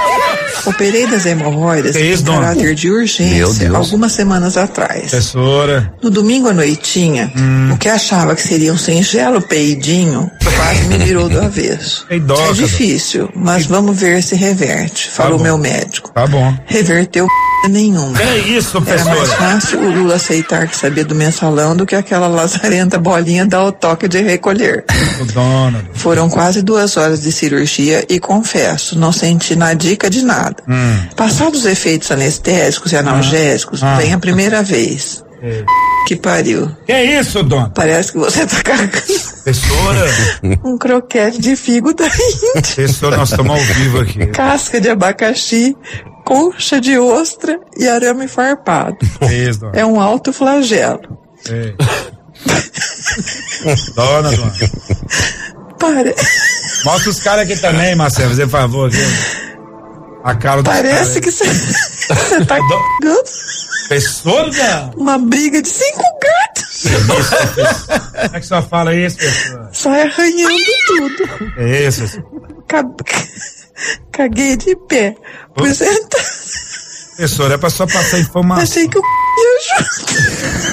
Operei das hemorroidas em caráter de urgência algumas semanas atrás. Professora. No domingo à noitinha, o que achava que seria um singelo peidinho quase me virou do avesso. É difícil, mas vamos ver se reverte, falou meu médico. Tá bom. Reverteu nenhuma. É isso, professora. Era mais fácil o Lula aceitar que sabia do mensalão do que aquela lazarenta bolinha dar o toque de recolher. Foram quase 2 horas de cirurgia e confesso, não senti na dica de nada. Passados os efeitos anestésicos e analgésicos, vem a primeira vez. Que pariu. Que é isso, dona? Parece que você tá cagando. Professora. Um croquete de figo da Índia. Professora, nós estamos ao vivo aqui. Casca de abacaxi, concha de ostra e arame farpado. É um alto flagelo. Dona. Mostra os caras aqui também, Marcelo, fazer favor aqui. A cara do Parece que você tá cagando. Professora? Uma briga de 5 gatos. Como é que só fala isso, professora? Sai arranhando tudo. É isso. Caguei de pé. Professora, é pra só passar informação. Achei que eu ia junto.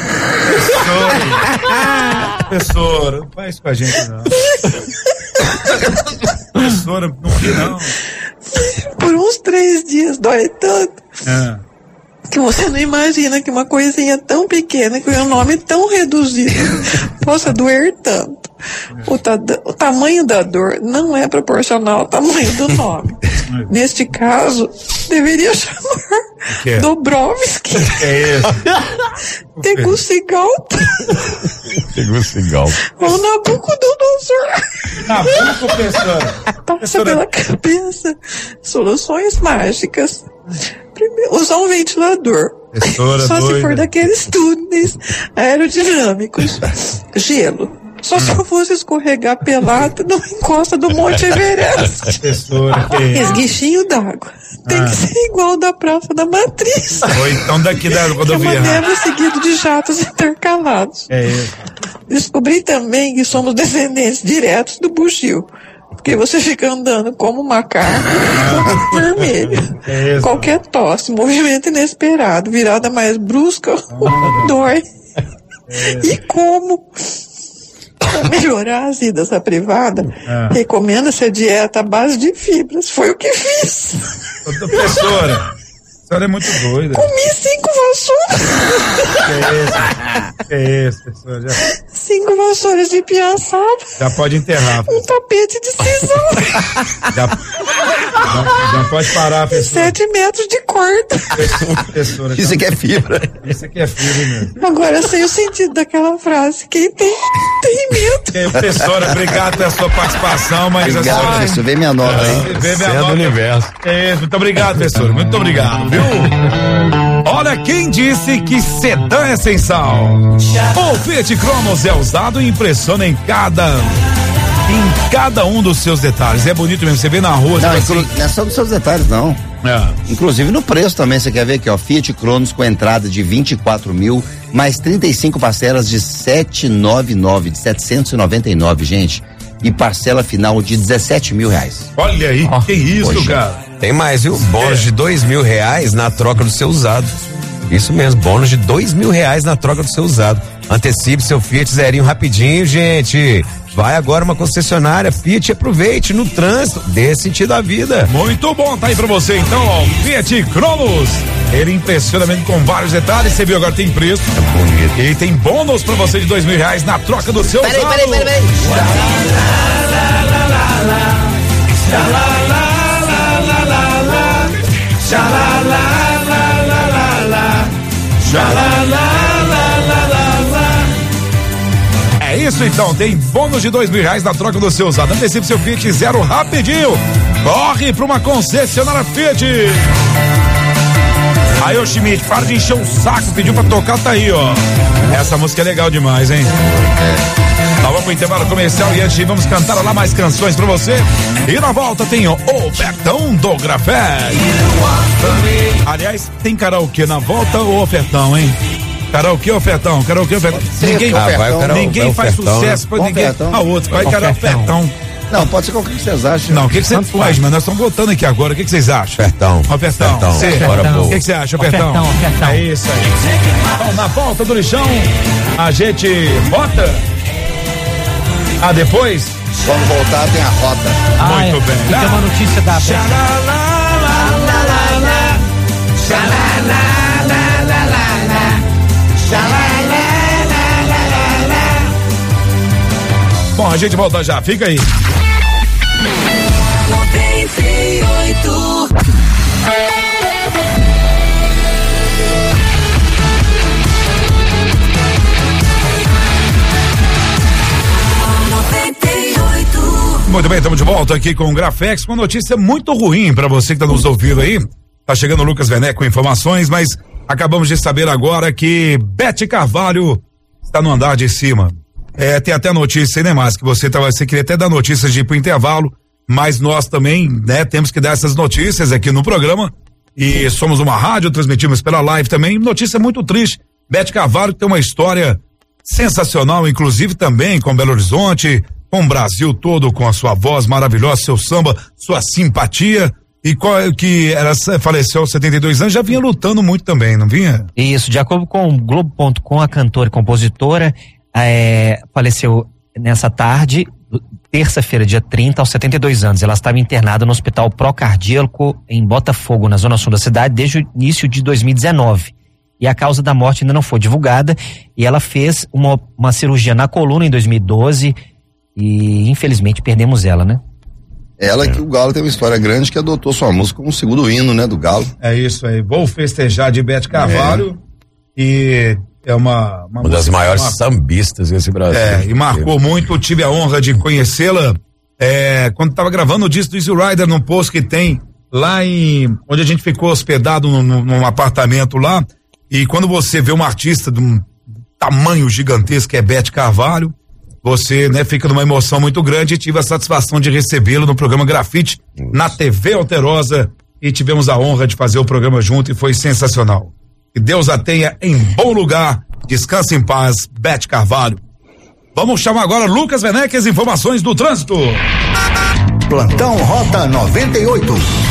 Professora, não faz isso com a gente, não. Professora, não ri, não. Por uns 3 dias dói tanto. Que você não imagina que uma coisinha tão pequena, com um nome tão reduzido, possa doer tanto. O tamanho da dor não é proporcional ao tamanho do nome. Neste caso, deveria chamar Dobrovsky. É isso. Tegucigalpa. Ou Nabucodonosor. Nabuco, professora. Passa pela cabeça soluções mágicas. Primeiro, usar um ventilador. Só se for daqueles túneis aerodinâmicos. Gelo. Só se eu fosse escorregar pelado, não encosta do Monte Everest. Esguichinho d'água. Tem que ser igual da Praça da Matriz. Ou então daqui da rodovia. Chama seguido de jatos intercalados. É isso. Descobri também que somos descendentes diretos do Buxil. Porque você fica andando como um macaco, vermelho. É qualquer tosse, movimento inesperado, virada mais brusca, dói. E como? Para melhorar a vida dessa privada, recomenda-se a dieta à base de fibras. Foi o que fiz. Professora, A senhora é muito doida. Comi 5 vassouras. Que isso, pessoal. 5 vassouras de piaçaba. Já pode enterrar. Um tapete de sisal. Já pode parar, pessoal. 7 metros de corda. Isso aqui é fibra. Isso aqui é fibra mesmo. Agora eu sei o sentido daquela frase. Quem tem medo. Professora, obrigado pela sua participação, mas obrigado, professor. Vem minha nota, hein? Vem minha nota. Universo. É isso, muito obrigado, professor. Muito obrigado, viu? Olha quem disse que sedã é sem sal. O Fiat Cronos é usado e impressiona em cada um dos seus detalhes. É bonito mesmo, você vê na rua. Não, não é só dos seus detalhes, não. Inclusive no preço também, você quer ver aqui, ó, Fiat Cronos com entrada de 24 mil, mais 35 parcelas de 799, de 799, gente. E parcela final de 17 mil reais. Olha aí, que isso, poxa, cara. Tem mais, viu? Bônus de R$2.000 na troca do seu usado. Isso mesmo, bônus de R$2.000 na troca do seu usado. Antecipe seu Fiat zerinho rapidinho, gente. Vai agora uma concessionária Fiat, aproveite no trânsito, dê sentido à vida. Muito bom, tá aí pra você então, ó, Fiat Cronos. Ele impressiona mesmo com vários detalhes, você viu, agora tem preço. É bonito. E tem bônus pra você de R$2.000 na troca do seu usado. Peraí. É isso então, tem bônus de R$2.000 na troca do seu usado. Antecipe seu Fiat zero rapidinho. Corre pra uma concessionária Fiat. Aí, ô Schmidt, para de encher o saco, pediu pra tocar, tá aí, ó. Essa música é legal demais, hein? Nós vamos pro intervalo comercial e antes vamos cantar lá mais canções pra você. E na volta tem o ofertão do Grafé. Aliás, tem karaokê na volta ou ofertão, hein? Karaokê ou ofertão? Karaokê ou ofertão? Ninguém faz sucesso pra ninguém. A outra, vai ofertão. Não, pode ser qualquer que vocês acham. Não, o que você faz, mas nós estamos votando aqui agora. O que vocês acham? Ofertão. O que você acha, ofertão? É isso aí. Então, na volta do lixão, a gente vota. Depois? Quando voltar, tem a rota. Muito bem. Tem uma notícia da Bom, a gente volta já, fica aí. 98. Muito bem, estamos de volta aqui com o Grafex, com uma notícia muito ruim para você que está nos ouvindo aí. Tá chegando o Lucas Werneck com informações, mas acabamos de saber agora que Bete Carvalho está no andar de cima. Tem até notícia aí, né, Márcio, que você queria até dar notícias de ir pro intervalo, mas nós também, né, temos que dar essas notícias aqui no programa, e somos uma rádio, transmitimos pela live também, notícia muito triste. Bete Carvalho tem uma história sensacional, inclusive também com Belo Horizonte, com o Brasil todo, com a sua voz maravilhosa, seu samba, sua simpatia, e que ela faleceu aos 72 anos, já vinha lutando muito também, não vinha? Isso, de acordo com o Globo.com, a cantora e compositora faleceu nessa tarde, terça-feira, dia 30, aos 72 anos. Ela estava internada no Hospital Procardíaco em Botafogo, na zona sul da cidade, desde o início de 2019. E a causa da morte ainda não foi divulgada, e ela fez uma cirurgia na coluna em 2012 e infelizmente perdemos ela, né? Ela que o Galo tem uma história grande, que adotou sua música como segundo hino, né, do Galo. É isso aí, vou festejar de Bete Carvalho, e é uma das maiores sambistas desse Brasil. E marcou muito, tive a honra de conhecê-la quando estava gravando o disco do Easy Rider num posto que tem lá onde a gente ficou hospedado num apartamento lá, e quando você vê uma artista de um tamanho gigantesco que é Bete Carvalho, você, né, fica numa emoção muito grande, e tive a satisfação de recebê-lo no programa Grafite, na TV Alterosa, e tivemos a honra de fazer o programa junto, e foi sensacional. Que Deus a tenha em bom lugar, descanse em paz, Bete Carvalho. Vamos chamar agora Lucas Werneck, as informações do trânsito. Plantão Rota 98.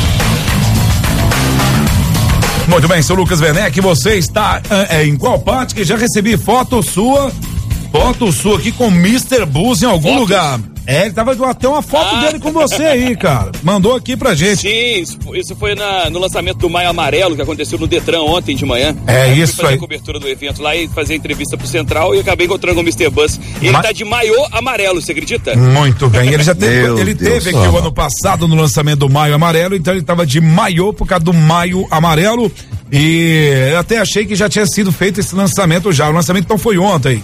Muito bem, seu Lucas Werneck, você está em qual parte? Que já recebi foto sua aqui com Mr. Bus em algum lugar. Ele tava até uma foto dele com você aí, cara. Mandou aqui pra gente. Sim, isso foi no lançamento do Maio Amarelo, que aconteceu no Detran ontem de manhã. Isso fui fazer aí. a cobertura do evento lá e fazer entrevista pro Central e acabei encontrando com o Mr. Bus. Ele tá de maiô amarelo, você acredita? Muito bem, ele já teve aqui o ano passado no lançamento do Maio Amarelo, então ele tava de maiô por causa do Maio Amarelo e eu até achei que já tinha sido feito esse lançamento já. O lançamento então foi ontem.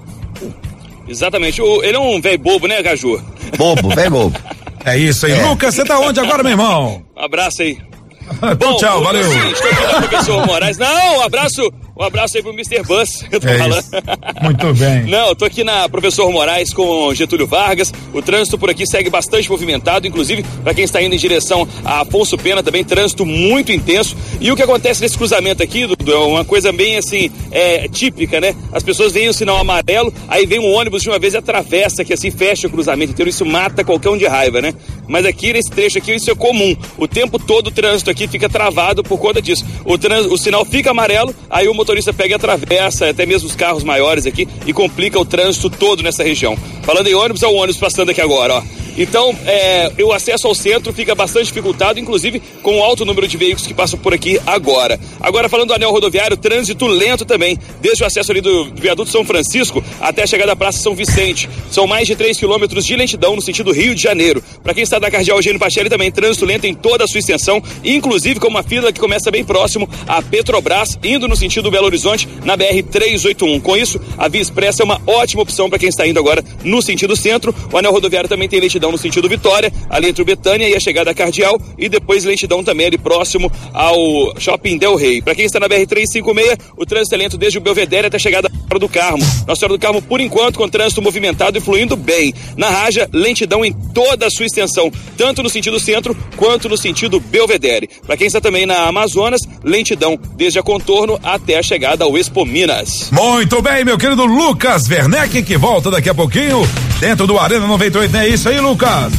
Exatamente. Ele é um velho bobo, né, Gaju? Velho bobo. É isso aí. Lucas, você tá onde agora, meu irmão? Um abraço aí. Bom, tchau, valeu. Estou aqui com o professor Moraes. Não, um abraço aí pro Mr. Bus. Eu tô falando. Muito bem. Não, eu tô aqui na Professor Moraes com Getúlio Vargas. O trânsito por aqui segue bastante movimentado, inclusive para quem está indo em direção a Afonso Pena, também trânsito muito intenso. E o que acontece nesse cruzamento aqui, Dudu, é uma coisa bem assim, típica, né? As pessoas veem o sinal amarelo, aí vem um ônibus de uma vez e atravessa, que assim fecha o cruzamento inteiro. Isso mata qualquer um de raiva, né? Mas aqui nesse trecho aqui, isso é comum. O tempo todo o trânsito aqui fica travado por conta disso. O sinal fica amarelo, aí o motorista pega e atravessa, até mesmo os carros maiores aqui, e complica o trânsito todo nessa região. Falando em ônibus, é o ônibus passando aqui agora, ó. Então, o acesso ao centro fica bastante dificultado, inclusive com o alto número de veículos que passam por aqui agora. Agora, falando do anel rodoviário, trânsito lento também, desde o acesso ali do viaduto São Francisco até a chegada da Praça São Vicente. São mais de 3 quilômetros de lentidão no sentido Rio de Janeiro. Para quem está da Cardeal Eugênio Pacelli também, trânsito lento em toda a sua extensão, inclusive com uma fila que começa bem próximo à Petrobras, indo no sentido Belo Horizonte, na BR-381. Com isso, a Via Expressa é uma ótima opção para quem está indo agora no sentido centro. O anel rodoviário também tem lentidão no sentido Vitória, ali entre o Betânia e a chegada a Cardeal, e depois lentidão também ali próximo ao Shopping Del Rey. Para quem está na BR-356, o trânsito é lento desde o Belvedere até a chegada do Carmo. Nossa Senhora do Carmo, por enquanto, com trânsito movimentado e fluindo bem. Na Raja, lentidão em toda a sua extensão, tanto no sentido centro quanto no sentido Belvedere. Para quem está também na Amazonas, lentidão desde a Contorno até a chegada ao Expo Minas. Muito bem, meu querido Lucas Werneck, que volta daqui a pouquinho dentro do Arena 98, não é isso aí, Lucas?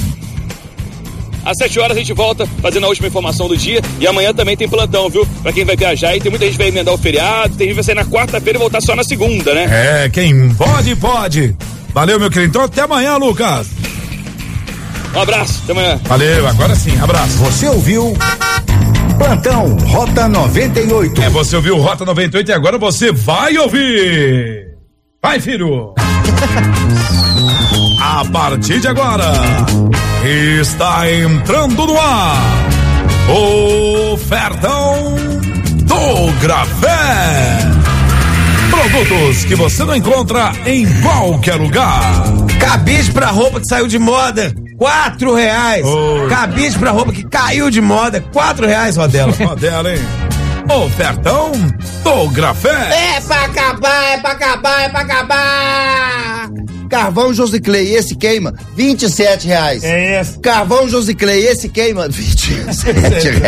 Às 7 horas a gente volta fazendo a última informação do dia e amanhã também tem plantão, viu? Pra quem vai viajar, e tem muita gente que vai emendar o feriado, tem gente que vai sair na quarta-feira e voltar só na segunda, né? Quem pode. Valeu, meu querido. Então até amanhã, Lucas. Um abraço, até amanhã. Valeu, agora sim, abraço. Você ouviu Plantão Rota 98. Você ouviu Rota 98 e agora você vai ouvir. Vai, filho. A partir de agora, está entrando no ar Ofertão do Grafé. Produtos que você não encontra em qualquer lugar. Cabide pra roupa que saiu de moda, R$4. Cabide pra roupa que caiu de moda, R$4, Rodela. Rodela, hein? Ofertão do Grafé. É pra acabar. Carvão Josiclei, esse queima R$27. É isso. Carvão Josiclei, esse queima R$27.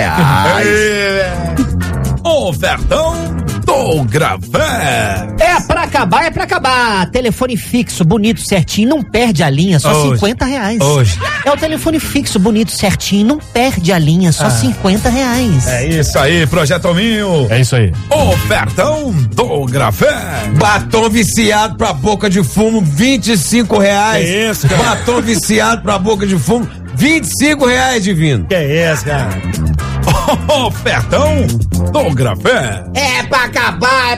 Ofertão do Grafé. É pra acabar. Telefone fixo, bonito, certinho, não perde a linha, só R$50. Hoje. É o telefone fixo, bonito, certinho, não perde a linha, só R$50. É isso aí, Projeto Minho. É isso aí. Ofertão do Grafé. Batom viciado pra boca de fumo, R$25. É isso, cara. Batom viciado pra boca de fumo, R$25, divino. Que é isso, cara? Ofertão do Grafé. É pra acabar.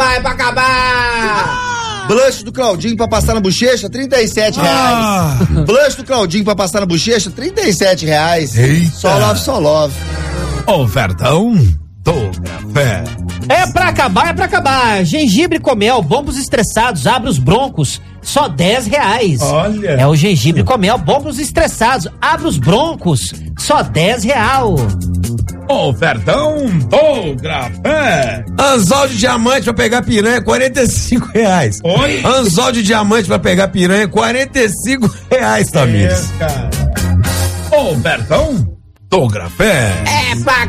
Blush do Claudinho pra passar na bochecha, R$37. Blush do Claudinho pra passar na bochecha, R$37. Eita. Só love. Ofertão do Grafé. É pra acabar. Gengibre com mel, bombos estressados, abre os broncos, só R$10. Olha. É o gengibre com mel, bombos estressados, abre os broncos, só R$10. Ofertão do Grafé. Anzol de diamante pra pegar piranha, R$45. Oi? Anzol de diamante pra pegar piranha, R$45, Tamires. Ofertão do Grafé. É pra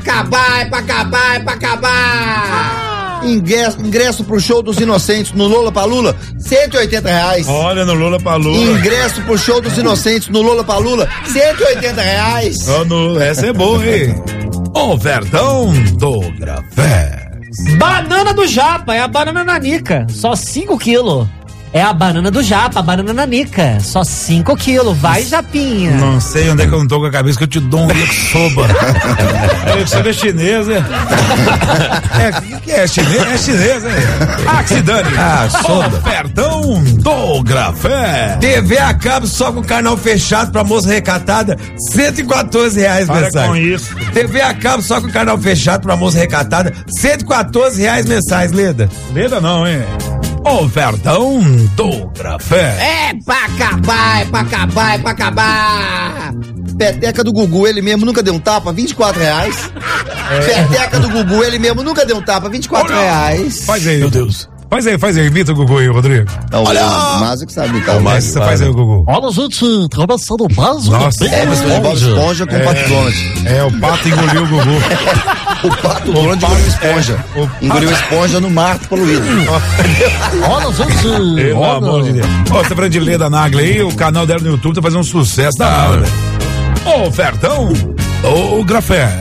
acabar. Ingresso pro show dos Inocentes no Lollapaloola, R$180. Olha, no Lollapaloola. Ingresso pro show dos Inocentes no Lollapaloola, R$180. Essa é boa, hein? Ofertão do Grafé. Banana do Japa, é a banana nanica, só 5 quilos. É a banana do Japa, a banana nanica. Só 5 quilos. Vai, Japinha. Não sei onde é que eu não tô com a cabeça, que eu te dou um yakisoba. Você é chinês, né? Que é chinês? É chinês, né? Que se dane. Soba. Ofertão do Grafé. TV a cabo só com canal fechado pra moça recatada, R$114 Para mensais. com isso. TV a cabo só com canal fechado pra moça recatada, R$114 mensais, Leda. Leda não, hein? Ofertão do Grafé. É pra acabar, é pra acabar, é pra acabar. Peteca do Gugu, ele mesmo nunca deu um tapa, R$24. Peteca do Gugu, ele mesmo nunca deu um tapa, R$24. Faz aí, meu Deus. Faz aí, imita o Gugu aí, Rodrigo. Não, olha! O Márcio que sabe imitar. Mas você faz aí o Gugu. Olha, gente, começando mais Nossa, Bob Esponja com o Pato Donald. É, o pato engoliu o Gugu. O Pato Donald engoliu esponja. Engoliu esponja no mar poluído. Olha, gente. Pelo amor de Deus. Ó, você de Leda Nagli aí, o canal dela no YouTube tá fazendo um sucesso da hora. Ofertão do Grafé.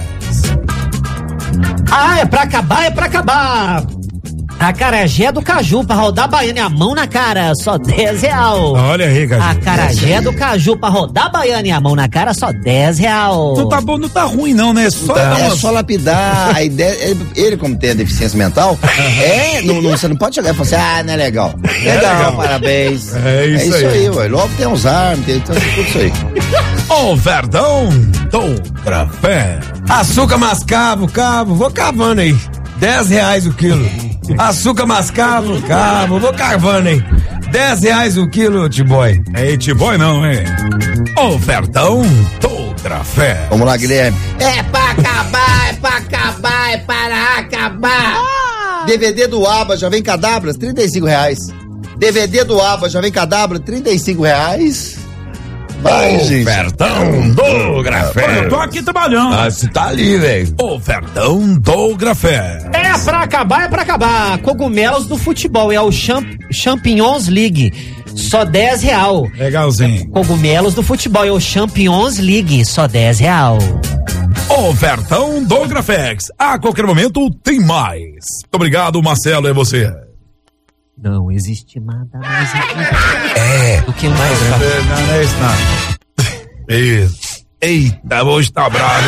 É pra acabar. Acarajé do Caju, pra rodar baiana e a mão na cara, só R$10. Olha aí, Caju. Acarajé do Caju, pra rodar baiana e a mão na cara, só R$10. Não tá bom, não tá ruim não, né? É só lapidar. A ideia, ele como tem a deficiência mental, você não pode chegar e falar assim, não é legal. Legal, parabéns. É isso aí, ué. Logo tem Alzheimer, tem tudo isso aí. Ofertão do Grafé. Açúcar mascavo, vou cavando aí. R$10 o quilo. Açúcar mascavo, vou carvando aí. R$10 o quilo, T-Boy. É T-Boy não, hein? Ofertão do Grafé. Vamos lá, Guilherme. É pra acabar, é para acabar. DVD do ABBA, Jovem Cadabras, R$35. DVD do ABBA, Jovem Cadabra, R$35. Vai, gente. Ofertão do Grafé. Eu tô aqui trabalhando. Você tá ali, velho. Ofertão do Grafé. É pra acabar. Cogumelos do futebol, é o Champions League. Só R$10. Legalzinho. Cogumelos do futebol, é o Champions League. Só R$10. Ofertão do Grafex. A qualquer momento tem mais. Muito obrigado, Marcelo, é você. Não existe nada mais aqui. O que mais? Não é isso, não. Isso. Eita, hoje tá bravo,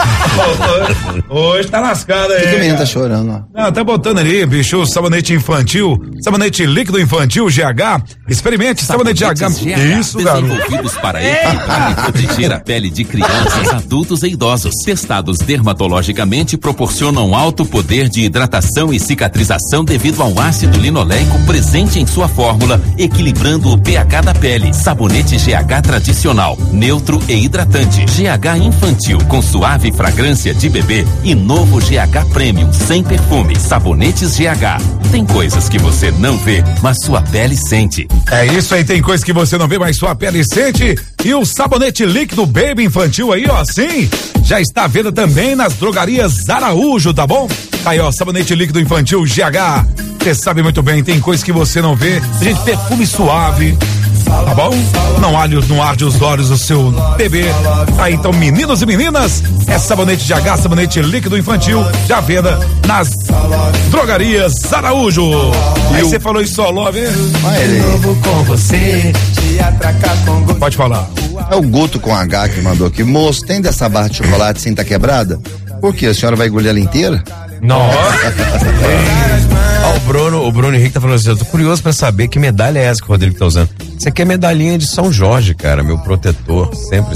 hein? Hoje tá lascado aí. O que o menino tá chorando, ó? Não, tá botando ali, bicho, sabonete infantil, sabonete líquido infantil GH. Experimente sabonete GH. Isso, garoto. Desenvolvidos para equipar e proteger a pele de crianças, adultos e idosos. Testados dermatologicamente, proporcionam alto poder de hidratação e cicatrização devido ao ácido linoleico presente em sua fórmula, equilibrando o pH da pele. Sabonete GH tradicional, neutro e hidratante. GH infantil com suave fragrância de bebê e novo GH Premium sem perfume. Sabonetes GH. Tem coisas que você não vê, mas sua pele sente. É isso aí, tem coisas que você não vê, mas sua pele sente. E o sabonete líquido Baby infantil aí, ó, sim, já está à venda também nas drogarias Araújo, tá bom? Aí, ó, sabonete líquido infantil GH. Você sabe muito bem, tem coisas que você não vê. Gente, perfume suave. Tá bom? Não arde os olhos do seu bebê. Aí então, meninos e meninas, é sabonete GH, sabonete líquido infantil, já venda nas drogarias Araújo. Aí você falou isso só, Love, hein? Com você, te atracar com... Pode falar. É o Guto com H que mandou aqui. Moço, tem dessa barra de chocolate sem tá quebrada? Por quê? A senhora vai engolir ela inteira? Nossa. O Bruno Henrique tá falando assim, eu tô curioso pra saber que medalha é essa que o Rodrigo tá usando. Isso aqui é medalhinha de São Jorge, cara, meu protetor, sempre.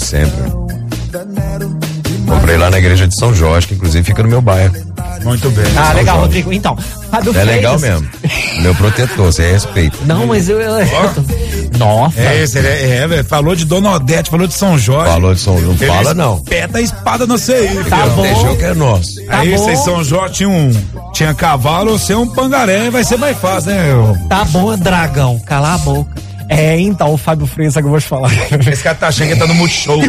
Comprei lá na igreja de São Jorge, que inclusive fica no meu bairro. Muito bem. Ah, legal, Jorge. Rodrigo. Então, Fábio Freitas. Legal mesmo. Meu protetor, você respeita. Não, mas eu nossa. É esse, velho. Falou de Dona Odete, falou de São Jorge. Falou de São Jorge. Não fala, não. Peta a espada no CI. Tá bom. Deixou que é nosso. Tá aí, bom. vocês São Jorge tinha cavalo, você é um pangaré, vai ser mais fácil, né? Tá bom, dragão. Cala a boca. Então, o Fábio Freitas, que eu vou te falar. Esse cara tá achando que tá no Multishow.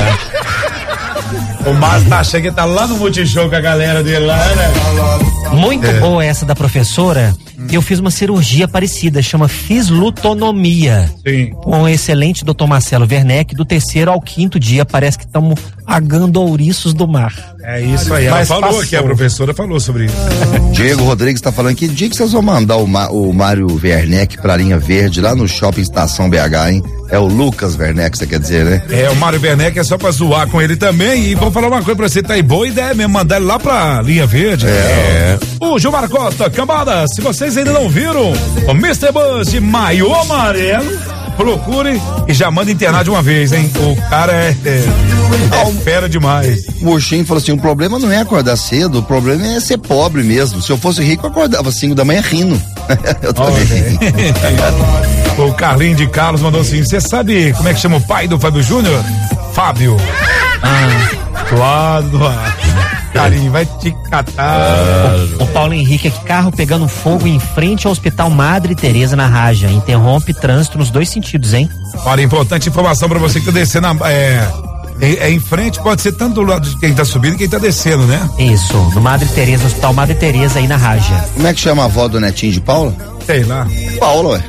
O Márcio tá achando que tá lá no Multishow com a galera dele lá, né? Muito boa essa da professora. Eu fiz uma cirurgia parecida, chama fislutonomia. Sim. Com o excelente Dr. Marcelo Werneck, do 3º ao 5º dia, parece que estamos agando ouriços do mar. É isso aí, ela falou aqui, a professora falou sobre isso. Diego Rodrigues tá falando que dia que vocês vão mandar o Mário Werneck pra linha verde lá no Shopping Estação BH, hein? É o Lucas Werneck, você quer dizer, né? É, o Mário Werneck é só pra zoar com ele também. E vou falar uma coisa pra você, tá aí, boa ideia mesmo, mandar ele lá pra linha verde. O Gilmar Costa, cambada, se vocês ainda não viram o Mr. Buzz de maiô amarelo, procure e já manda internar de uma vez, hein? O cara é fera demais. O Oxim falou assim, o problema não é acordar cedo, o problema é ser pobre mesmo. Se eu fosse rico, eu acordava 5 da manhã rindo. Eu também. O Carlinho de Carlos mandou assim, você sabe como é que chama o pai do Fábio Júnior? Fábio. Claro. Carlinho, vai te catar. O Paulo Henrique aqui, carro pegando fogo em frente ao Hospital Madre Teresa na Raja. Interrompe trânsito nos dois sentidos, hein? Olha, importante informação pra você que tá descendo em frente, pode ser tanto do lado de quem tá subindo e quem tá descendo, né? Isso, no Madre Teresa, no Hospital Madre Teresa aí na Raja. Como é que chama a avó do netinho de Paula? Sei lá. Paula, ué.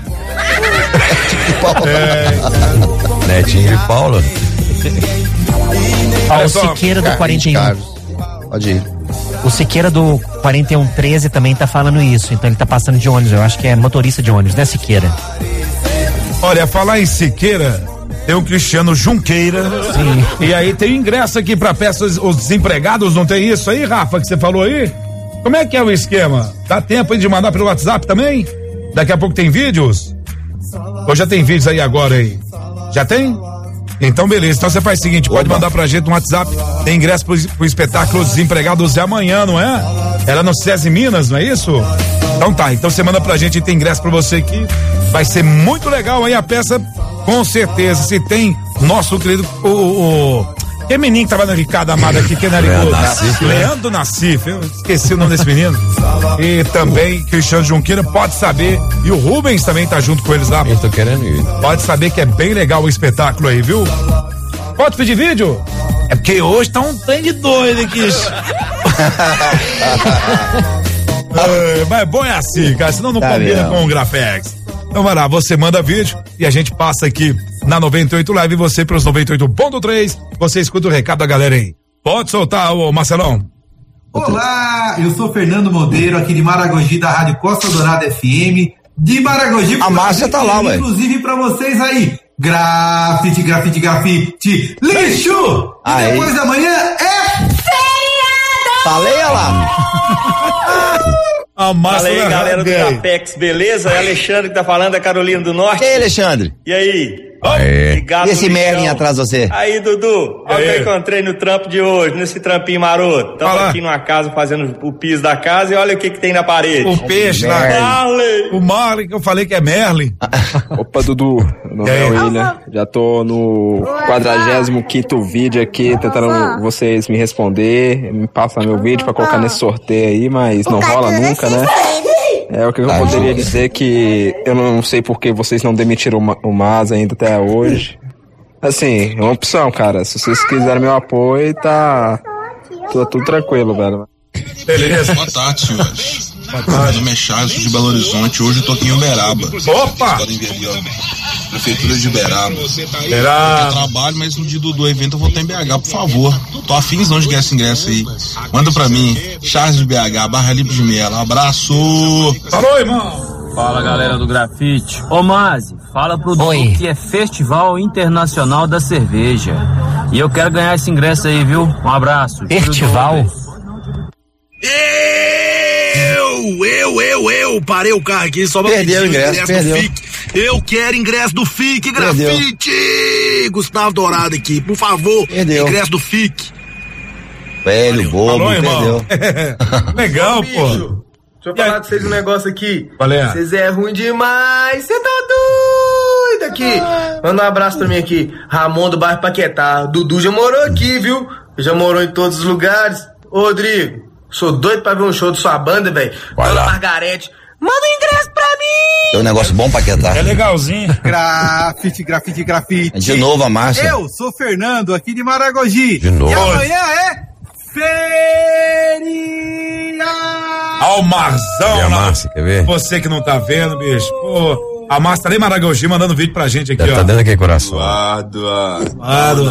Netinho de Paula. O Siqueira do 41. Pode ir. O Siqueira do 4113 também tá falando isso, então ele tá passando de ônibus, eu acho que é motorista de ônibus, né, Siqueira? Olha, falar em Siqueira, tem o Cristiano Junqueira. Sim. E aí tem ingresso aqui pra peças, os desempregados, não tem isso aí, Rafa, que você falou aí? Como é que é o esquema? Dá tempo aí de mandar pelo WhatsApp também? Daqui a pouco tem vídeos? Ou já tem vídeos aí agora aí? Já tem? Então beleza, então você faz o seguinte, pode mandar pra gente no WhatsApp, tem ingresso pro espetáculo Os Desempregados de amanhã, não é? Era no SESI Minas, não é isso? Então tá, então você manda pra gente e tem ingresso pra você aqui, vai ser muito legal aí a peça, com certeza, se tem nosso querido, que menino que tava no Ricardo Amado aqui, que é Leandro Nassif, eu esqueci o nome desse menino. E também Cristiano Junqueira, pode saber, e o Rubens também tá junto com eles lá. Eu tô querendo ir. Pode saber que é bem legal o espetáculo aí, viu? Pode pedir vídeo? É porque hoje tá um trem de doido aqui. Mas bom é assim, cara, senão não combina com o Grafex. Então vai lá, você manda vídeo e a gente passa aqui na 98 Live e você pelos 98.3, você escuta o recado da galera aí. Pode soltar, ô Marcelão. Olá, eu sou Fernando Monteiro, aqui de Maragogi, da Rádio Costa Dourada FM, de Maragogi. A Márcia tá lá, ué. Inclusive pra vocês aí, grafite, lixo! E depois da manhã é feriado! Falei, olha lá. Fala aí, galera do Capex, beleza? É Alexandre que tá falando, é Carolina do Norte. E aí, Alexandre? E aí? E esse merda atrás de você? Aí, Dudu, olha o que eu encontrei no trampo de hoje, nesse trampinho maroto. Estamos aqui numa casa fazendo o piso da casa e olha o que tem na parede. O peixe lá. Marley. O Marley, que eu falei que é Merlin. Opa, Dudu, meu nome é William. Já tô no 45º vídeo aqui, tentando vocês me responder, me passar meu vídeo pra colocar nesse sorteio aí, mas não rola nunca, né? É o que eu poderia dizer, que eu não sei por que vocês não demitiram o Mas ainda até hoje. Assim, é uma opção, cara. Se vocês quiserem meu apoio, tá tudo tranquilo, velho. Beleza. Boa tarde, senhores. Meu nome é Charles de Belo Horizonte, hoje eu tô aqui em Uberaba. Opa! Vocês podem ver ali, ó. Prefeitura de Uberaba. Eu trabalho, mas no dia do evento eu vou estar em BH, por favor. Tô afinzão de ganhar esse ingresso aí. Manda pra mim, Charles de BH, Barra Livre de Melo. Abraço! Falou, irmão! Fala, galera do Grafite. Ô, Mazi, fala pro Dudu que é Festival Internacional da Cerveja. E eu quero ganhar esse ingresso aí, viu? Um abraço. Festival? Eu parei o carro aqui só pra pedir o ingresso do FIC. Eu quero ingresso do FIC, Grafite! Gustavo Dourado aqui, por favor. Ingresso do FIC. Velho, bobo, falou, perdeu. Legal, pô. Deixa eu falar com vocês um negócio aqui. Valeu. Vocês é ruim demais, você tá doido aqui. Manda um abraço pra mim aqui. Ramon do bairro Paquetá. Dudu já morou aqui, viu? Já morou em todos os lugares. Ô, Rodrigo, sou doido pra ver um show de sua banda, velho. Dona Margarete, manda um ingresso pra mim! Tem um negócio bom pra quietar. É legalzinho. Grafite. De novo a Márcia. Eu sou Fernando, aqui de Maragogi. De novo. E amanhã é feriado! Ó, o Marzão. E a Márcia, quer ver? Você que não tá vendo, bicho. Pô, a Márcia tá ali em Maragogi mandando vídeo pra gente aqui, ó. Tá dando aquele coração. Lado.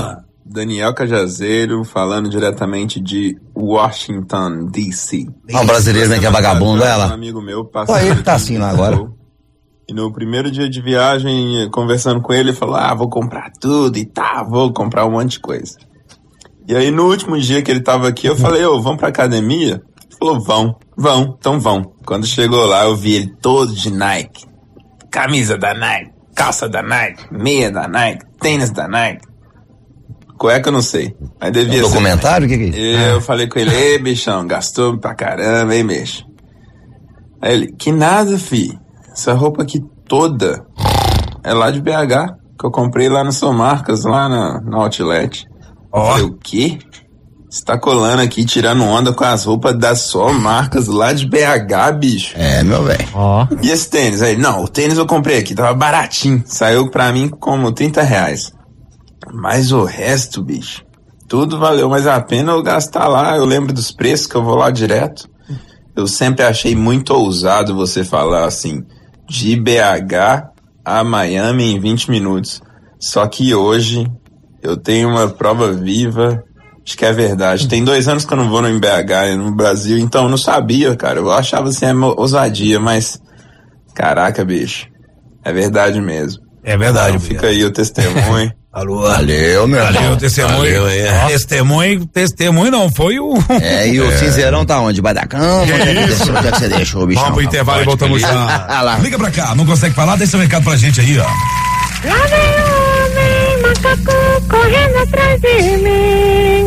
Daniel Cajazeiro, falando diretamente de Washington, D.C. Um brasileiro, né, que é vagabundo, ela. Um amigo meu passou. Só ele que tá assim lá agora. E no primeiro dia de viagem, conversando com ele, ele falou, vou comprar tudo e vou comprar um monte de coisa. E aí no último dia que ele tava aqui, eu falei, vamos pra academia? Ele falou, então vão. Quando chegou lá, eu vi ele todo de Nike. Camisa da Nike, calça da Nike, meia da Nike, tênis da Nike. Cueca eu não sei. Mas devia ser. Documentário? O que é isso? Eu falei com ele, bichão, gastou pra caramba, hein, bicho? Aí ele, que nada, fi. Essa roupa aqui toda é lá de BH, que eu comprei lá nas São Marcas, lá na Outlet. Eu falei, o quê? Você tá colando aqui, tirando onda com as roupas das São Marcas lá de BH, bicho. Meu velho. E esse tênis? Aí, não, o tênis eu comprei aqui, tava baratinho. Saiu pra mim como R$30. Mas o resto, bicho, tudo valeu mais a pena eu gastar lá. Eu lembro dos preços que eu vou lá direto. Eu sempre achei muito ousado você falar assim, de BH a Miami em 20 minutos. Só que hoje eu tenho uma prova viva de que é verdade. Tem 2 anos que eu não vou no BH, no Brasil, então eu não sabia, cara. Eu achava assim, ousadia, mas caraca, bicho, é verdade mesmo. É verdade. Então, fica aí o testemunho. Alô, valeu, meu irmão. Valeu, testemunho. Valeu, Testemunho não, foi o... E o cinzeirão tá onde? Debaixo da cama? Onde é que você deixou, bichão? Vamos pro intervalo e voltamos já. Liga pra cá, não consegue falar? Deixa um recado pra gente aí, ó. Lá vem o homem macaco correndo atrás de mim.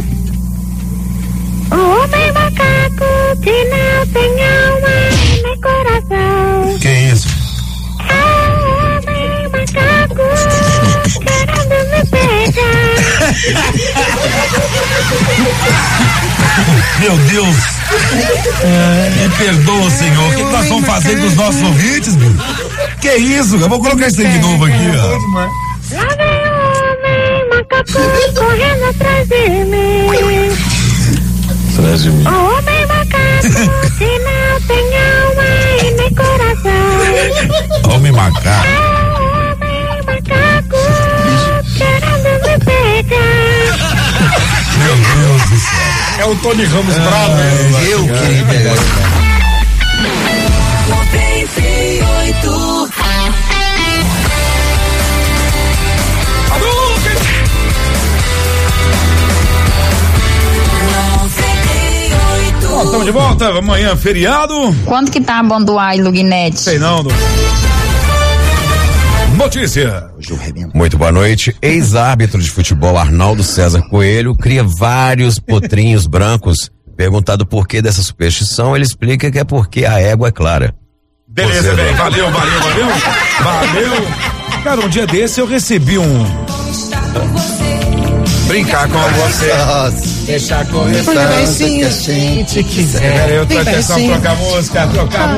O homem macaco que não tem alma nem coração. Que isso? Querendo me pegar. Meu Deus. Me perdoa, Senhor. O que nós vamos fazer com os nossos ouvintes, meu? Que isso? Eu vou colocar isso aí de novo aqui, ó. Lá vem o homem macaco correndo atrás de mim. Atrás de mim. O homem macaco que não tem alma e nem coração. Homem macaco. Querendo me pegar. Meu Deus do céu. É o Tony Ramos bravo. Eu queria pegar esse cara. 98. Bom, estamos de volta. Amanhã, feriado. Quanto que tá a Bonduai, Luginete? Sei não, Notícia. Muito boa noite. Ex-árbitro de futebol Arnaldo César Coelho cria vários potrinhos brancos. Perguntado por que dessa superstição, ele explica que é porque a égua é clara. Beleza, velho. Valeu. Cara, um dia desse eu recebi brincar com você. Deixar começar se a gente quiser. Eu tô atenção, trocar música.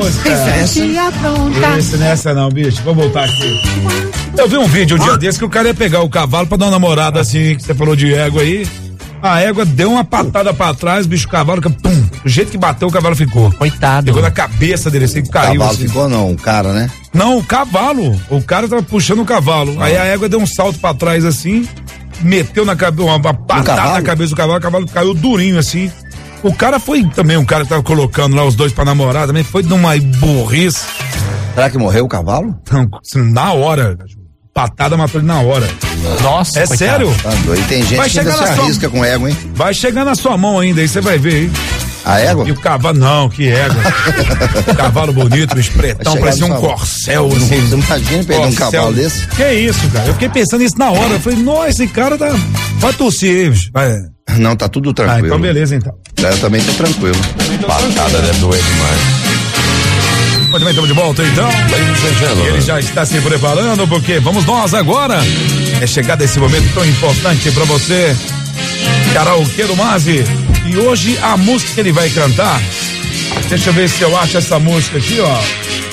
Isso nessa não, bicho. Vou voltar aqui. Eu vi um vídeo um dia desse que o cara ia pegar o cavalo pra dar uma namorada assim, que você falou de égua aí. A égua deu uma patada pra trás, bicho, o cavalo, pum, do jeito que bateu o cavalo ficou. Coitado. Pegou na cabeça dele assim, caiu. O cavalo assim. ficou não, o cara, né? Não, o cavalo. O cara tava puxando o cavalo. Aí a égua deu um salto pra trás assim, meteu na cabeça, uma patada na cabeça do cavalo, o cavalo caiu durinho assim. O cara foi também, um cara que tava colocando lá os dois pra namorar também, foi de uma burrice. Será que morreu o cavalo? Não, na hora. Patada matou ele na hora. Nossa, é sério? Tá doido. Tem gente vai que ainda se arrisca com égua, hein? Vai chegar na sua mão ainda, aí você vai ver, hein? A égua? E o cavalo, não, que égua. Cavalo bonito, espretão, parecia um corcel. Você imagina perder um cavalo desse? Que isso, cara? Eu fiquei pensando nisso na hora. Eu falei, nossa, esse cara tá. Vai tossir, bicho. Não, tá tudo tranquilo. Então beleza, então. Eu também tô tranquilo. Patada deve doer demais. Muito bem, estamos de volta então. Ele já está se preparando, porque vamos nós agora. É chegado esse momento tão importante pra você. Karaokê Mazi. E hoje a música que ele vai cantar, deixa eu ver se eu acho essa música aqui, ó.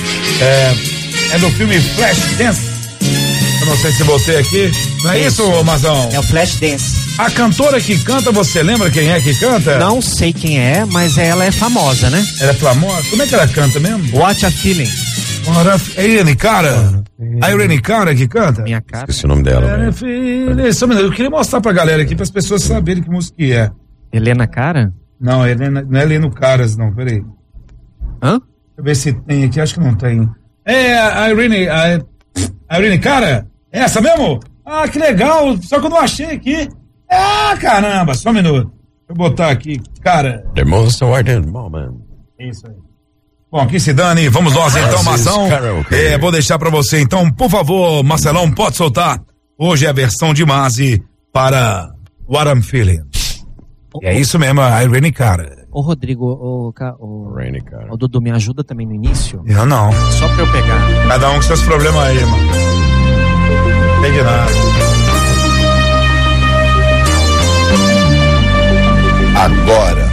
É do filme Flashdance. Eu não sei se botei aqui. Não é isso, Mazão? É o Flashdance. A cantora que canta, você lembra quem é que canta? Não sei quem é, mas ela é famosa, né? Ela é famosa? Como é que ela canta mesmo? What a Feeling. É ele, cara. A Irene Cara que canta? Minha cara. Esqueci o nome dela. Filha, só um minuto, eu queria mostrar pra galera aqui, pras pessoas saberem que música que é. Helena Cara? Não, não é Heleno Caras, não, peraí. Hã? Deixa eu ver se tem aqui, acho que não tem. É a Irene Cara? É essa mesmo? Ah, que legal, só que eu não achei aqui. Ah, caramba, só um minuto. Deixa eu botar aqui, cara. The most important moment. Isso aí. Bom, aqui se dane, vamos nós então, Mação. Vou deixar pra você então, por favor, Marcelão, pode soltar. Hoje é a versão de Mazi para What I'm Feeling. É isso mesmo, a Irene Cara. Ô Rodrigo, o Dudu, me ajuda também no início? Eu não. Só pra eu pegar. Cada um com seus problemas aí, mano. Não tem de nada. Agora.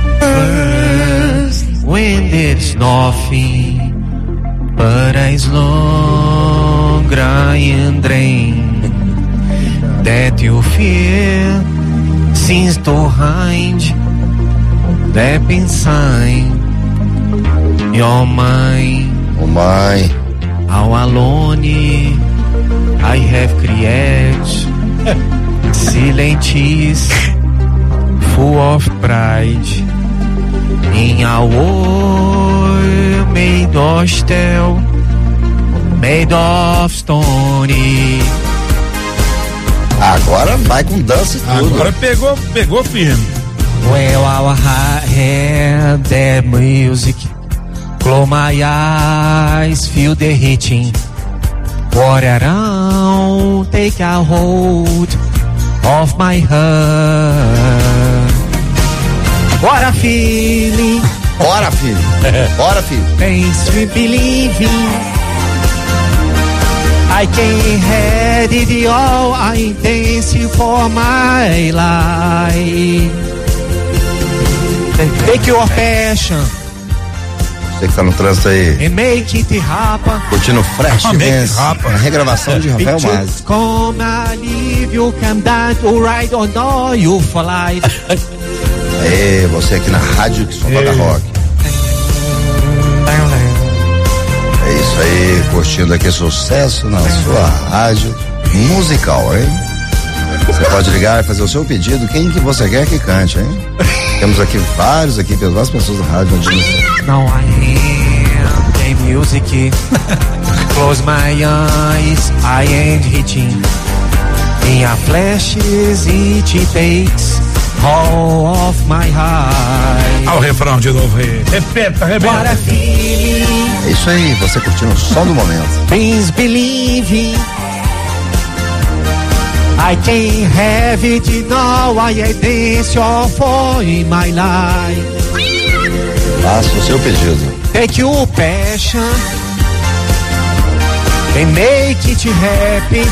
When there's nothing but a long crying drain that you feel since behind that inside your mind. Oh my. How alone I have created silence full of pride. In a world made of steel, made of stone. Agora vai com dança e tudo. Agora pegou firme. Well, our head that music, close my eyes, feel the hitching. Walk around, take a hold of my heart. What a feeling. Bora, filho. Bora, filho. Thanks to believing I can have it all. I dance for my life. Take your passion. Você que tá no trânsito aí. And make it happen. Curtindo Fresh Dance. A regravação de Rafael Mazi. Come alive, you come down to ride or no, you fly. Aê, você aqui na rádio que só toca rock. É isso aí, curtindo aqui sucesso na sua rádio musical, hein? Você pode ligar e fazer o seu pedido, quem que você quer que cante, hein? Temos aqui várias pessoas da rádio. Now I am the music. Close my eyes, I am hitting. In a flashes it takes all of my heart. Ao refrão de novo aí. Repeta. É isso aí, você curtindo o som do momento. Please believe I can have it now. I dance your for in my life. Faça o seu pedido. Take your passion and make it happy.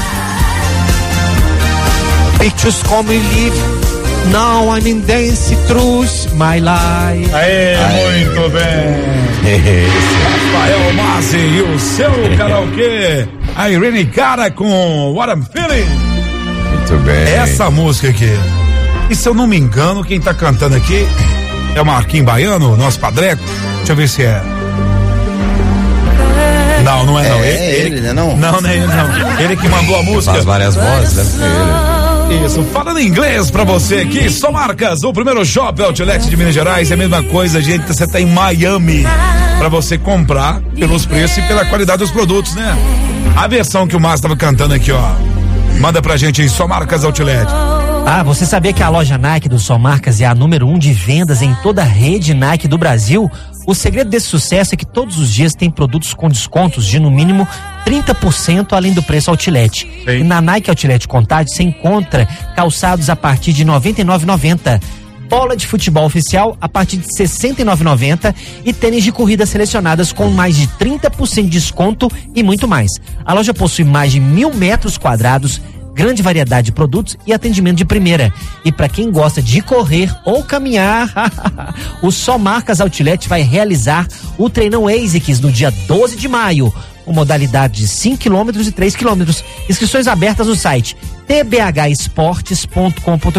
Pictures come and live. Now I'm in dance through my life. Aê, muito bem. Rafael Mazi e o seu karaokê. A Irene Cara com What I'm Feeling. Muito bem. Essa música aqui. E se eu não me engano, quem tá cantando aqui é o Marquinhos Baiano, nosso padreco. Deixa eu ver se é. Não, não é não. Ele, né? Não, não é ele não. Ele que mandou a música. Faz várias vozes, deve ser ele. Isso, falando em inglês pra você aqui, Só Marcas, o primeiro shopping outlet de Minas Gerais, é a mesma coisa, gente, você tá em Miami, pra você comprar pelos preços e pela qualidade dos produtos, né? A versão que o Márcio tava cantando aqui, ó, manda pra gente em Só Marcas Outlet. Ah, você sabia que a loja Nike do Só Marcas é a número 1 de vendas em toda a rede Nike do Brasil? O segredo desse sucesso é que todos os dias tem produtos com descontos de no mínimo 30% além do preço outlet. E na Nike Outlet Contagem você encontra calçados a partir de R$ 99,90. Bola de futebol oficial a partir de R$ 69,90 e tênis de corrida selecionadas com mais de 30% de desconto e muito mais. A loja possui mais de 1.000 metros quadrados, grande variedade de produtos e atendimento de primeira. E para quem gosta de correr ou caminhar, o Só Marcas Outlet vai realizar o treinão ASICS no dia 12 de maio, com modalidade de 5 km e 3 km. Inscrições abertas no site tbhesportes.com.br.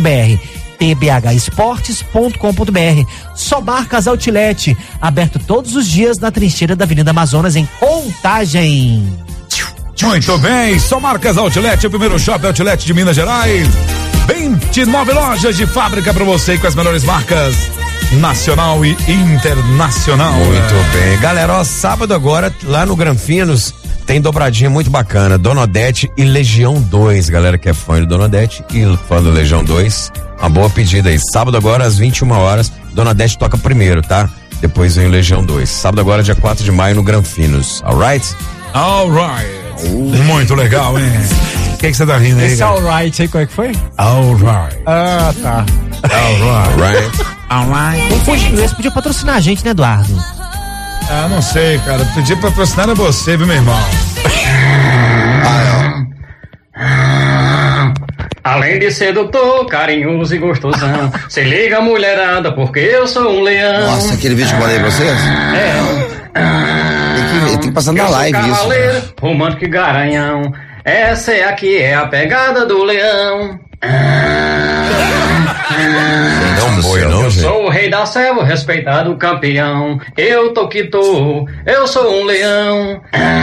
tbhesportes.com.br. Só Marcas Outlet, aberto todos os dias na trincheira da Avenida Amazonas, em Contagem. Muito bem, só marcas Outlet, o primeiro shopping Outlet de Minas Gerais. 29 lojas de fábrica para você com as melhores marcas nacional e internacional. Muito bem, galera, ó, sábado agora lá no Granfinos tem dobradinha muito bacana, Dona Odete e Legião 2, galera que é fã do Dona Odete e fã do Legião 2, uma boa pedida aí, sábado agora às 21 horas, Dona Odete toca primeiro, tá? Depois vem o Legião 2, sábado agora dia 4 de maio no Granfinos, alright? Alright. Muito legal, hein? O que você tá rindo aí? Esse alright aí, qual é que foi? Alright. Ah, tá. Alright. Confunde inglês, podia patrocinar a gente, né, Eduardo? Ah, não sei, cara. Pedir patrocinar a você, viu, meu irmão? Além de sedutor, carinhoso e gostosão, se liga, mulherada, porque eu sou um leão. Nossa, aquele vídeo que eu mandei pra vocês? Tem que passar na live isso. Cavaleiro, romântico e garanhão. Essa é aqui, é a pegada do leão. Não boi, não, eu gente. sou o rei da selva, respeitado campeão. Eu tô que tô, eu sou um leão.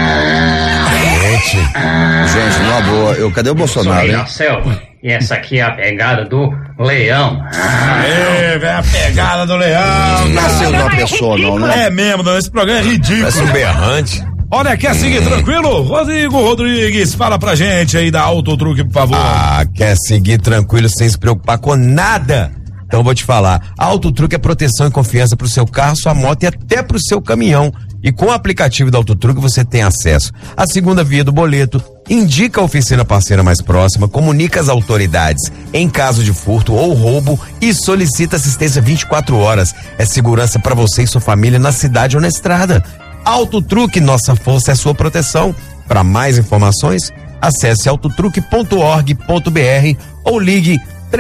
Gente, numa boa, cadê o Bolsonaro, sou o rei hein? da selva. E essa aqui é a pegada do leão. Vem a pegada do leão. Não nasceu de uma pessoa, não, né? É mesmo, não, esse programa é ridículo. Parece um berrante. Olha, quer seguir tranquilo? Rodrigo Rodrigues, fala pra gente aí da Autotruque, por favor. Ah, quer seguir tranquilo sem se preocupar com nada? Então eu vou te falar, a Autotruque é proteção e confiança pro seu carro, sua moto e até pro seu caminhão. E com o aplicativo da Autotruque você tem acesso à segunda via do boleto, indica a oficina parceira mais próxima, comunica as autoridades em caso de furto ou roubo e solicita assistência 24 horas. É segurança para você e sua família na cidade ou na estrada. Autotruque, nossa força é sua proteção. Para mais informações, acesse autotruque.org.br ou ligue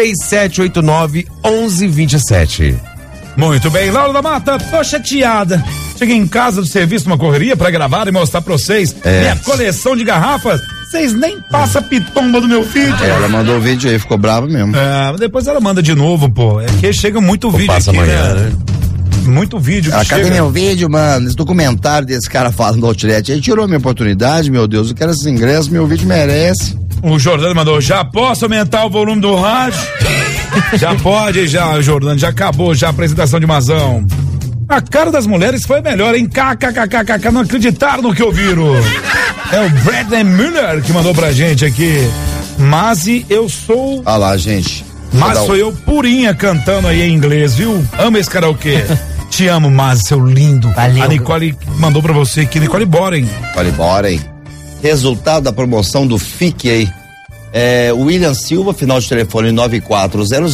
3789-1127. Muito bem, Laura da Mata, tô chateada. Cheguei em casa do serviço, uma correria pra gravar e mostrar pra vocês minha coleção de garrafas. Vocês nem passam a pitomba do meu vídeo. Ela mandou o vídeo aí, ficou brava mesmo. Depois ela manda de novo, pô. É que chega muito vídeo passa aqui, amanhã, né? Muito vídeo que cadê chega. meu vídeo, mano? Esse documentário desse cara falando do Outlet aí tirou minha oportunidade, meu Deus. Eu quero esses ingressos, meu vídeo merece. O Jordano mandou, já posso aumentar o volume do rádio? Já pode, já, Jordano, já acabou já a apresentação de Mazão. A cara das mulheres foi melhor, hein? KKKKK, não acreditaram no que ouviram. É o Bradley Miller que mandou pra gente aqui. Mas eu sou... Ah lá, gente. Mas sou eu purinha cantando aí em inglês, viu? Ama esse karaokê. Te amo, mas seu lindo. Valeu. A Nicole mandou pra você aqui, Nicole Boren. Nicole Boren. Resultado da promoção do FIC aí. William Silva, final de telefone 9400.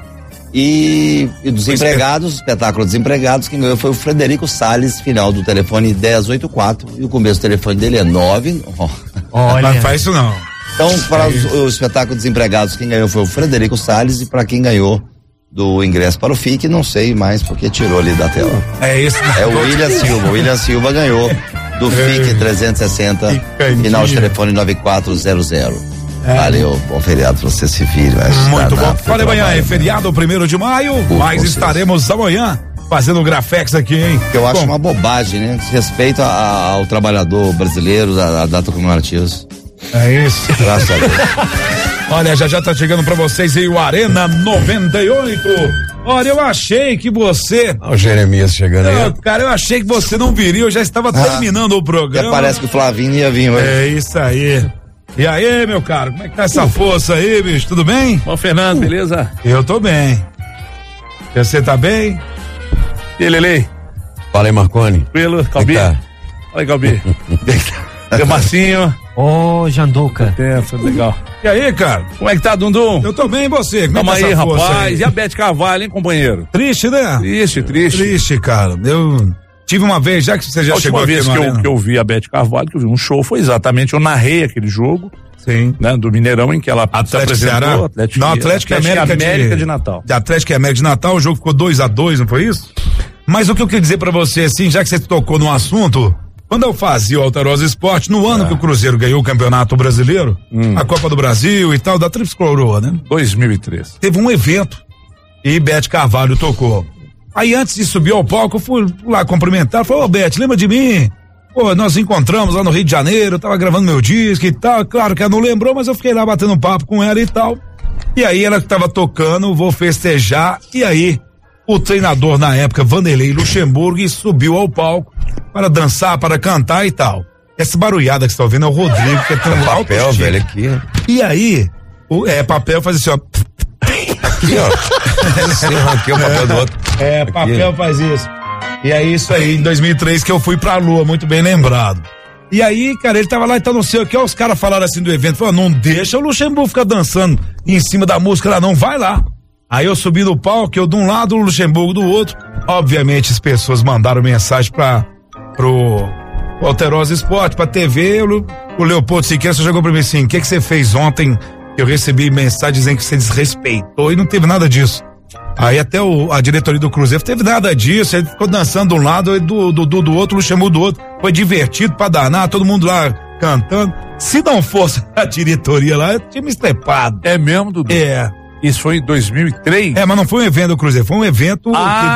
E desempregados, espetáculo Desempregados, quem ganhou foi o Frederico Salles, final do telefone 1084. E o começo do telefone dele é 9. Olha. Não faz isso não. Então, para o espetáculo Desempregados, quem ganhou foi o Frederico Salles, e para quem ganhou do ingresso para o FIC, não sei mais porque tirou ali da tela. É isso. É o William Silva. O William Silva ganhou do FIC 360, final de telefone 9400. Valeu, bom feriado pra você, se filho. Muito bom. Olha, amanhã é feriado, 1º de maio, mas estaremos amanhã fazendo o Grafex aqui, hein? Eu acho uma bobagem, né? Respeito ao trabalhador brasileiro, a data comemorativa. É isso. Graças a Deus. Olha, já tá chegando pra vocês aí o Arena 98. Olha, eu achei que você... Olha o Jeremias chegando aí. Cara, eu achei que você não viria, eu já estava terminando o programa. Parece que o Flavinho ia vir hoje. É isso aí. E aí, meu caro, como é que tá essa força aí, bicho? Tudo bem? Bom, Fernando, beleza? Eu tô bem. Você tá bem? E aí, Lele? Fala aí, Marconi. Tranquilo, Calbi? Fala aí, Calbi. Seu Marcinho. Ô, Janduca. Legal. E aí, cara? Como é que tá, Dundum? Eu tô bem, e você? Como Calma é que tá aí, essa força rapaz. aí? E a Beth Carvalho, hein, companheiro? Triste, né? Triste. Triste, cara. Eu tive uma vez, já que você já chegou aqui no Arena. Que eu vi a Beth Carvalho, que eu vi um show, foi exatamente, eu narrei aquele jogo. Sim. Né, do Mineirão, em que ela Atlético Ceará. Atlético América de Natal. Atlético e América de Natal, o jogo ficou 2-2, não foi isso? Mas o que eu queria dizer pra você, assim, já que você tocou no assunto, quando eu fazia o Alterosa Esporte, no ano que o Cruzeiro ganhou o Campeonato Brasileiro, a Copa do Brasil e tal, da Tríplice Coroa, né? 2003. Teve um evento e Beth Carvalho tocou. Aí antes de subir ao palco, eu fui lá cumprimentar, falei, ô Beth, lembra de mim? pô, nós encontramos lá no Rio de Janeiro, eu tava gravando meu disco e tal, claro que ela não lembrou, mas eu fiquei lá batendo um papo com ela e tal. E aí ela tava tocando, vou festejar, e aí o treinador na época, Vanderlei Luxemburgo, subiu ao palco para dançar, para cantar e tal. Essa barulhada que você tá ouvindo é o Rodrigo, que tem um papel, velho, aqui. E aí, papel faz assim, ó. Aqui, ó. Você arranquei o papel do outro. Papel faz isso. E é isso aí, em 2003 que eu fui pra Lua, muito bem lembrado. E aí, cara, ele tava lá, então não sei o que, os caras falaram assim do evento, falaram, não deixa o Luxemburgo ficar dançando em cima da música lá, não, vai lá. Aí eu subi no palco, eu de um lado, o Luxemburgo do outro. Obviamente as pessoas mandaram mensagem pro Alterosa Esporte, pra TV, o Leopoldo Siqueira só jogou pra mim assim, o que você fez ontem? Eu recebi mensagem dizendo que você desrespeitou e não teve nada disso. Aí até a diretoria do Cruzeiro teve nada disso, ele ficou dançando de um lado e do outro, o Luxemburgo do outro. Foi divertido pra danar, todo mundo lá cantando. Se não fosse a diretoria lá, eu tinha me estrepado. É mesmo, Dudu? É. Isso foi em 2003? Mas não foi um evento do Cruzeiro, foi um evento,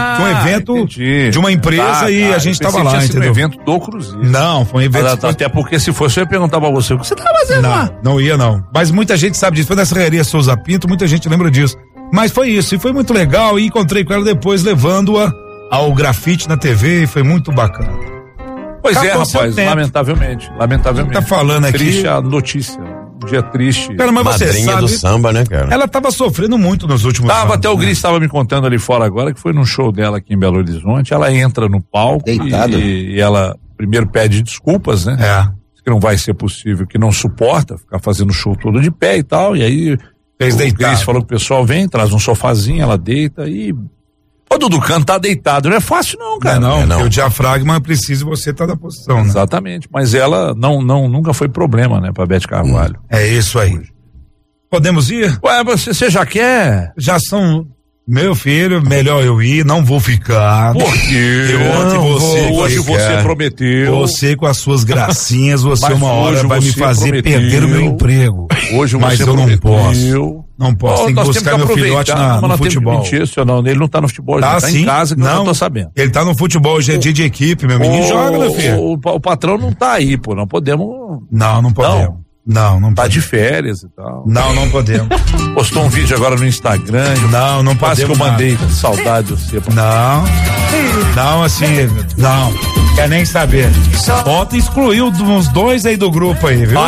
de uma empresa e a gente tava lá, entendeu? Um evento do Cruzeiro. Não, foi um evento. Até porque se fosse, eu ia perguntar pra você, o que você tava fazendo lá? Não ia não, mas muita gente sabe disso, foi na Serraria Souza Pinto, muita gente lembra disso. Mas foi isso, e foi muito legal, e encontrei com ela depois, levando-a ao grafite na TV, e foi muito bacana. Pois rapaz, lamentavelmente. Tá falando aqui. Triste a notícia. Um dia triste. Cara, mas você Madrinha sabe, do samba, né, cara? Ela tava sofrendo muito nos últimos anos. Até o Gris estava me contando ali fora agora que foi num show dela aqui em Belo Horizonte. Ela entra no palco e ela primeiro pede desculpas, né? Que não vai ser possível, que não suporta ficar fazendo show todo de pé e tal. E aí o Gris falou que o pessoal vem, traz um sofazinho, ela deita e. Ô, Dudu, cantar deitado não é fácil não, cara. Não, porque o diafragma precisa você estar na posição, né? Exatamente, mas ela nunca foi problema, né, pra Beth Carvalho. É isso aí. Podemos ir? Ué, você já quer? Já são, meu filho, melhor eu ir, não vou ficar. Por quê? Hoje você prometeu. Você com as suas gracinhas, você uma hora vai me fazer perder o meu emprego. Hoje mas você eu não prometeu. Não posso, tem que buscar meu filhote no futebol. Ele não tá no futebol, ele tá em casa, que não tô sabendo. Ele tá no futebol, hoje é dia de equipe, meu menino joga, meu filho. O patrão não tá aí, pô, não podemos. Não podemos. Não tá de férias e tal. Não podemos. Postou um vídeo agora no Instagram. Não quase que eu mandei saudade de você. Não, quer nem saber. Ontem excluiu uns 2 aí do grupo aí, viu?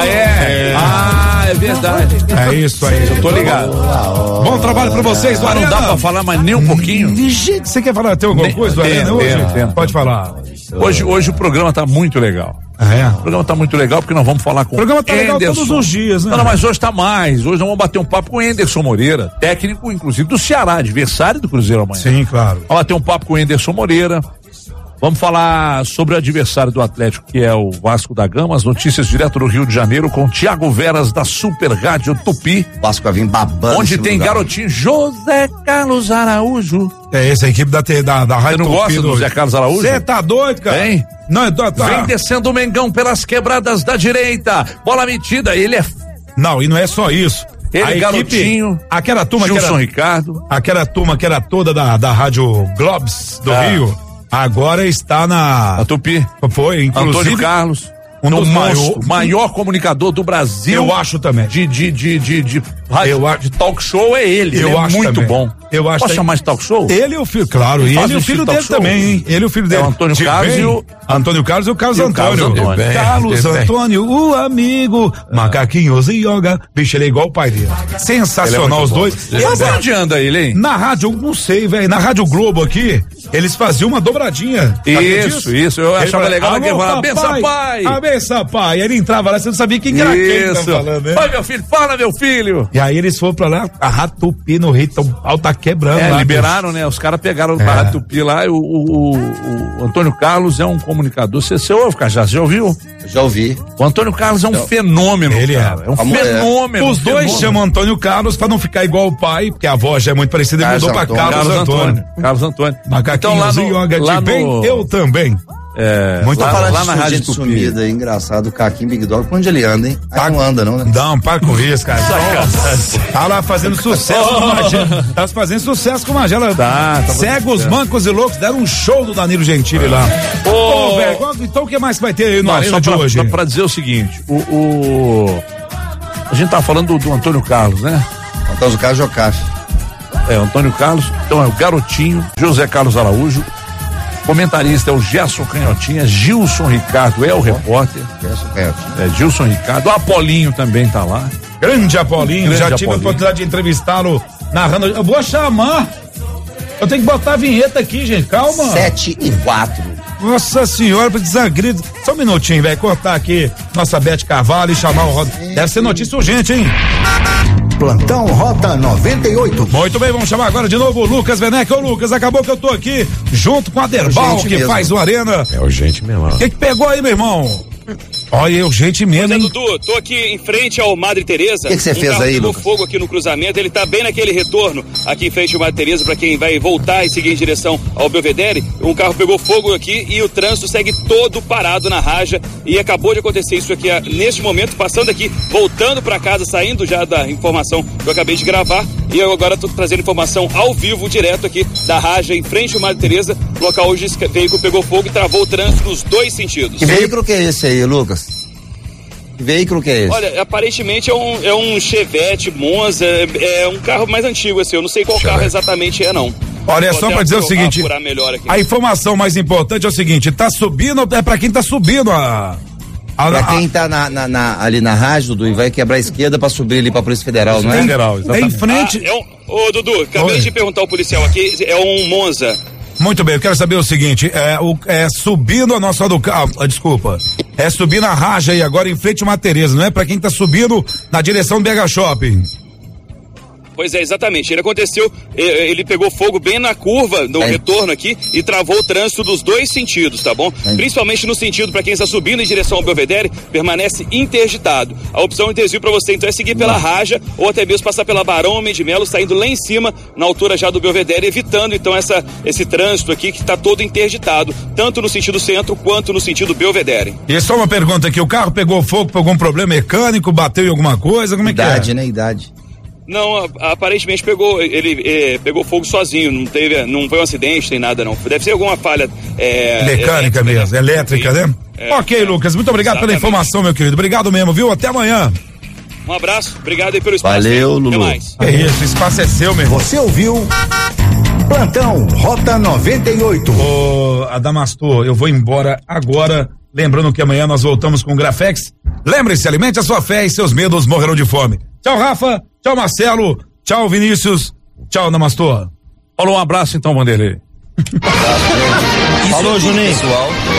É verdade. É isso aí. Eu tô ligado. Bom trabalho pra vocês, do Arena. Não dá pra falar mais nem um pouquinho? Você quer falar? Tem alguma coisa do Arena hoje? Pode falar. Hoje o programa tá muito legal. O programa tá muito legal porque nós vamos falar com o programa tá legal todos os dias, né? Não, mas hoje tá mais. Hoje nós vamos bater um papo com o Enderson Moreira, técnico, inclusive, do Ceará, adversário do Cruzeiro amanhã. Sim, claro. Vamos bater um papo com o Enderson Moreira. Vamos falar sobre o adversário do Atlético, que é o Vasco da Gama. As notícias direto do Rio de Janeiro com Tiago Veras, da Super Rádio Tupi. Vasco vai vir babando. Onde tem garotinho José Carlos Araújo. É essa equipe da Rádio Tupi. Você não gosta do José Carlos Araújo? Você tá doido, cara? Hein? Não, Vem descendo o Mengão pelas quebradas da direita. Bola metida, ele é. Não, e não é só isso. Ele, garotinho, aquela turma Gilson Ricardo. Aquela turma que era toda da Rádio Globes do Rio. Agora está na Tupi. Foi, inclusive. Antônio Carlos. Um dos maior comunicador do Brasil. Eu acho também. De talk show é ele. Eu acho muito também. bom. Eu acho. Posso chamar de talk show? Ele e o filho, claro. E ele e o filho dele também, hein? Ele e o filho dele. É o Antônio Carlos e o Antônio Carlos e o Carlos Antônio. Carlos Antônio, o amigo. Macaquinhos e yoga. Bicho, ele é igual o pai dele. Sensacional os dois. Mas onde anda ele, hein? Na rádio, não sei, velho. Na Rádio Globo aqui, eles faziam uma dobradinha. Isso. Eu achava legal que ele falava, benção, pai. A benção, pai. Ele entrava lá, você não sabia quem era quem tava falando, né? Vai, meu filho, fala, meu filho. E aí eles foram pra lá, a Rádio Tupi no Rio, então o pau tá quebrando lá. Liberaram, né? Os caras pegaram a Rádio Tupi lá, e o Antônio Carlos é um comunicador. Você ouve, Cajá? Você já ouviu? Já ouvi. O Antônio Carlos é um fenômeno. Ele cara. É um fenômeno. Os dois chamam Antônio Carlos pra não ficar igual o pai, porque a voz já é muito parecida, e mudou pra Carlos Antônio. Carlos Antônio. Macaquinhos então, e yoga de bem, eu também. Muito lá na Rádio Tupi. Sumida, é engraçado, o Caquinho Big Dog, pra onde ele anda, hein? Aí não anda, não, né? Não, para com isso, cara. Tá lá fazendo sucesso com Magela. Tá fazendo sucesso com Magela. Tá Cegos, Mancos e Loucos deram um show do Danilo Gentili lá. Velho, então o que mais vai ter aí no Arena de hoje? Só pra dizer o seguinte, a gente tá falando do Antônio Carlos, né? Antônio Carlos Jocafe. Antônio Carlos, então é o Garotinho, José Carlos Araújo. Comentarista é o Gerson Canhotinha, Gilson Ricardo é o repórter. Gerson Canhotinha. Gilson Ricardo, o Apolinho também tá lá. Grande Apolinho, já tive a oportunidade de entrevistá-lo narrando. Eu vou chamar. Eu tenho que botar a vinheta aqui, gente, calma. 7:04. Nossa senhora, desagride. Só um minutinho, velho, cortar aqui nossa Bete Carvalho e chamar o Roda. Deve ser notícia urgente, hein? Plantão Rota 98. Muito bem, vamos chamar agora de novo o Lucas Werneck. Ô Lucas, acabou que eu tô aqui junto com a Derbal, que mesmo faz o Arena. É urgente mesmo. O que pegou aí, meu irmão? Olha, urgente mesmo, hein? Dudu, tô aqui em frente ao Madre Teresa. O que você fez aí, Lucas? Fogo aqui no cruzamento, ele tá bem naquele retorno aqui em frente ao Madre Teresa, pra quem vai voltar e seguir em direção ao Belvedere. Um carro pegou fogo aqui e o trânsito segue todo parado na Raja, e acabou de acontecer isso aqui neste momento, passando aqui, voltando pra casa, saindo já da informação que eu acabei de gravar, e eu agora tô trazendo informação ao vivo, direto aqui da Raja, em frente ao Madre Teresa, local onde esse veículo pegou fogo e travou o trânsito nos dois sentidos. Que veículo que é esse aí, Lucas? Que veículo que é esse? Olha, aparentemente é um Chevette Monza, é um carro mais antigo, assim, eu não sei qual carro exatamente é, não. Olha, só pra dizer o seguinte, a informação mais importante é o seguinte, tá subindo, é pra quem tá subindo pra quem tá ali na rádio, Dudu, e vai quebrar a esquerda pra subir ali pra Polícia Federal, não é? Federal, exatamente. Em frente... Ô, Dudu, acabei de perguntar ao policial aqui, é um Monza. Muito bem, eu quero saber o seguinte, subindo a nossa desculpa, subir na Raja aí agora em frente a uma Tereza, não é? Pra quem tá subindo na direção do BH Shopping. Pois é, exatamente. Ele aconteceu, ele pegou fogo bem na curva do retorno aqui e travou o trânsito dos dois sentidos, tá bom? Principalmente no sentido para quem está subindo em direção ao Belvedere, permanece interditado. A opção interview para você então é seguir pela Raja ou até mesmo passar pela Barão Homem de Melo, saindo lá em cima, na altura já do Belvedere, evitando então esse trânsito aqui que está todo interditado, tanto no sentido centro quanto no sentido Belvedere. E só uma pergunta aqui, o carro pegou fogo por algum problema mecânico, bateu em alguma coisa, como é que é? Idade, né? Idade. Não, aparentemente ele pegou fogo sozinho, não foi um acidente, nem nada não. Deve ser alguma falha mecânica mesmo, elétrica, né? Ok, Lucas, muito obrigado pela informação, meu querido. Obrigado mesmo, viu? Até amanhã. Um abraço, obrigado aí pelo espaço. Valeu, Lulu. Até mais. É isso, o espaço é seu, meu irmão. Você ouviu? Plantão Rota 98. Ô, Adamastor, eu vou embora agora, lembrando que amanhã nós voltamos com o Grafex. Lembre-se, alimente a sua fé e seus medos morrerão de fome. Tchau, Rafa. Tchau, Marcelo. Tchau, Vinícius. Tchau, Damastor. Falou, um abraço então, Vanderlei. Falou, Juninho. Pessoal.